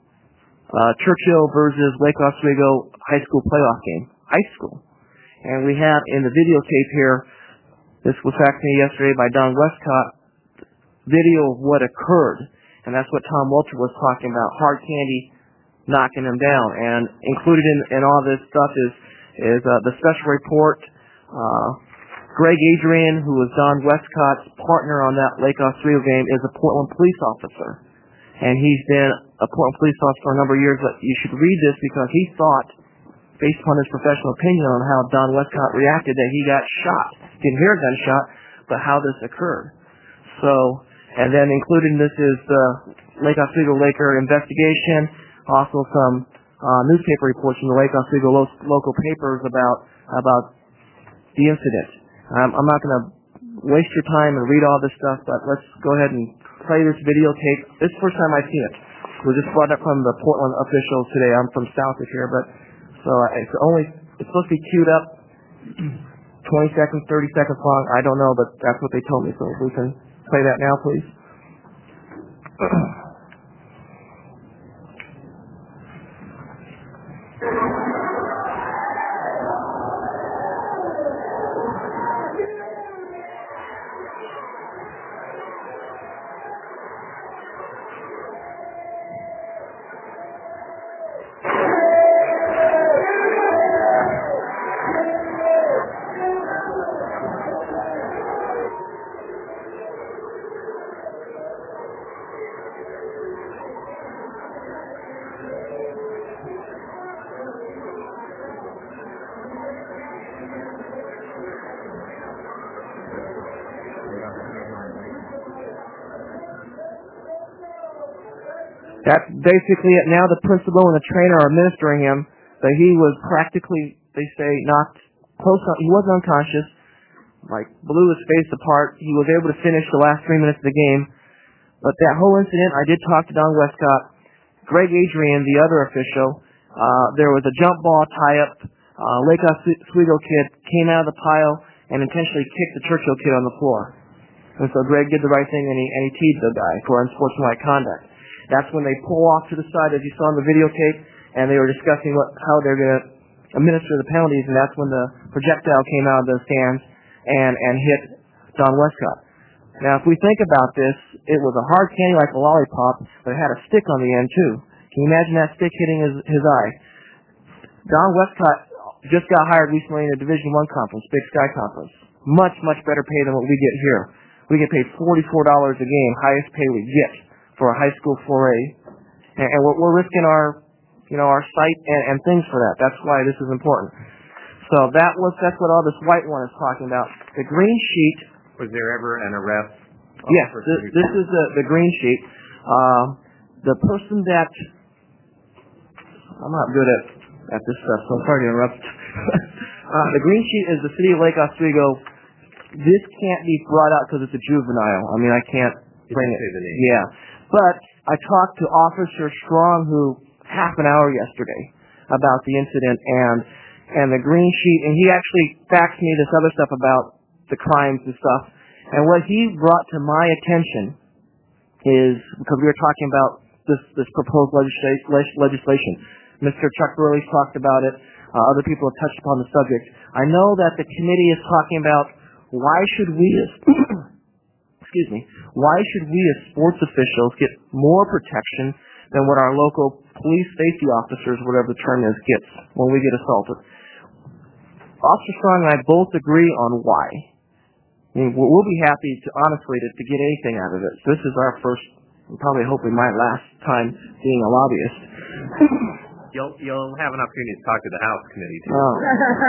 Uh, Churchill versus Lake Oswego high school playoff game. High school. And we have in the videotape here, this was faxed to me yesterday by Don Westcott, video of what occurred. And that's what Tom Welter was talking about, hard candy knocking him down. And included in, in all this stuff is, is uh, the special report. Uh, Greg Adrian, who was Don Westcott's partner on that Lake Oswego game, is a Portland police officer. And he's been a Portland police officer for a number of years, but you should read this because he thought, based upon his professional opinion on how Don Westcott reacted, that he got shot. Didn't hear a gunshot, but how this occurred. So, and then included in this is the Lake Oswego Laker investigation, also some uh, newspaper reports from the Lake Oswego lo- local papers about about the incident. Um, I'm not going to waste your time and read all this stuff, but let's go ahead and play this videotape. This is the first time I've seen it. We just brought it from the Portland officials today. I'm from south of here, but so it's only it's supposed to be queued up, twenty seconds, thirty seconds long. I don't know, but that's what they told me. So if we can play that now, please. That's basically it. Now the principal and the trainer are administering him, but he was practically, they say, knocked close. On, he wasn't unconscious. Like, blew his face apart. He was able to finish the last three minutes of the game. But that whole incident, I did talk to Don Westcott. Greg Adrian, the other official, uh, there was a jump ball tie-up. Uh, Lake Oswego kid came out of the pile and intentionally kicked the Churchill kid on the floor. And so Greg did the right thing, and he, and he teed the guy for unsportsmanlike conduct. That's when they pull off to the side, as you saw in the videotape, and they were discussing what, how they're going to administer the penalties, and that's when the projectile came out of the stands and, and hit Don Westcott. Now, if we think about this, it was a hard candy like a lollipop, but it had a stick on the end, too. Can you imagine that stick hitting his, his eye? Don Westcott just got hired recently in a Division One conference, Big Sky Conference. Much, much better pay than what we get here. We get paid forty-four dollars a game, highest pay we get for a high school four A. And, and we're, we're risking our, you know, our sight and, and things for that. That's why this is important. So that was, that's what all this white one is talking about. The green sheet. Was there ever an arrest? Yes, this, this is the, the green sheet. Uh, the person that, I'm not good at, at this stuff, so I'm sorry to interrupt. uh, the green sheet is the city of Lake Oswego. This can't be brought out because it's a juvenile. I mean, I can't bring it. Yeah. But I talked to Officer Strong, who half an hour yesterday about the incident and and the green sheet, and he actually faxed me this other stuff about the crimes and stuff. And what he brought to my attention is, because we were talking about this this proposed legisla- legislation. Mister Chuck Burley's talked about it. Uh, other people have touched upon the subject. I know that the committee is talking about why should we as excuse me, why should we as sports officials get more protection than what our local police safety officers, whatever the term is, gets when we get assaulted? Officer Strong and I both agree on why. I mean, we'll, we'll be happy to, honestly, to, to get anything out of it. So this is our first, and probably hopefully my last time being a lobbyist. You'll you'll have an opportunity to talk to the House committee too. Oh.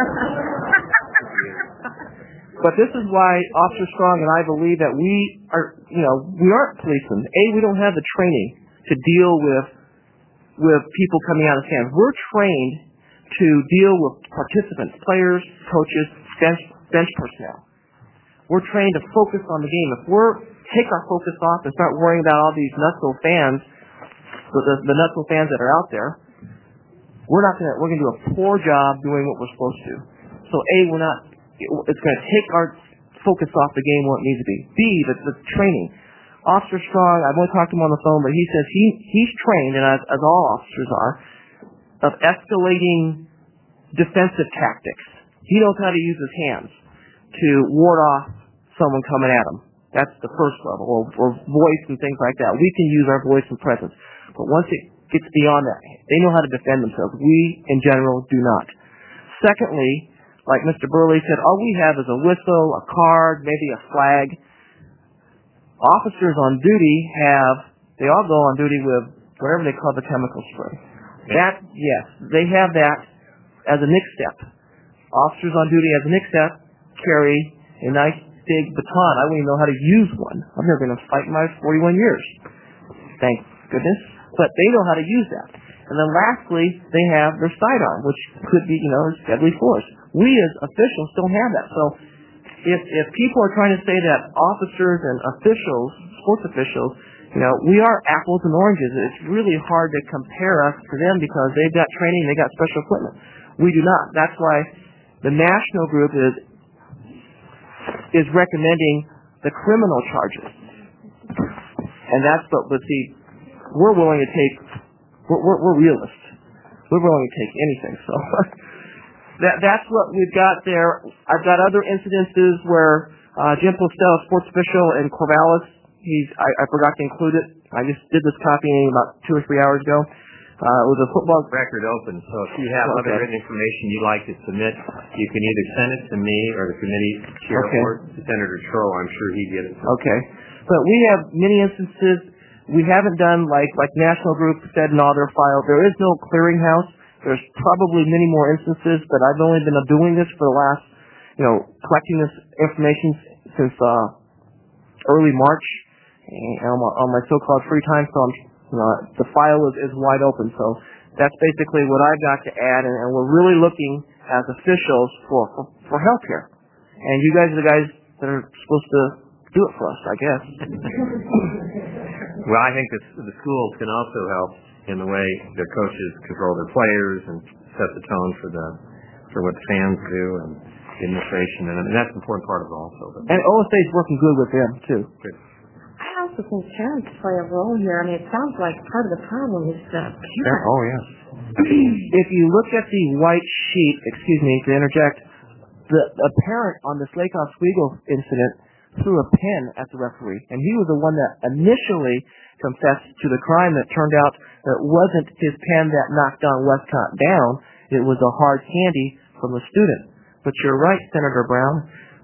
But this is why Officer Strong and I believe that we are, you know, we aren't policemen. A, we don't have the training to deal with with people coming out of stands. We're trained to deal with participants, players, coaches, bench bench personnel. We're trained to focus on the game. If we're take our focus off and start worrying about all these nutso fans, the, the, the nutso fans that are out there, we're not gonna we're gonna do a poor job doing what we're supposed to. So A, we're not. It's going to take our focus off the game where it needs to be. B, the, the training. Officer Strong, I've only talked to him on the phone, but he says he he's trained, and as, as all officers are, of escalating defensive tactics. He knows how to use his hands to ward off someone coming at him. That's the first level, or, or voice and things like that. We can use our voice and presence. But once it gets beyond that, they know how to defend themselves. We, in general, do not. Secondly, like Mister Burley said, all we have is a whistle, a card, maybe a flag. Officers on duty have, they all go on duty with whatever they call the chemical spray. That, yes, they have that as a next step. Officers on duty as a next step carry a nice big baton. I wouldn't even know how to use one. I've never been in a fight in my forty-one years. Thank goodness. But they know how to use that. And then lastly, they have their sidearm, which could be, you know, deadly force. We as officials don't have that. So if if people are trying to say that officers and officials, sports officials, you know, we are apples and oranges. It's really hard to compare us to them because they've got training, they got special equipment. We do not. That's why the national group is is recommending the criminal charges. And that's what, but see, we're willing to take, we're, we're, we're realists. We're willing to take anything, so. that That's what we've got there. I've got other incidences where uh, Jim Postel, sports official in Corvallis, he's, I, I forgot to include it. I just did this copying about two or three hours ago. Uh, it was a football record open, so if you have okay. other written information you'd like to submit, you can either send it to me or the committee chair okay. or to Senator Troe. I'm sure he'd get it. Okay. But we have many instances. We haven't done like like National Group said in all their files. There is no clearinghouse. There's probably many more instances, but I've only been doing this for the last, you know, collecting this information since uh, early March and on my, on my so-called free time. So I'm Uh, the file is, is wide open, so that's basically what I've got to add, and, and we're really looking as officials for, for, for health care. And you guys are the guys that are supposed to do it for us, I guess. Well, I think the, the schools can also help in the way their coaches control their players and set the tone for the for what the fans do and the administration, and, and that's an important part of it also. But and O S A is working good with them, too. Good. I also think parents play a role here. I mean, it sounds like part of the problem is the parents. Oh, yes. If you look at the white sheet, excuse me to interject, the a parent on this Lake Oswego incident threw a pen at the referee, and he was the one that initially confessed to the crime that turned out that it wasn't his pen that knocked Don Westcott down, it was a hard candy from a student. But you're right, Senator Brown.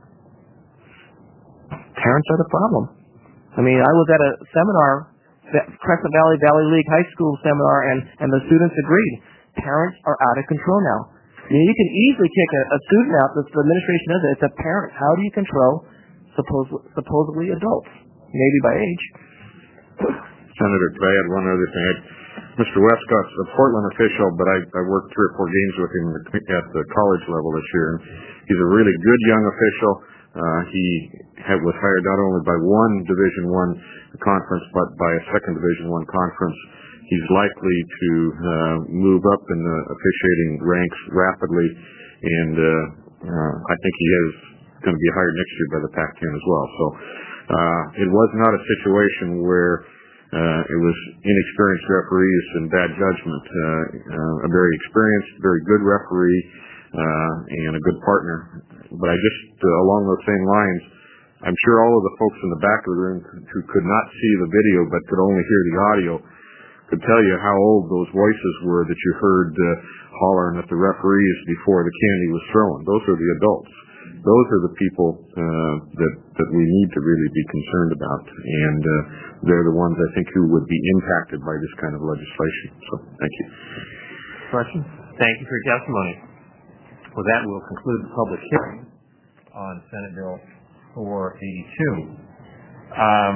Parents are the problem. I mean, I was at a seminar, Crescent Valley Valley League High School seminar, and, and the students agreed. Parents are out of control now. I mean, you can easily kick a, a student out. The administration does it. It's a parent. How do you control suppos supposedly adults, maybe by age? Senator, could I add one other thing? Mister Westcott's a Portland official, but I, I worked three or four games with him at the college level this year. And he's a really good young official. Uh, he had, was hired not only by one Division One conference, but by a second Division One conference. He's likely to uh, move up in the officiating ranks rapidly, and uh, uh, I think he is going to be hired next year by the Pac ten as well. So uh, it was not a situation where Uh, it was inexperienced referees and bad judgment. Uh, uh, a very experienced, very good referee, uh, and a good partner. But I just, uh, along those same lines, I'm sure all of the folks in the back of the room who could not see the video but could only hear the audio could tell you how old those voices were that you heard uh, hollering at the referees before the candy was thrown. Those are the adults. Those are the people uh, that that we need to really be concerned about, and uh, they're the ones I think who would be impacted by this kind of legislation. So, thank you. Questions? Thank you for your testimony. With that, we'll conclude the public hearing on Senate Bill four eighty-two. Um,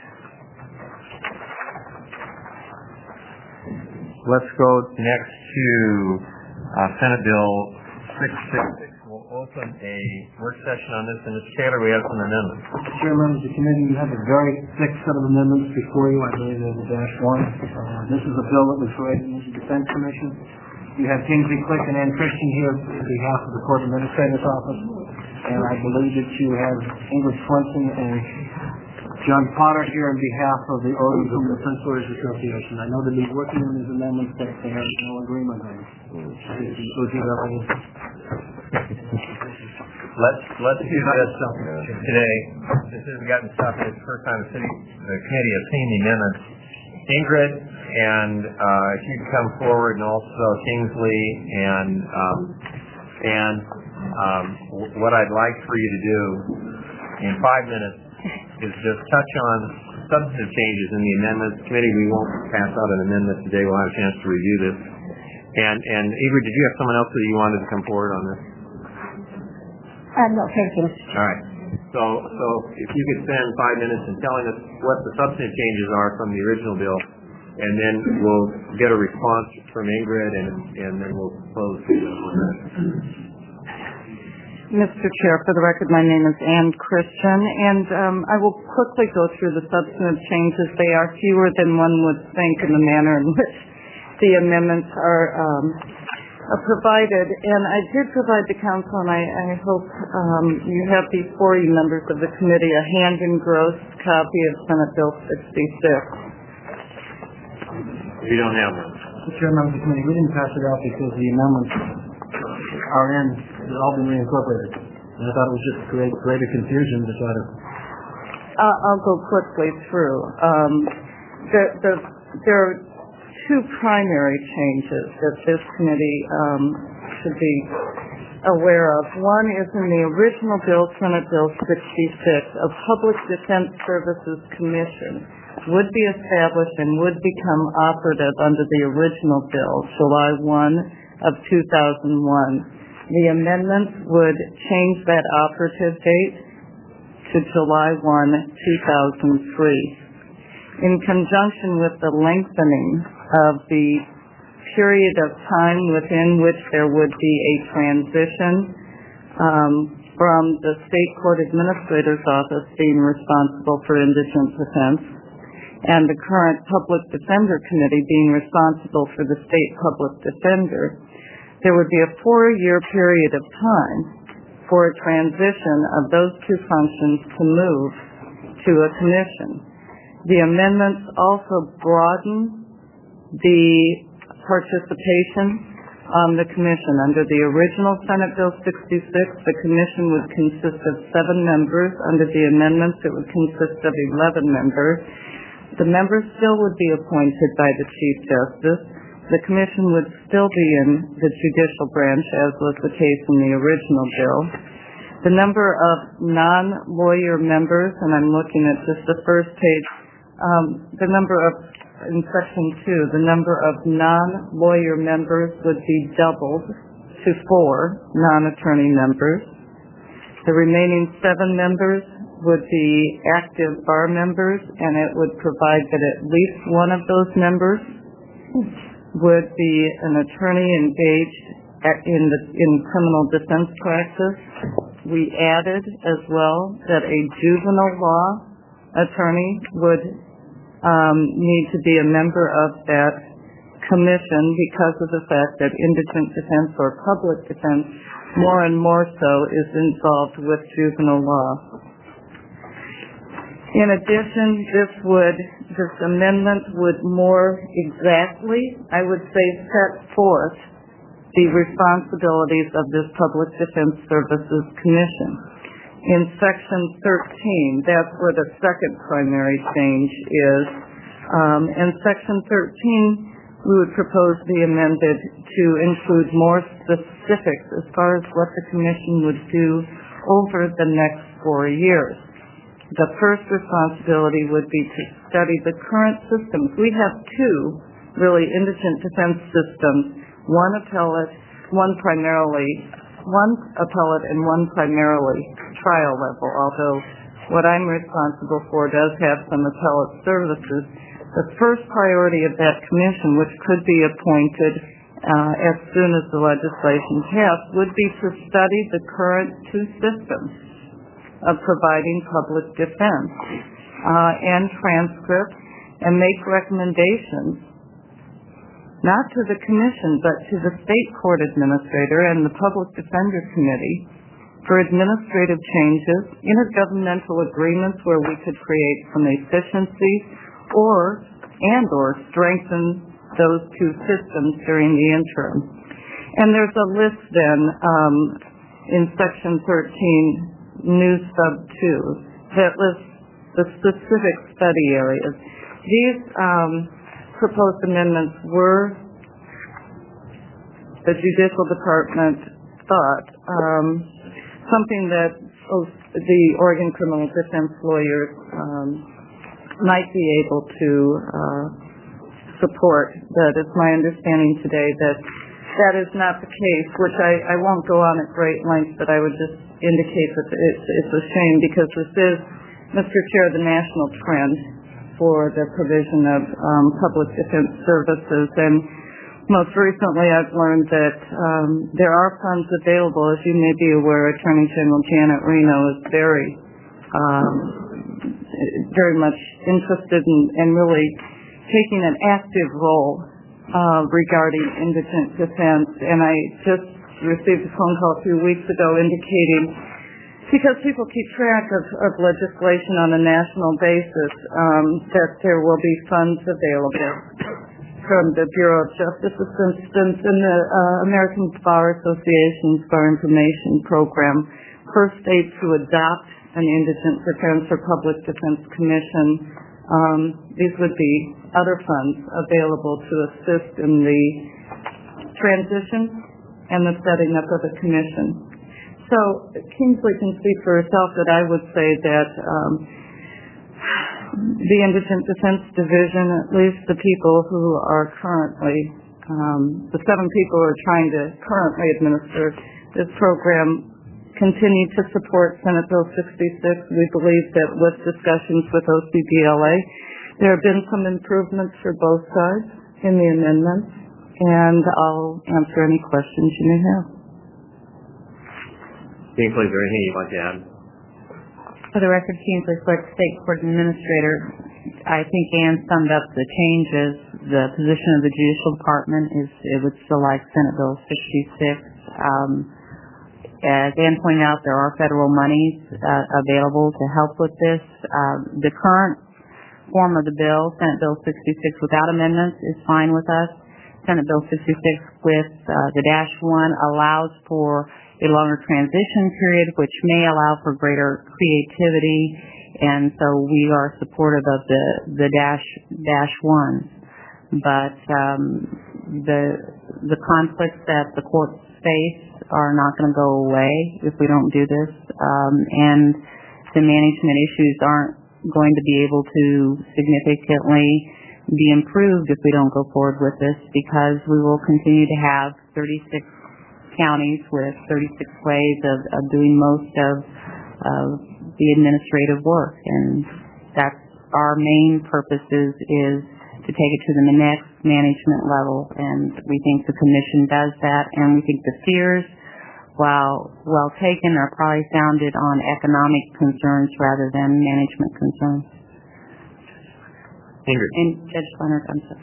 let's go next to uh, Senate Bill six sixty-six. Open a work session on this, and Mister Taylor, we have some amendments. Mister Chairman, the committee, you have a very thick set of amendments before you. I believe there's a dash one. Uh, this is a bill that was created in the Defense Commission. You have Kingsley Click and Ann Christian here on behalf of the Court Administrator's Office, and I believe that you have Ingrid Swenson and John Potter here on behalf of the Oregon Criminal Defense Lawyers Association. I know that they're working on these amendments, but they have no agreement on them. Let's let's do this today. This has gotten stuff. It's the first time the city, the committee has seen the amendments. Ingrid, and uh, if you'd come forward, and also Kingsley, and um, and um, what I'd like for you to do in five minutes is just touch on substantive changes in the amendments. Committee, we won't pass out an amendment today. We'll have a chance to review this. And and Ingrid, did you have someone else that you wanted to come forward on this? Uh, no, thank you. All right. So, so if you could spend five minutes in telling us what the substantive changes are from the original bill, and then we'll get a response from Ingrid, and and then we'll close. Mister Chair, for the record, my name is Ann Christian, and um, I will quickly go through the substantive changes. They are fewer than one would think in the manner in which the amendments are um, Uh, provided, and I did provide the council, and I, I hope um, you have before you, members of the committee, a hand-engrossed copy of Senate Bill sixty-six. We don't have one. Mister Chairman of the committee, we didn't pass it out because the amendments are in, they've all been reincorporated. And I thought it was just to create greater confusion to try to... Uh, I'll go quickly through. Um, the, the, there are two primary changes that this committee um, should be aware of. One is in the original bill, Senate Bill sixty-six, a Public Defense Services Commission would be established and would become operative under the original bill, July first of two thousand one. The amendments would change that operative date to July first, two thousand three. in conjunction with the lengthening of the period of time within which there would be a transition um, from the state court administrator's office being responsible for indigent defense and the current public defender committee being responsible for the state public defender, there would be a four-year period of time for a transition of those two functions to move to a commission. The amendments also broaden the participation on the commission. Under the original Senate Bill sixty-six, the commission would consist of seven members. Under the amendments, it would consist of eleven members. The members still would be appointed by the Chief Justice. The commission would still be in the judicial branch, as was the case in the original bill. The number of non-lawyer members, and I'm looking at just the first page, um, the number of in section two, the number of non-lawyer members would be doubled to four non-attorney members. The remaining seven members would be active bar members, and it would provide that at least one of those members would be an attorney engaged in the in criminal defense practice. We added as well that a juvenile law attorney would Um, need to be a member of that commission because of the fact that indigent defense or public defense more and more so is involved with juvenile law. In addition, this would, this amendment would more exactly, I would say, set forth the responsibilities of this Public Defense Services Commission. In section thirteen, that's where the second primary change is. Um, in section thirteen, we would propose be amended to include more specifics as far as what the commission would do over the next four years. The first responsibility would be to study the current systems. We have two, really, indigent defense systems, one appellate, one primarily one appellate and one primarily trial level, although what I'm responsible for does have some appellate services. The first priority of that commission, which could be appointed uh, as soon as the legislation passed, would be to study the current two systems of providing public defense uh, and transcripts and make recommendations not to the commission, but to the state court administrator and the public defender committee for administrative changes, intergovernmental agreements where we could create some efficiencies or and or strengthen those two systems during the interim. And there's a list then um, in section thirteen, new sub two, that lists the specific study areas. These um, proposed amendments were, the Judicial Department thought, um, something that oh, the Oregon criminal defense lawyers um, might be able to uh, support. But it's my understanding today that that is not the case, which I, I won't go on at great length, but I would just indicate that it's, it's a shame because this is, Mister Chair, the national trend for the provision of um, public defense services. And most recently I've learned that um, there are funds available. As you may be aware, Attorney General Janet Reno is very, um, very much interested in, in really taking an active role uh, regarding indigent defense. And I just received a phone call a few weeks ago indicating, because people keep track of, of legislation on a national basis, um, that there will be funds available from the Bureau of Justice Assistance and the uh, American Bar Association's Bar Information Program for states to adopt an indigent defense or public defense commission. Um, these would be other funds available to assist in the transition and the setting up of a commission. So Kingsley can speak for herself that I would say that um, the Indigent Defense Division, at least the people who are currently, um, the seven people who are trying to currently administer this program, continue to support Senate Bill sixty-six. We believe that with discussions with O C B L A, There have been some improvements for both sides in the amendments, and I'll answer any questions you may have. Kingsley, is there anything you'd like to add? For the record, Kingsley Flick, State Court Administrator. I think Ann summed up the changes. The position of the Judicial Department is it would still like Senate Bill sixty-six. Um, as Ann pointed out, there are federal monies uh, available to help with this. Uh, the current form of the bill, Senate Bill sixty-six without amendments, is fine with us. Senate Bill sixty-six with uh, the dash one allows for a longer transition period, which may allow for greater creativity, and so we are supportive of the the dash dash ones. But um, the the conflicts that the courts face are not going to go away if we don't do this, um, and the management issues aren't going to be able to significantly be improved if we don't go forward with this, because we will continue to have thirty-six counties with thirty-six ways of, of doing most of, of the administrative work, and that's our main purpose is, is to take it to the next management level, and we think the commission does that, and we think the fears, while well taken, are probably founded on economic concerns rather than management concerns. Ingrid. And Judge Leonard, I'm sorry.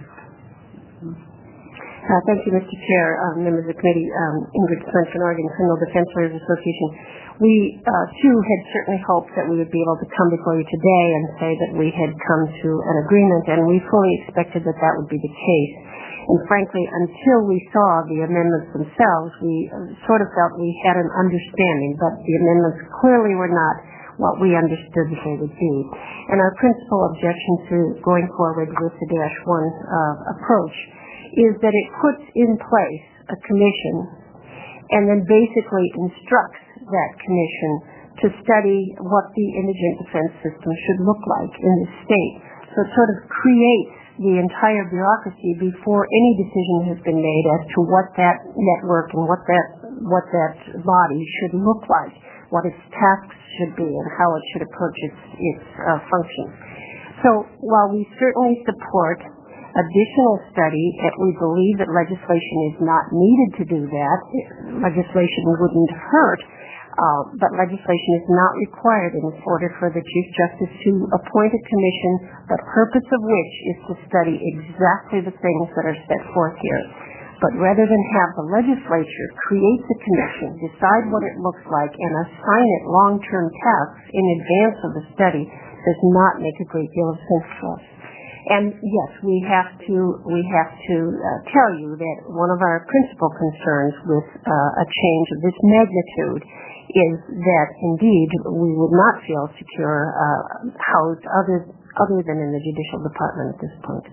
Uh, thank you, Mister Chair, uh, members of the committee, um, Ingrid Swenson, Oregon Criminal Defense Lawyers Association. We, uh, too, had certainly hoped that we would be able to come before you today and say that we had come to an agreement, and we fully expected that that would be the case. And frankly, until we saw the amendments themselves, we sort of felt we had an understanding, but the amendments clearly were not what we understood that they would be. And our principal objection to going forward with the dash one uh, approach is that it puts in place a commission and then basically instructs that commission to study what the indigent defense system should look like in the state. So it sort of creates the entire bureaucracy before any decision has been made as to what that network and what that what that body should look like, what its tasks should be, and how it should approach its, its uh, function. So while we certainly support additional study, that we believe that legislation is not needed to do that, legislation wouldn't hurt, uh, but legislation is not required in order for the Chief Justice to appoint a commission, the purpose of which is to study exactly the things that are set forth here. But rather than have the legislature create the commission, decide what it looks like, and assign it long-term tasks in advance of the study, does not make a great deal of sense to us. And yes, we have to we have to uh, tell you that one of our principal concerns with uh, a change of this magnitude is that indeed we would not feel secure uh, housed other other than in the Judicial Department at this point.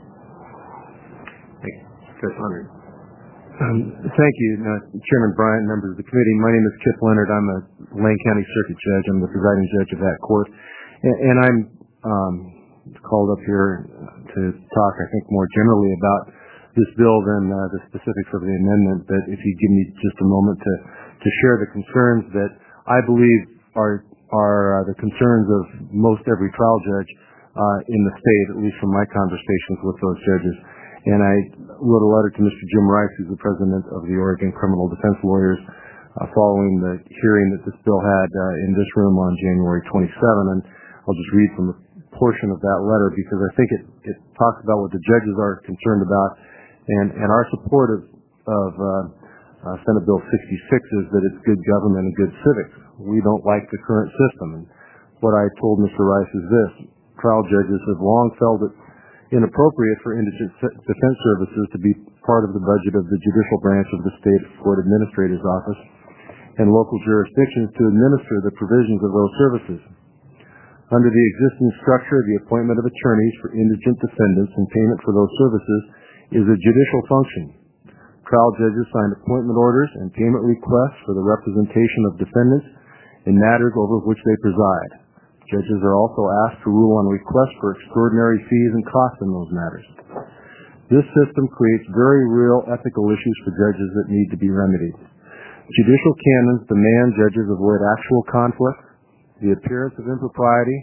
Thank you. Chris Leonard. Um, thank you, uh, Chairman Bryant, members of the committee. My name is Kip Leonard. I'm a Lane County Circuit Judge. I'm the presiding judge of that court, and, and I'm um, called up here to talk, I think, more generally about this bill than uh, the specifics of the amendment. But if you give me just a moment to, to share the concerns that I believe are are uh, the concerns of most every trial judge uh, in the state, at least from my conversations with those judges. And I wrote a letter to Mister Jim Rice, who's the president of the Oregon Criminal Defense Lawyers, uh, following the hearing that this bill had uh, in this room on January twenty-seventh. And I'll just read from a portion of that letter because I think it, it talks about what the judges are concerned about, and, and our support of, of uh, uh, Senate Bill sixty-six is that it's good government and good civics. We don't like the current system. And what I told Mister Rice is this: trial judges have long felt it inappropriate for indigent defense services to be part of the budget of the judicial branch of the state court administrator's office and local jurisdictions to administer the provisions of those services. Under the existing structure, the appointment of attorneys for indigent defendants and payment for those services is a judicial function. Trial judges sign appointment orders and payment requests for the representation of defendants in matters over which they preside. Judges are also asked to rule on requests for extraordinary fees and costs in those matters. This system creates very real ethical issues for judges that need to be remedied. Judicial canons demand judges avoid actual conflict, the appearance of impropriety,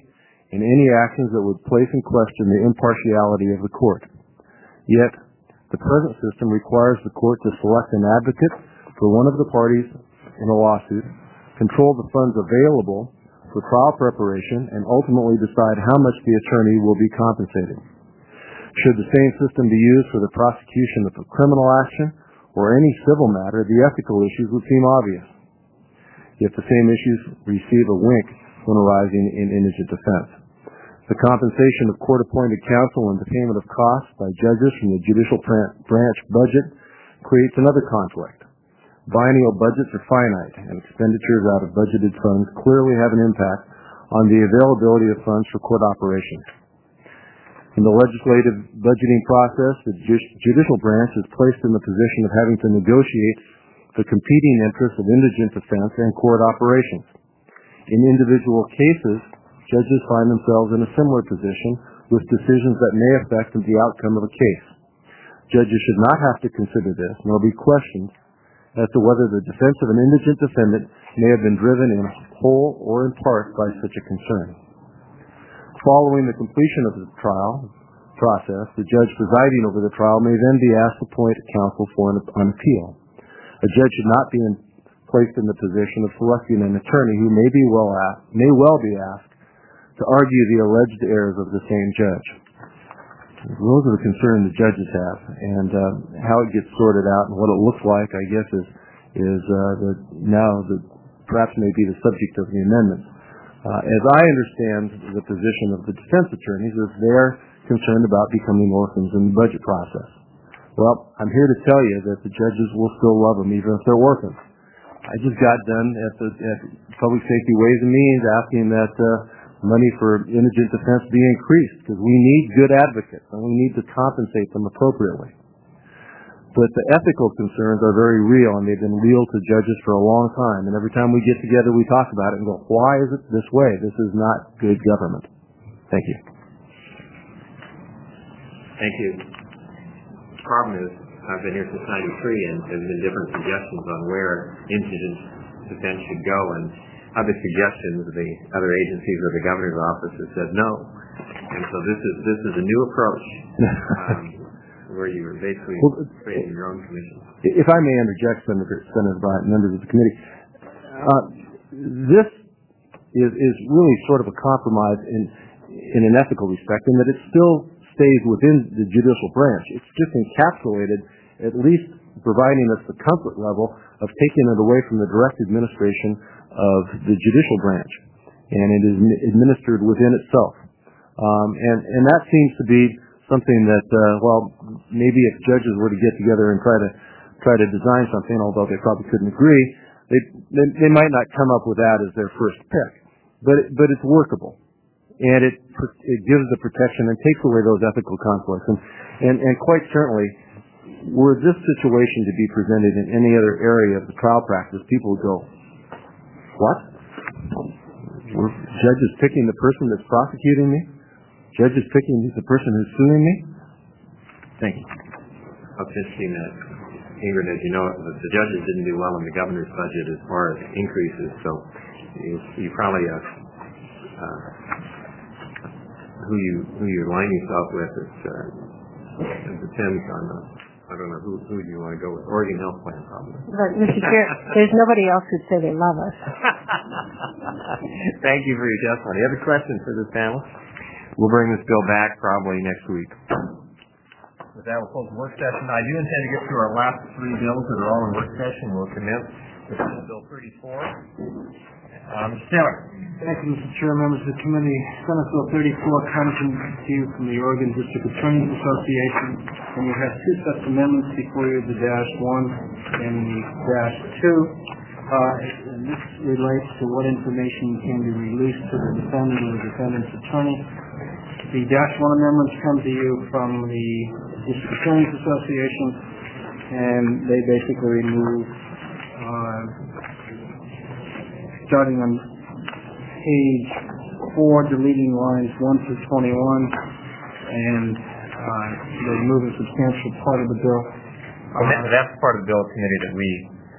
in any actions that would place in question the impartiality of the court. Yet, the present system requires the court to select an advocate for one of the parties in a lawsuit, control the funds available for trial preparation, and ultimately decide how much the attorney will be compensated. Should the same system be used for the prosecution of a criminal action or any civil matter, the ethical issues would seem obvious. Yet the same issues receive a wink when arising in indigent defense. The compensation of court-appointed counsel and the payment of costs by judges from the judicial branch budget creates another conflict. Biennial budgets are finite, and expenditures out of budgeted funds clearly have an impact on the availability of funds for court operations. In the legislative budgeting process, the judicial branch is placed in the position of having to negotiate the competing interests of indigent defense and court operations. In individual cases, judges find themselves in a similar position with decisions that may affect the outcome of a case. Judges should not have to consider this, nor be questioned as to whether the defense of an indigent defendant may have been driven in whole or in part by such a concern. Following the completion of the trial process, the judge presiding over the trial may then be asked to appoint counsel for an, an appeal. A judge should not be in, placed in the position of selecting an attorney who may be well asked, may well be asked to argue the alleged errors of the same judge. Those are the concerns the judges have, and uh, how it gets sorted out and what it looks like, I guess, is is uh, the, now the, perhaps may be the subject of the amendment. Uh, as I understand the position of the defense attorneys, is they're concerned about becoming orphans in the budget process. Well, I'm here to tell you that the judges will still love them even if they're orphans. I just got done at the at Public Safety Ways and Means asking that uh, money for indigent defense be increased because we need good advocates and we need to compensate them appropriately. But the ethical concerns are very real, and they've been real to judges for a long time. And every time we get together, we talk about it and go, why is it this way? This is not good government. Thank you. Thank you. The problem is, I've been here since ninety-three, and there's been different suggestions on where indigent defense should go, and other suggestions, the other agencies or the governor's office has said no. And so this is this is a new approach, um, where you are basically well, creating your own commission. If I may interject, Senator, Senator Bryant, members of the committee, uh, this is, is really sort of a compromise in, in an ethical respect, in that it still stays within the judicial branch. It's just encapsulated, at least providing us the comfort level of taking it away from the direct administration of the judicial branch, and it is administered within itself. Um, and, and that seems to be something that, uh, well, maybe if judges were to get together and try to try to design something, although they probably couldn't agree, they they, they might not come up with that as their first pick. But it, but it's workable, and it it gives the protection and takes away those ethical conflicts. And and, and quite certainly, were this situation to be presented in any other area of the trial practice, people would go, what? Were judges picking the person that's prosecuting me? Judges picking the person who's suing me? Thank you. It's interesting that, Ingrid, as you know, the, the judges didn't do well in the governor's budget as far as increases, so you, you probably, uh, uh, who you who you align yourself with, it, uh, it depends on, uh, I don't know, who, who do you want to go with? Oregon Health Plan, probably. But, Mister Chair, there's nobody else who'd say they love us. Thank you for your testimony. Other questions for this panel? We'll bring this bill back probably next week. With that, we'll close the work session. I do intend to get through our last three bills that are all in work session. We'll commence with Bill thirty-four. Um, Mister Taylor. Thank you, Mister Chair, members of the committee. Senate Bill thirty-four comes to you from the Oregon District Attorneys Association, and you have two sets of amendments before you, the dash one and the dash two. Uh, and this relates to what information can be released to the defendant or the defendant's attorney. The dash one amendments come to you from the District Attorneys Association, and they basically remove, uh, starting on page four, deleting lines one through twenty-one, and uh, they remove a substantial part of the bill. Uh, that's part of the bill committee that we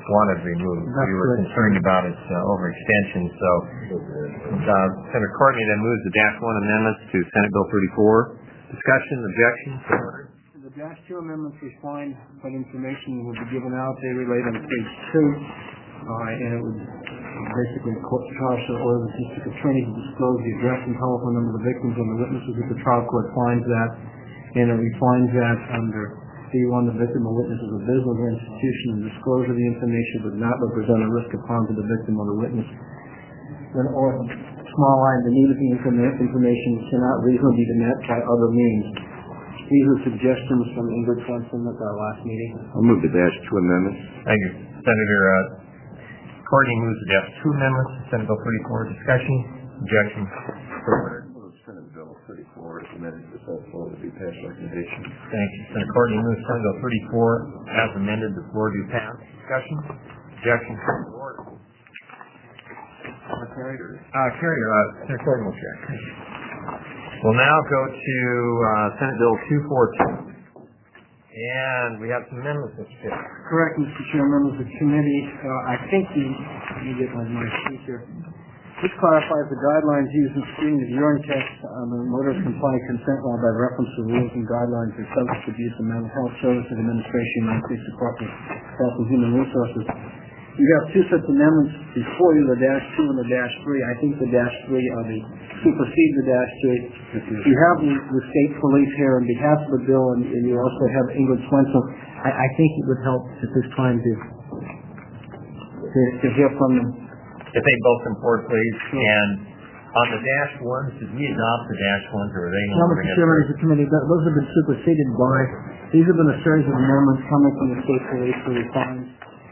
wanted removed. We were concerned about its uh, overextension. So uh, Senator Courtney then moves the dash one amendments to Senate Bill thirty-four. Discussion, objections? The dash two amendments is fine, but information will be given out. They relate on page two, uh, and it would basically court charge the order of the district attorney to disclose the address and telephone number of the victims and the witnesses if the trial court finds that, and it refines that under C one, the victim or witness is a business or institution. The disclosure of the information does not represent a risk of harm to the victim or the witness. Then, or small line, the need of the information cannot reasonably be met by other means. These are suggestions from Ingrid Swenson at our last meeting. I'll move the dash two amendments. Thank you. Senator uh, Courtney moves the dash two amendments to Senate Bill thirty-four. Discussion, objections? Senate Bill thirty-four is amended to the Senate floor to be passed recommendation. Thank you. Senator Courtney moves Senate Bill thirty-four as amended. The floor do pass. Discussion, objections? Order. Uh, carried. Uh, carried. Uh, Senator Courtney will chair. We'll now go to uh, Senate Bill two forty-two. And we have some amendments, Mister Chair. Correct, Mister Chair, members of the committee. Uh, I think the, let me get my, my sheet here. This clarifies the guidelines used in screening of urine tests on the motorist compliant consent law by reference to rules and guidelines of substance abuse and mental health services administration, United States Department of Health and Human Resources. You have two sets of amendments before you, the dash two and the dash three. I think the dash three are the supersede the dash three. You have the, the state police here on behalf of the bill, and, and you also have Ingrid Swenson. I, I think it would help at this time to to, to hear from them. If they both support, please. And on the dash ones, did we adopt the dash ones, or are they no? Mister Chairman, as a committee, that, those have been superseded by. These have been a series of amendments coming from the state police to refine.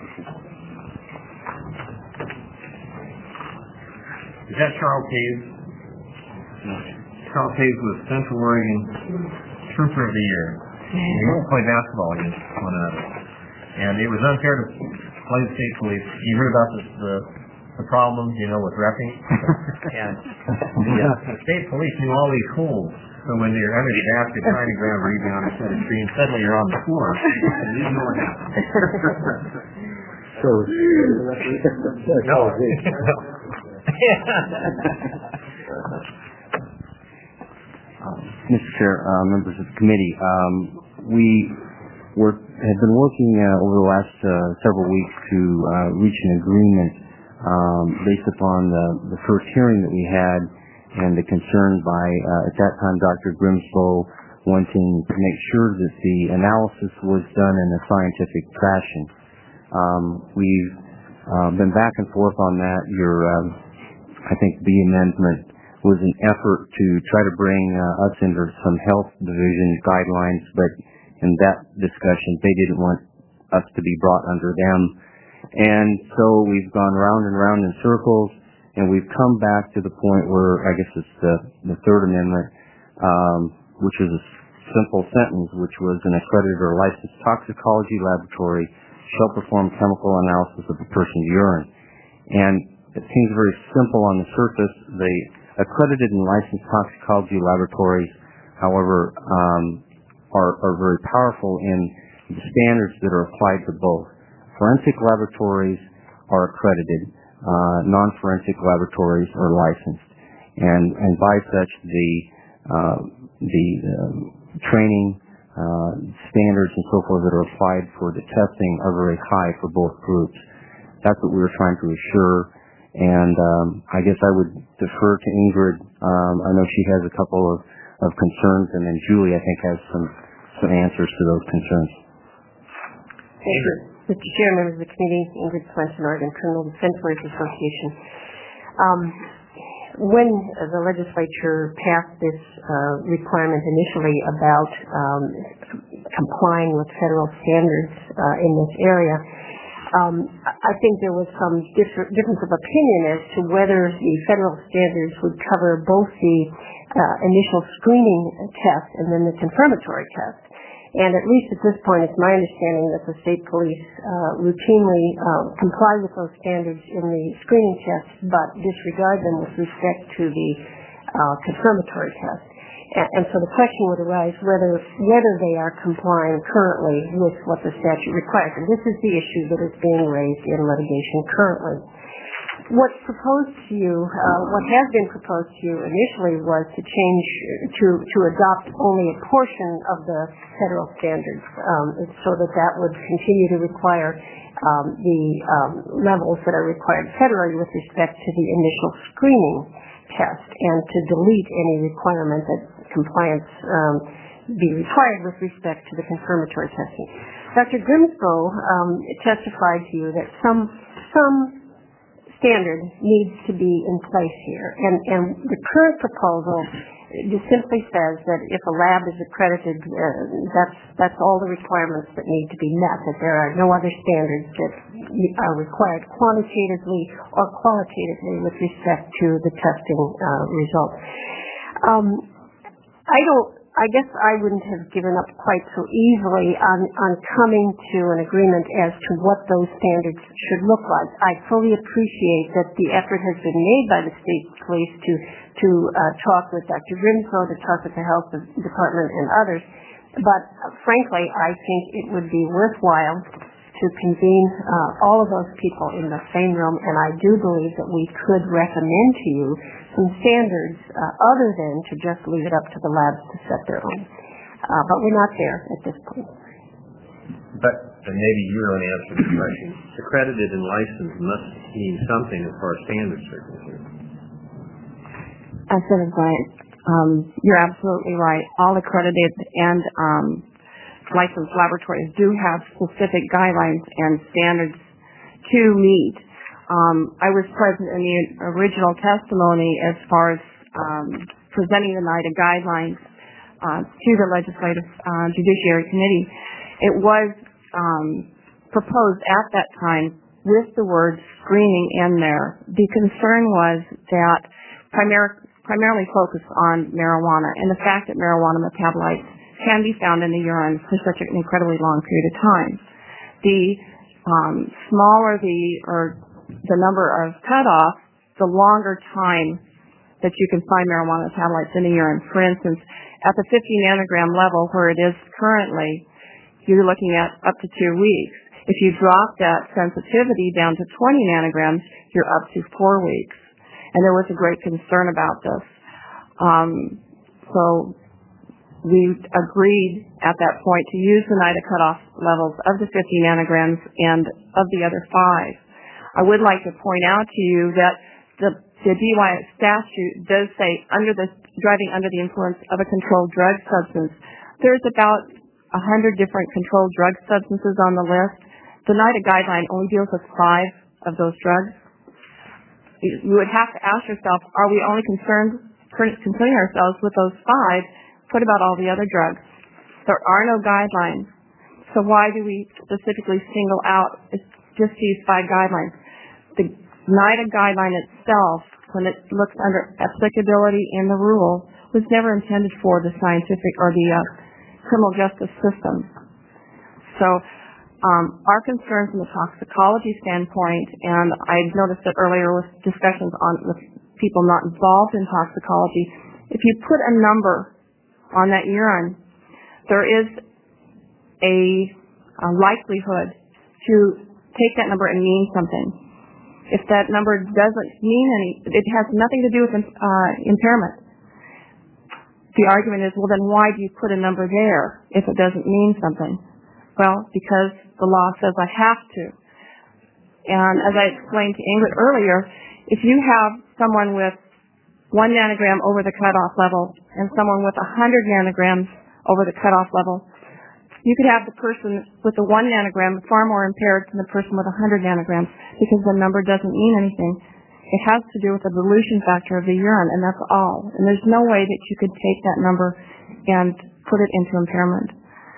Is that Charles Hayes? No. Charles Hayes was Central Oregon Trooper of the Year. We won't play basketball against one another. And it was unfair to play the state police. You heard about this, the, the problems, you know, with reffing. And yeah, the state police knew all these holes. So when you're under the basket trying to grab a rebound instead of screen, suddenly you're on the floor. And you know what happened. So, no. um, Mister Chair, uh, members of the committee, um, we were, have been working uh, over the last uh, several weeks to uh, reach an agreement um, based upon the, the first hearing that we had and the concern by, uh, at that time, Doctor Grimslow wanting to make sure that the analysis was done in a scientific fashion. Um, we've uh, been back and forth on that. Your um, I think the amendment was an effort to try to bring uh, us into some health division guidelines, but in that discussion, they didn't want us to be brought under them. And so we've gone round and round in circles, and we've come back to the point where, I guess it's the, the third amendment, um, which is a simple sentence, which was an accredited or licensed toxicology laboratory shall perform chemical analysis of a person's urine. And it seems very simple on the surface. The accredited and licensed toxicology laboratories, however, um, are, are very powerful in the standards that are applied to both. Forensic laboratories are accredited. Uh, non-forensic laboratories are licensed. And, and by such, the, uh, the um, training uh, standards and so forth that are applied for the testing are very high for both groups. That's what we were trying to assure. And um, I guess I would defer to Ingrid. Um, I know she has a couple of, of concerns, and then Julie, I think, has some, some answers to those concerns. Thank you. Mister Chair, members of the committee, Ingrid Swenson, Oregon Criminal Defense Lawyers Association. Um, when uh, the legislature passed this uh, requirement initially about um, complying with federal standards uh, in this area, Um, I think there was some differ- difference of opinion as to whether the federal standards would cover both the uh, initial screening test and then the confirmatory test. And at least at this point, it's my understanding that the state police uh, routinely um, comply with those standards in the screening test, but disregard them with respect to the uh, confirmatory test. And, and so the question would arise whether whether they are complying currently with what the statute requires. And this is the issue that is being raised in litigation currently. What's proposed to you, uh, what has been proposed to you initially was to change, to, to adopt only a portion of the federal standards, um, so that that would continue to require um, the um, levels that are required federally with respect to the initial screening test, and to delete any requirement that compliance um, be required with respect to the confirmatory testing. Doctor Grimsbo um, testified to you that some some standard needs to be in place here. And, and the current proposal just simply says that if a lab is accredited, uh, that's, that's all the requirements that need to be met, that there are no other standards that are required quantitatively or qualitatively with respect to the testing uh, results. Um, I don't I guess I wouldn't have given up quite so easily on, on coming to an agreement as to what those standards should look like. I fully appreciate that the effort has been made by the state police to, to uh, talk with Doctor Grimsbo, to talk with the health department and others, but uh, frankly, I think it would be worthwhile to convene uh, all of those people in the same room, and I do believe that we could recommend to you some standards uh, other than to just leave it up to the labs to set their own. Uh, but we're not there at this point. But and maybe you don't answer the question. Accredited and licensed must mean something as far as standards are concerned. Uh, Senator Bryant, um, you're absolutely right. All accredited and um, licensed laboratories do have specific guidelines and standards to meet. Um, I was present in the original testimony as far as um, presenting the NIDA guidelines uh, to the Legislative uh, Judiciary Committee. It was um, proposed at that time with the word screening in there. The concern was that primar- primarily focused on marijuana and the fact that marijuana metabolites can be found in the urine for such an incredibly long period of time. The um, smaller the or the number of cutoffs, the longer time that you can find marijuana metabolites in the urine. For instance, at the fifty nanogram level where it is currently, you're looking at up to two weeks. If you drop that sensitivity down to twenty nanograms, you're up to four weeks. And there was a great concern about this. Um, so we agreed at that point to use the NIDA cutoff levels of the fifty nanograms and of the other five. I would like to point out to you that the, the D U I statute does say under the driving under the influence of a controlled drug substance. There's about a hundred different controlled drug substances on the list. The NIDA guideline only deals with five of those drugs. You would have to ask yourself, are we only concerned concerning ourselves with those five? What about all the other drugs? There are no guidelines. So why do we specifically single out just these five guidelines? The NIDA guideline itself, when it looks under applicability in the rule, was never intended for the scientific or the uh, criminal justice system. So um, our concerns from the toxicology standpoint, and I noticed that earlier with discussions on with people not involved in toxicology, if you put a number on that urine, there is a, a likelihood to take that number and mean something. If that number doesn't mean any, it has nothing to do with uh, impairment. The argument is, well, then why do you put a number there if it doesn't mean something? Well, because the law says I have to. And as I explained to Ingrid earlier, if you have someone with one nanogram over the cutoff level and someone with one hundred nanograms over the cutoff level, you could have the person with the one nanogram far more impaired than the person with one hundred nanograms because the number doesn't mean anything. It has to do with the dilution factor of the urine, and that's all. And there's no way that you could take that number and put it into impairment.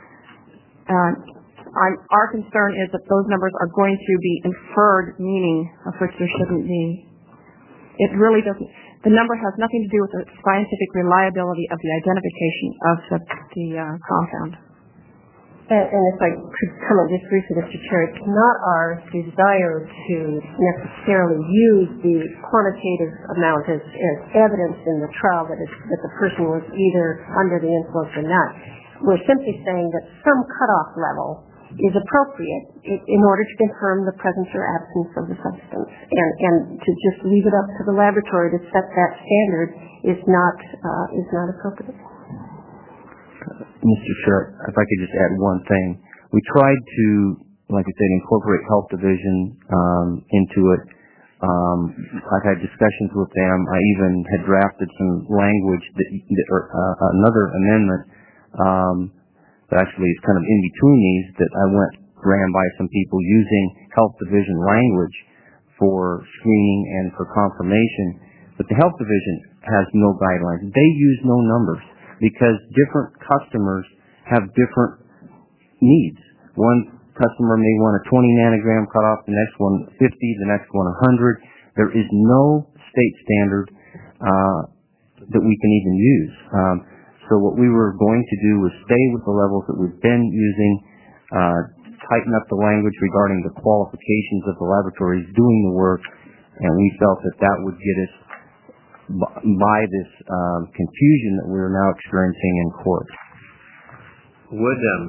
Uh, I'm, our concern is that those numbers are going to be inferred meaning of which there shouldn't be. It really doesn't. The number has nothing to do with the scientific reliability of the identification of the, the uh, compound. And, and if I could comment just briefly, Mister Chair, it's not our desire to necessarily use the quantitative amount as, as evidence in the trial that, is, that the person was either under the influence or not. We're simply saying that some cutoff level is appropriate in order to confirm the presence or absence of the substance. And, and to just leave it up to the laboratory to set that standard is not, uh, is not appropriate. Mister Chair, if I could just add one thing. We tried to, like I said, incorporate Health Division um, into it. Um, I've had discussions with them. I even had drafted some language that, that or uh, another amendment um, that actually is kind of in between these that I went ran by some people using Health Division language for screening and for confirmation. But the Health Division has no guidelines. They use no numbers because different customers have different needs. One customer may want a twenty nanogram cutoff, the next one fifty, the next one one hundred. There is no state standard uh, that we can even use. Um, so what we were going to do was stay with the levels that we've been using, uh, tighten up the language regarding the qualifications of the laboratories doing the work, and we felt that that would get us by this um, confusion that we're now experiencing in court. Would um,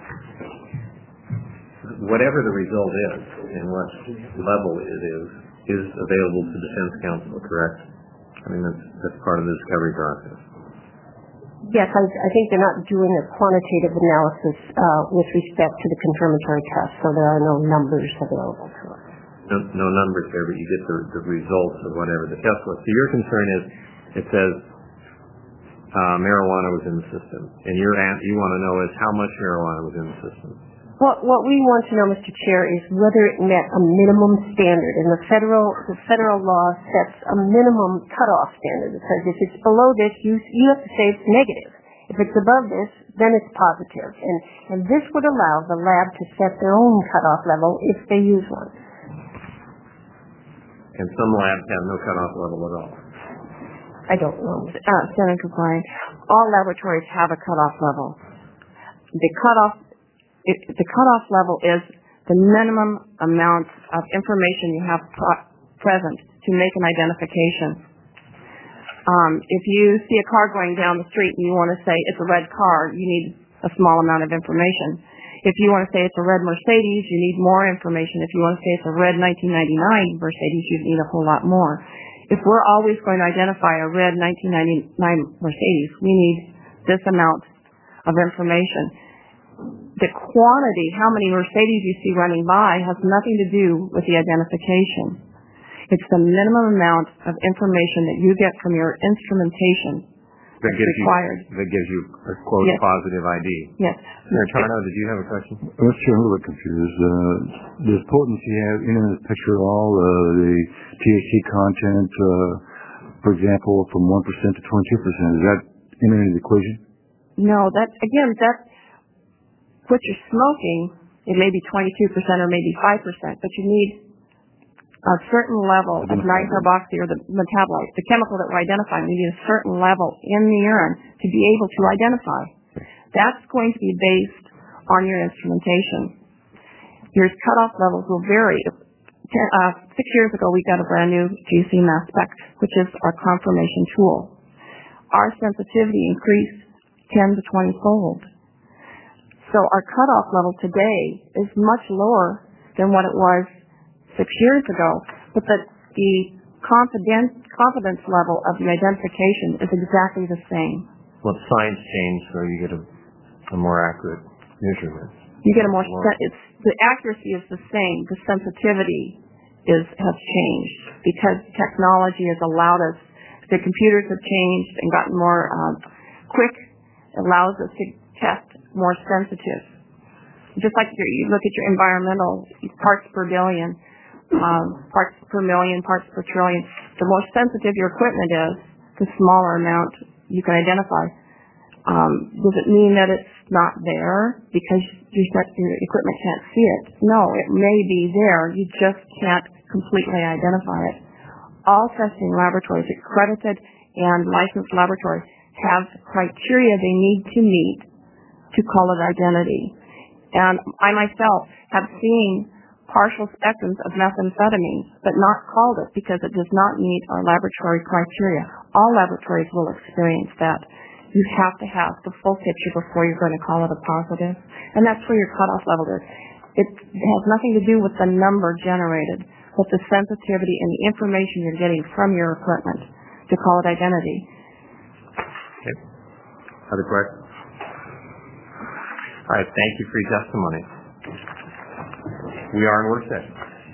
whatever the result is and what level it is, is available to defense counsel, correct? I mean, that's, that's part of the discovery process. Yes, I, I think they're not doing a quantitative analysis uh, with respect to the confirmatory test, so there are no numbers available to us. No, no numbers there, but you get the, the results of whatever the test was. So your concern is, it says uh, marijuana was in the system, and your you want to know is how much marijuana was in the system. What, what we want to know, Mister Chair, is whether it met a minimum standard, and the federal the federal law sets a minimum cutoff standard. It says if it's below this, you you have to say it's negative. If it's above this, then it's positive, and and this would allow the lab to set their own cutoff level if they use one. And some labs have no cutoff level at all. I don't know. Uh, Senator Klein, all laboratories have a cutoff level. The cutoff, it, the cutoff level is the minimum amount of information you have pro- present to make an identification. Um, if you see a car going down the street and you want to say it's a red car, you need a small amount of information. If you want to say it's a red Mercedes, you need more information. If you want to say it's a red nineteen ninety-nine Mercedes, you need a whole lot more. If we're always going to identify a red nineteen ninety-nine Mercedes, we need this amount of information. The quantity, how many Mercedes you see running by, has nothing to do with the identification. It's the minimum amount of information that you get from your instrumentation that gives required. You, that gives you a quote yes. positive I D. Yes. Senator Tarnow, did you have a question? Mister Chair, I'm a little bit confused. Uh, does potency have in the picture at all? Uh, the T H C content, uh, for example, from one percent to twenty-two percent. Is that in the equation? No, that, again, that, what you're smoking, it may be twenty-two percent or maybe five percent, but you need a certain level of nine carboxy or the metabolite, the chemical that we're identifying. We need a certain level in the urine to be able to identify. That's going to be based on your instrumentation. Your cutoff levels will vary. Uh, six years ago, we got a brand new G C mass spec, which is our confirmation tool. Our sensitivity increased ten to twenty fold. So our cutoff level today is much lower than what it was six years ago, but the, the confidence, confidence level of the identification is exactly the same. Well, science changed, so you get a, a more accurate measurement. You get a more, it's, the accuracy is the same, the sensitivity is, has changed because technology has allowed us, the computers have changed and gotten more um, quick, it allows us to test more sensitive. Just like your, you look at your environmental parts per billion, Um, parts per million, parts per trillion. The more sensitive your equipment is, the smaller amount you can identify. Um, does it mean that it's not there because your, your equipment can't see it? No, it may be there. You just can't completely identify it. All testing laboratories, accredited and licensed laboratories, have criteria they need to meet to call it identity. And I myself have seen partial spectrums of methamphetamine, but not called it because it does not meet our laboratory criteria. All laboratories will experience that. You have to have the full picture before you're going to call it a positive. And that's where your cutoff level is. It has nothing to do with the number generated, but the sensitivity and the information you're getting from your equipment to call it identity. Okay. Other questions? All right, thank you for your testimony. We are in work session.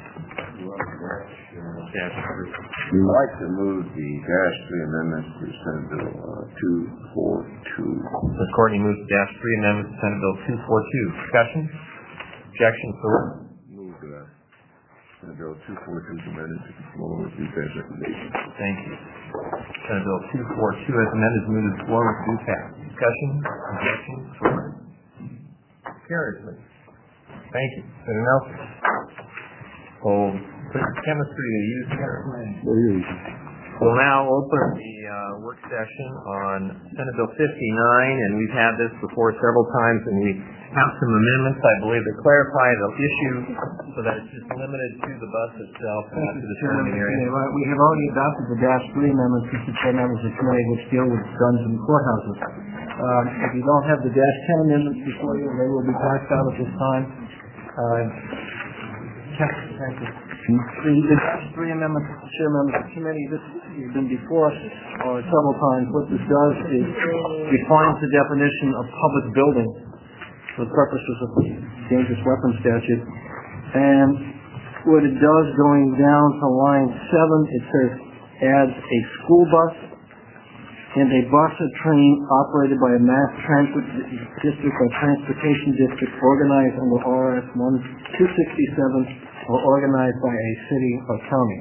We'd like to move the dash three amendments to Senate Bill uh, two forty-two. Miz Courtney moves the dash three amendments to Senate Bill two forty-two. Discussion? Objection? So Move the Senate Bill two forty-two is amended to conform with the best recommendation. Thank you. Senate Bill two forty-two as amended is moved to the floor with due pass. Discussion? Objection? So carried, please. Thank you. Senator Nelson. We'll put chemistry to use here. We'll now open the uh, work session on Senate Bill fifty-nine, and we've had this before several times, and we have some amendments, I believe, that clarify the issue so that it's just limited to the bus itself, not to the surrounding area. We have already adopted the dash three amendments, Mister Chair, members of the committee, which deal with guns in courthouses. Um, if you don't have the dash ten amendments before you, they will be passed out at this time. Uh, thank you. The, the dash three amendment, Mister Chair, members of the committee, this has been before us uh, several times. What this does is defines the definition of public building for the purposes of the dangerous weapons statute. And what it does, going down to line seven, it says adds a school bus and a bus or train operated by a mass transit district or transportation district organized under R S one two sixty-seven or organized by a city or county.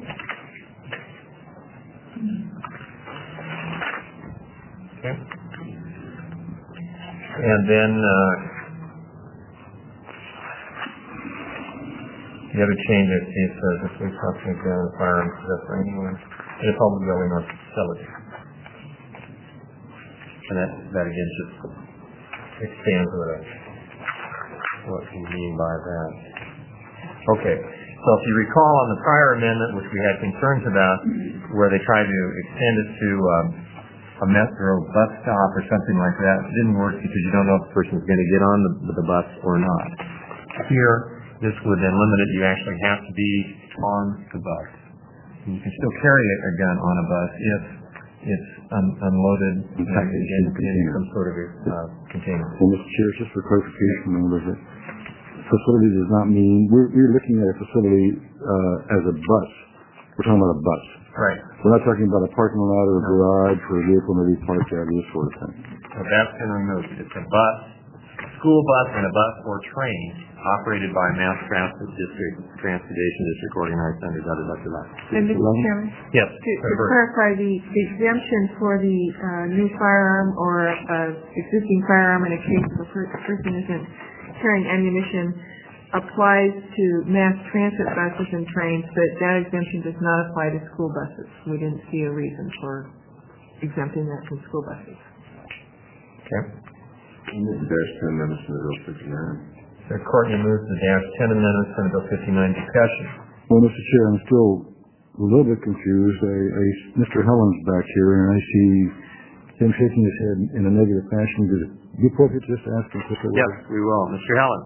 Okay. And then uh, the other change I see says if we constantly down the firearms possessed for anyone in a public building or facility. And that, that again just expands what, I, what we mean by that. Okay, so if you recall on the prior amendment, which we had concerns about, where they tried to extend it to um, a metro bus stop or something like that, it didn't work because you don't know if the person's going to get on the, the bus or not. Here, this would then limit it. You actually have to be on the bus. You can still carry a gun on a bus if it's un- unloaded in, in, in some sort of a uh, container. Well, Mister Chair, just for clarification, members, that facility does not mean, we're, we're looking at a facility uh, as a bus. We're talking about a bus. Right. We're not talking about a parking lot or a garage for a vehicle maybe parked there, this sort of thing. So that's been removed. It's a bus, school bus, and a bus or train operated by a mass transit district, transportation district organized under da da da da da. And Mister Chairman? Yes. To, to clarify, the, the exemption for the uh, new firearm or uh, existing firearm in a case where a person isn't carrying ammunition applies to mass transit buses and trains, but that exemption does not apply to school buses. We didn't see a reason for exempting that from school buses. Okay. Dash ten amendments to Bill fifty-nine. Sir Courtney moves the dash ten amendments to Bill fifty-nine. Discussion. Well, Mister Chair, I'm still a little bit confused. I, I, Mister Hellen's back here, and I see him shaking his head in a negative fashion. Is it be appropriate to just ask him if it Yes, we will. Mister Hellen.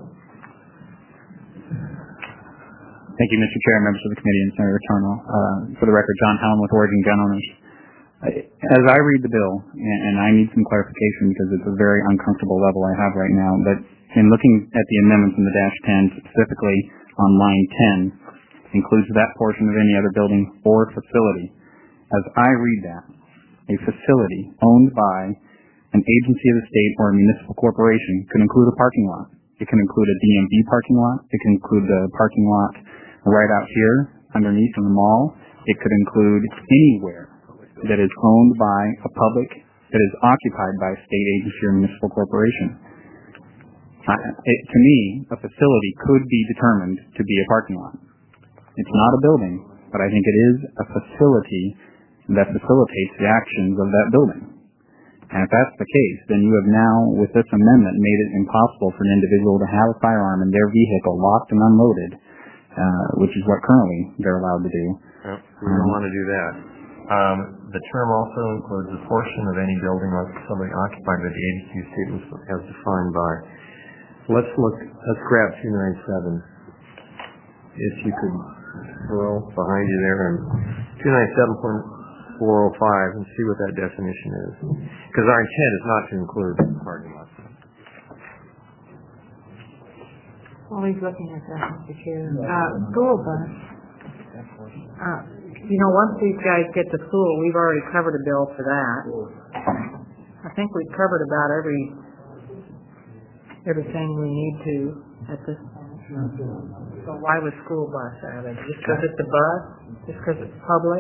Thank you, Mister Chair, members of the committee, and Senator Turno. Uh, for the record, John Helen with Oregon Gun Owners. As I read the bill, and I need some clarification because it's a very uncomfortable level I have right now, but in looking at the amendments in the dash ten, specifically on line ten, includes that portion of any other building or facility. As I read that, a facility owned by an agency of the state or a municipal corporation could include a parking lot. It can include a D M V parking lot. It can include the parking lot right out here underneath in the mall. It could include anywhere that is owned by a public, that is occupied by a state agency or municipal corporation. Uh, it, to me, a facility could be determined to be a parking lot. It's not a building, but I think it is a facility that facilitates the actions of that building. And if that's the case, then you have now, with this amendment, made it impossible for an individual to have a firearm in their vehicle locked and unloaded, uh, which is what currently they're allowed to do. Yep, we don't um, want to do that. Um, the term also includes a portion of any building or facility occupied by the agency statements as defined by. Let's look, let's grab two ninety-seven. If you could scroll behind you there and two ninety-seven point four oh five and see what that definition is. Because our intent is not to include parking lots. While he's looking at that, Mister Chair, uh, school bus. Uh, you know, once these guys get to school, we've already covered a bill for that. I think we've covered about every everything we need to at this point. So why was school bus added? Just because it's a bus? Just because it's public?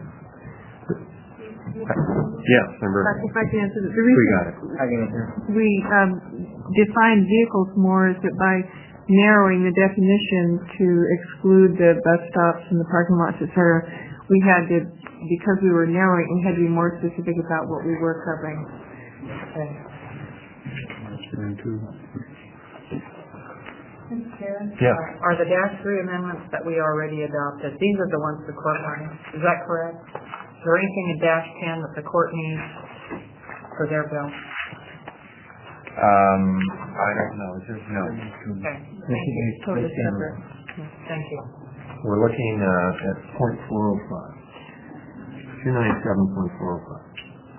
Yes, member. If I can answer this. The reason we got it. I can answer. We um, define vehicles more is that by narrowing the definition to exclude the bus stops and the parking lots, et cetera, we had to, because we were narrowing, we had to be more specific about what we were covering. Okay. Mister Chair? Yeah. Uh, are the dash three amendments that we already adopted, these are the ones the court wanted, is that correct? Is there anything in dash ten that the court needs for their bill? Um, I don't know. Is there, no. Okay. Thank you. Totally separate. Thank you. We're looking uh, at point four oh five. two ninety-seven point four oh five.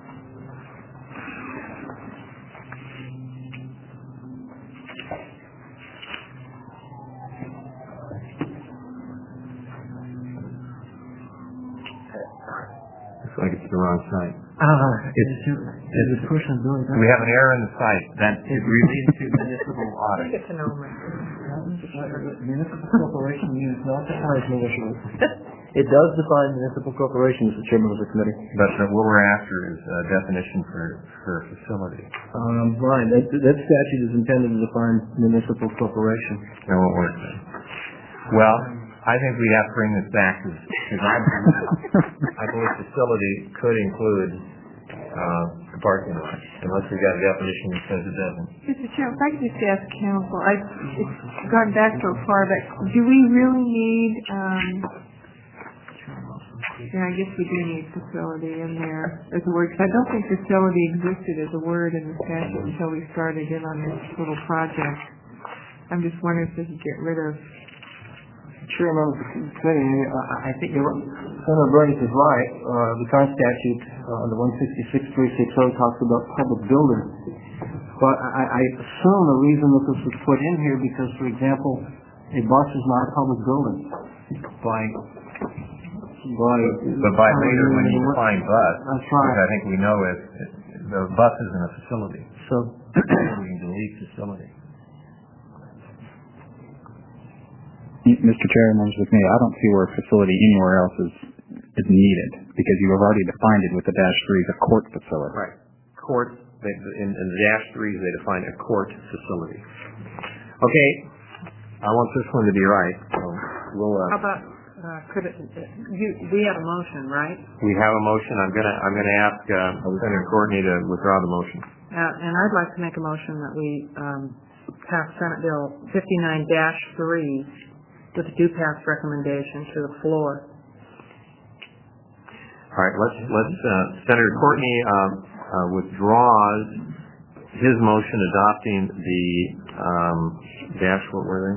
Looks like it's the wrong site. Uh, it's, it's a person doing that. We have an error in the site that is related to municipal audit. Get to know me. Municipal corporation means not define municipal. It does define municipal corporation, Mister Chairman of the committee. But uh, what we're after is a definition for for a facility. Um, Brian, that, that statute is intended to define municipal corporation. That won't work then. Well, I think we have to bring this back to, because I believe, I believe facility could include uh, the parking lot, unless we've got a definition that says it doesn't. Mister Chair, if I could just ask counsel, I, it's gone back so far, but do we really need, um, yeah, I guess we do need facility in there as a word, because I don't think facility existed as a word in the statute until we started in on this little project. I'm just wondering if we could get rid of. Chairman of the committee, I think Senator Burns is right. Uh, the current statute, uh, the one sixty-six three sixty talks about public buildings. But I, I assume the reason that this was put in here because, for example, a bus is not a public building. By, by, but by later when you define bus, that's right. which I think we know is, the bus is in a facility. So we can delete facility. Mister Chair, members of the committee, I don't see where a facility anywhere else is is needed because you have already defined it with the dash three, the court facility. Right. Court, they, in, in the dash threes, they define a court facility. Okay. I want this one to be right. So we'll. Uh, How about uh, could it? You, we have a motion, right? We have a motion. I'm gonna I'm gonna ask uh, Senator Courtney to withdraw the motion. Uh, and I'd like to make a motion that we um, pass Senate Bill fifty-nine dash three. With a due pass recommendation to the floor. All right, let's let's uh, Senator Courtney um, uh, withdraws his motion adopting the um, dash. What were they?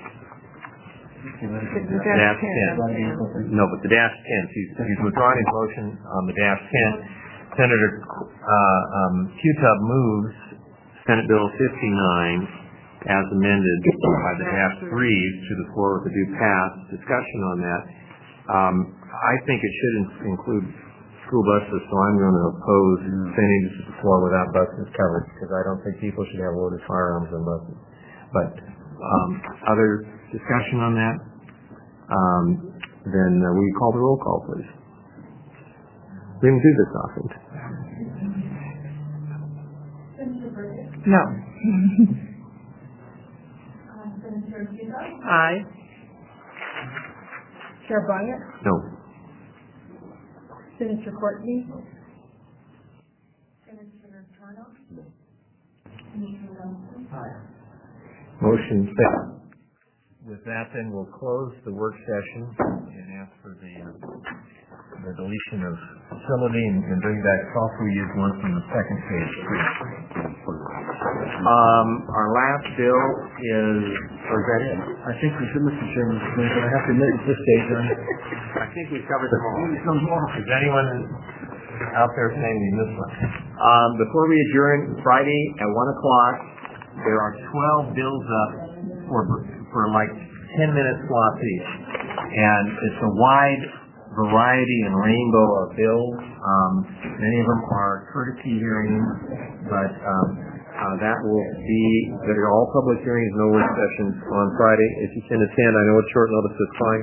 The dash ten. No, but the dash ten. He's, he's withdrawing his motion on the dash ten. Senator uh, um, Q-Tub moves Senate Bill fifty-nine. As amended by the dash threes to the floor with a due pass. Discussion on that. Um, I think it should in- include school buses, so I'm going to oppose sending this to the floor without buses covered because I don't think people should have loaded firearms on buses. But um, other discussion on that? Um, then uh, will you call the roll call, please? We didn't do this often. No. Aye. Chair Bryant? No. Senator Courtney? Senator Motion failed. With that, then, we'll close the work session and ask for the, uh, the deletion of facility and, and bring back software use one from the second page. Um, our last bill is, or is that it? I think we should, Mister Chairman, but I have to admit at this stage, I'm I think we've covered them all. Is anyone out there saying we missed one? Um, before we adjourn, Friday at one o'clock, there are twelve bills up for, for like ten minute slots each. And it's a wide variety and rainbow of bills. Um, many of them are courtesy hearings, but um, uh, that will be, they're all public hearings, no work sessions on Friday. If you can attend, I know it's short notice, it's fine.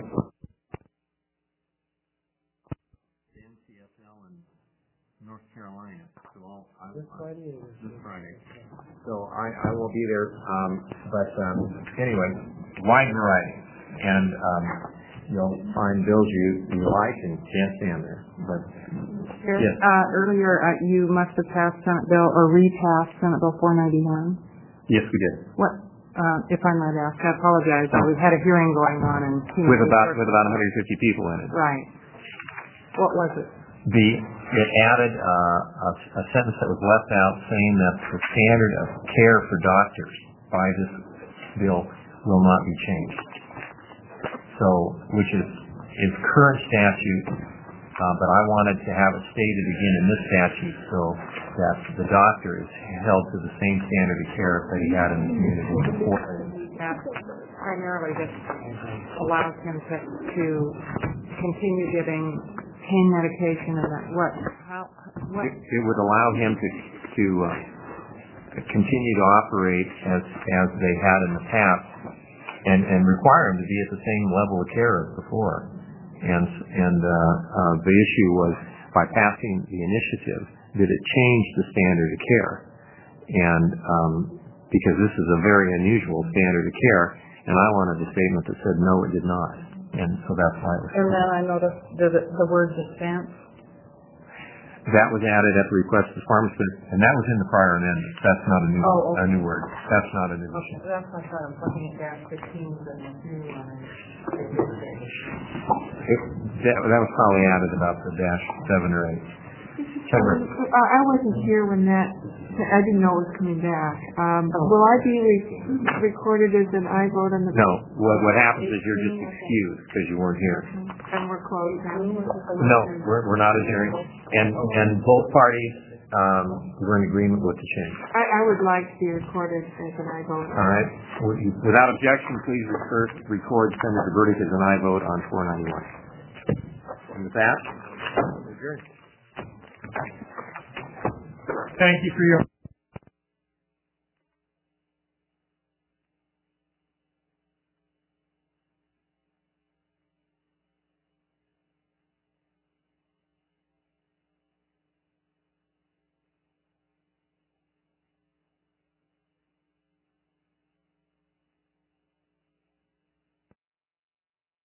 N C S L in North Carolina. So I'll, I, this Friday? This Friday. So I, I will be there, um, but um, anyway, wide variety. And um, you'll find bills you, you like and can't stand there. But yes. Uh, earlier, uh, you must have passed Senate Bill, or repassed Senate Bill four ninety-one. Yes, we did. What, uh, if I might ask, I apologize, uh, we've had a hearing going on and... With about, with about one hundred fifty people in it. Right. What was it? The, it added uh, a, a sentence that was left out saying that the standard of care for doctors by this bill will not be changed. So, which is, is current statute, uh, but I wanted to have it stated again in this statute so that the doctor is held to the same standard of care that he had in the community before. That primarily just allows him to, to continue giving pain medication and that, what, how, what? It, it would allow him to, to uh, continue to operate as, as they had in the past and, and require him to be at the same level of care as before. And, and uh, uh, the issue was, by passing the initiative, did it change the standard of care? And um, because this is a very unusual standard of care, and I wanted a statement that said, no, it did not. And so that's why it was. And then I noticed the, the word dispense. That was added at the request of the pharmacist, and that was in the prior amendment. That's not a new, oh, okay. a new word. That's not a new issue. Okay, that's what I thought. I was looking at dash fifteen, but the new one. It, that, that was probably added about the dash seven or eight. Uh, I wasn't here when that, I didn't know it was coming back. Um, will I be re- recorded as an I vote on the... No, what, what happens is you're just excused because you weren't here. And we're closed now? No, we're, we're not adjourned. And, and both parties um, were in agreement with the change. I, I would like to be recorded as an I vote. All right. Without objection, please record, record Senator Burdick as an I vote on four ninety-one. And with that, adjourned. Thank you for your